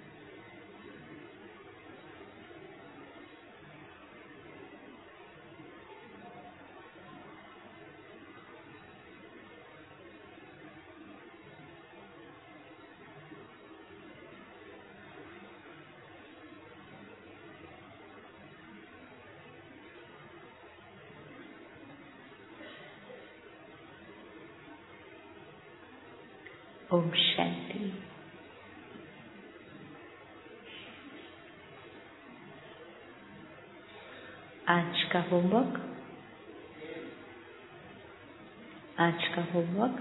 ओम शांति। आज का होमवर्क आज का होमवर्क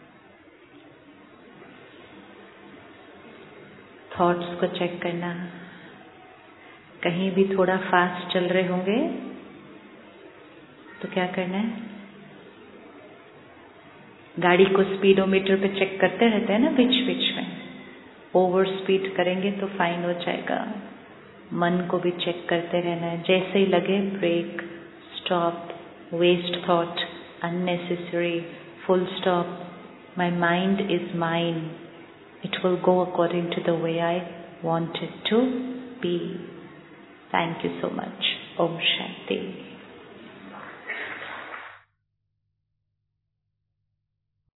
थॉट्स को चेक करना। कहीं भी थोड़ा फास्ट चल रहे होंगे तो क्या करना है, गाड़ी को स्पीडोमीटर पे चेक करते रहते हैं ना बीच बीच में। ओवर स्पीड करेंगे तो फाइन हो जाएगा। मन को भी चेक करते रहना है, जैसे ही लगे brake, stop, waste thought, unnecessary, full stop, my mind is mine, it will go according to the way I want it to be. Thank you so much. Om Shanti.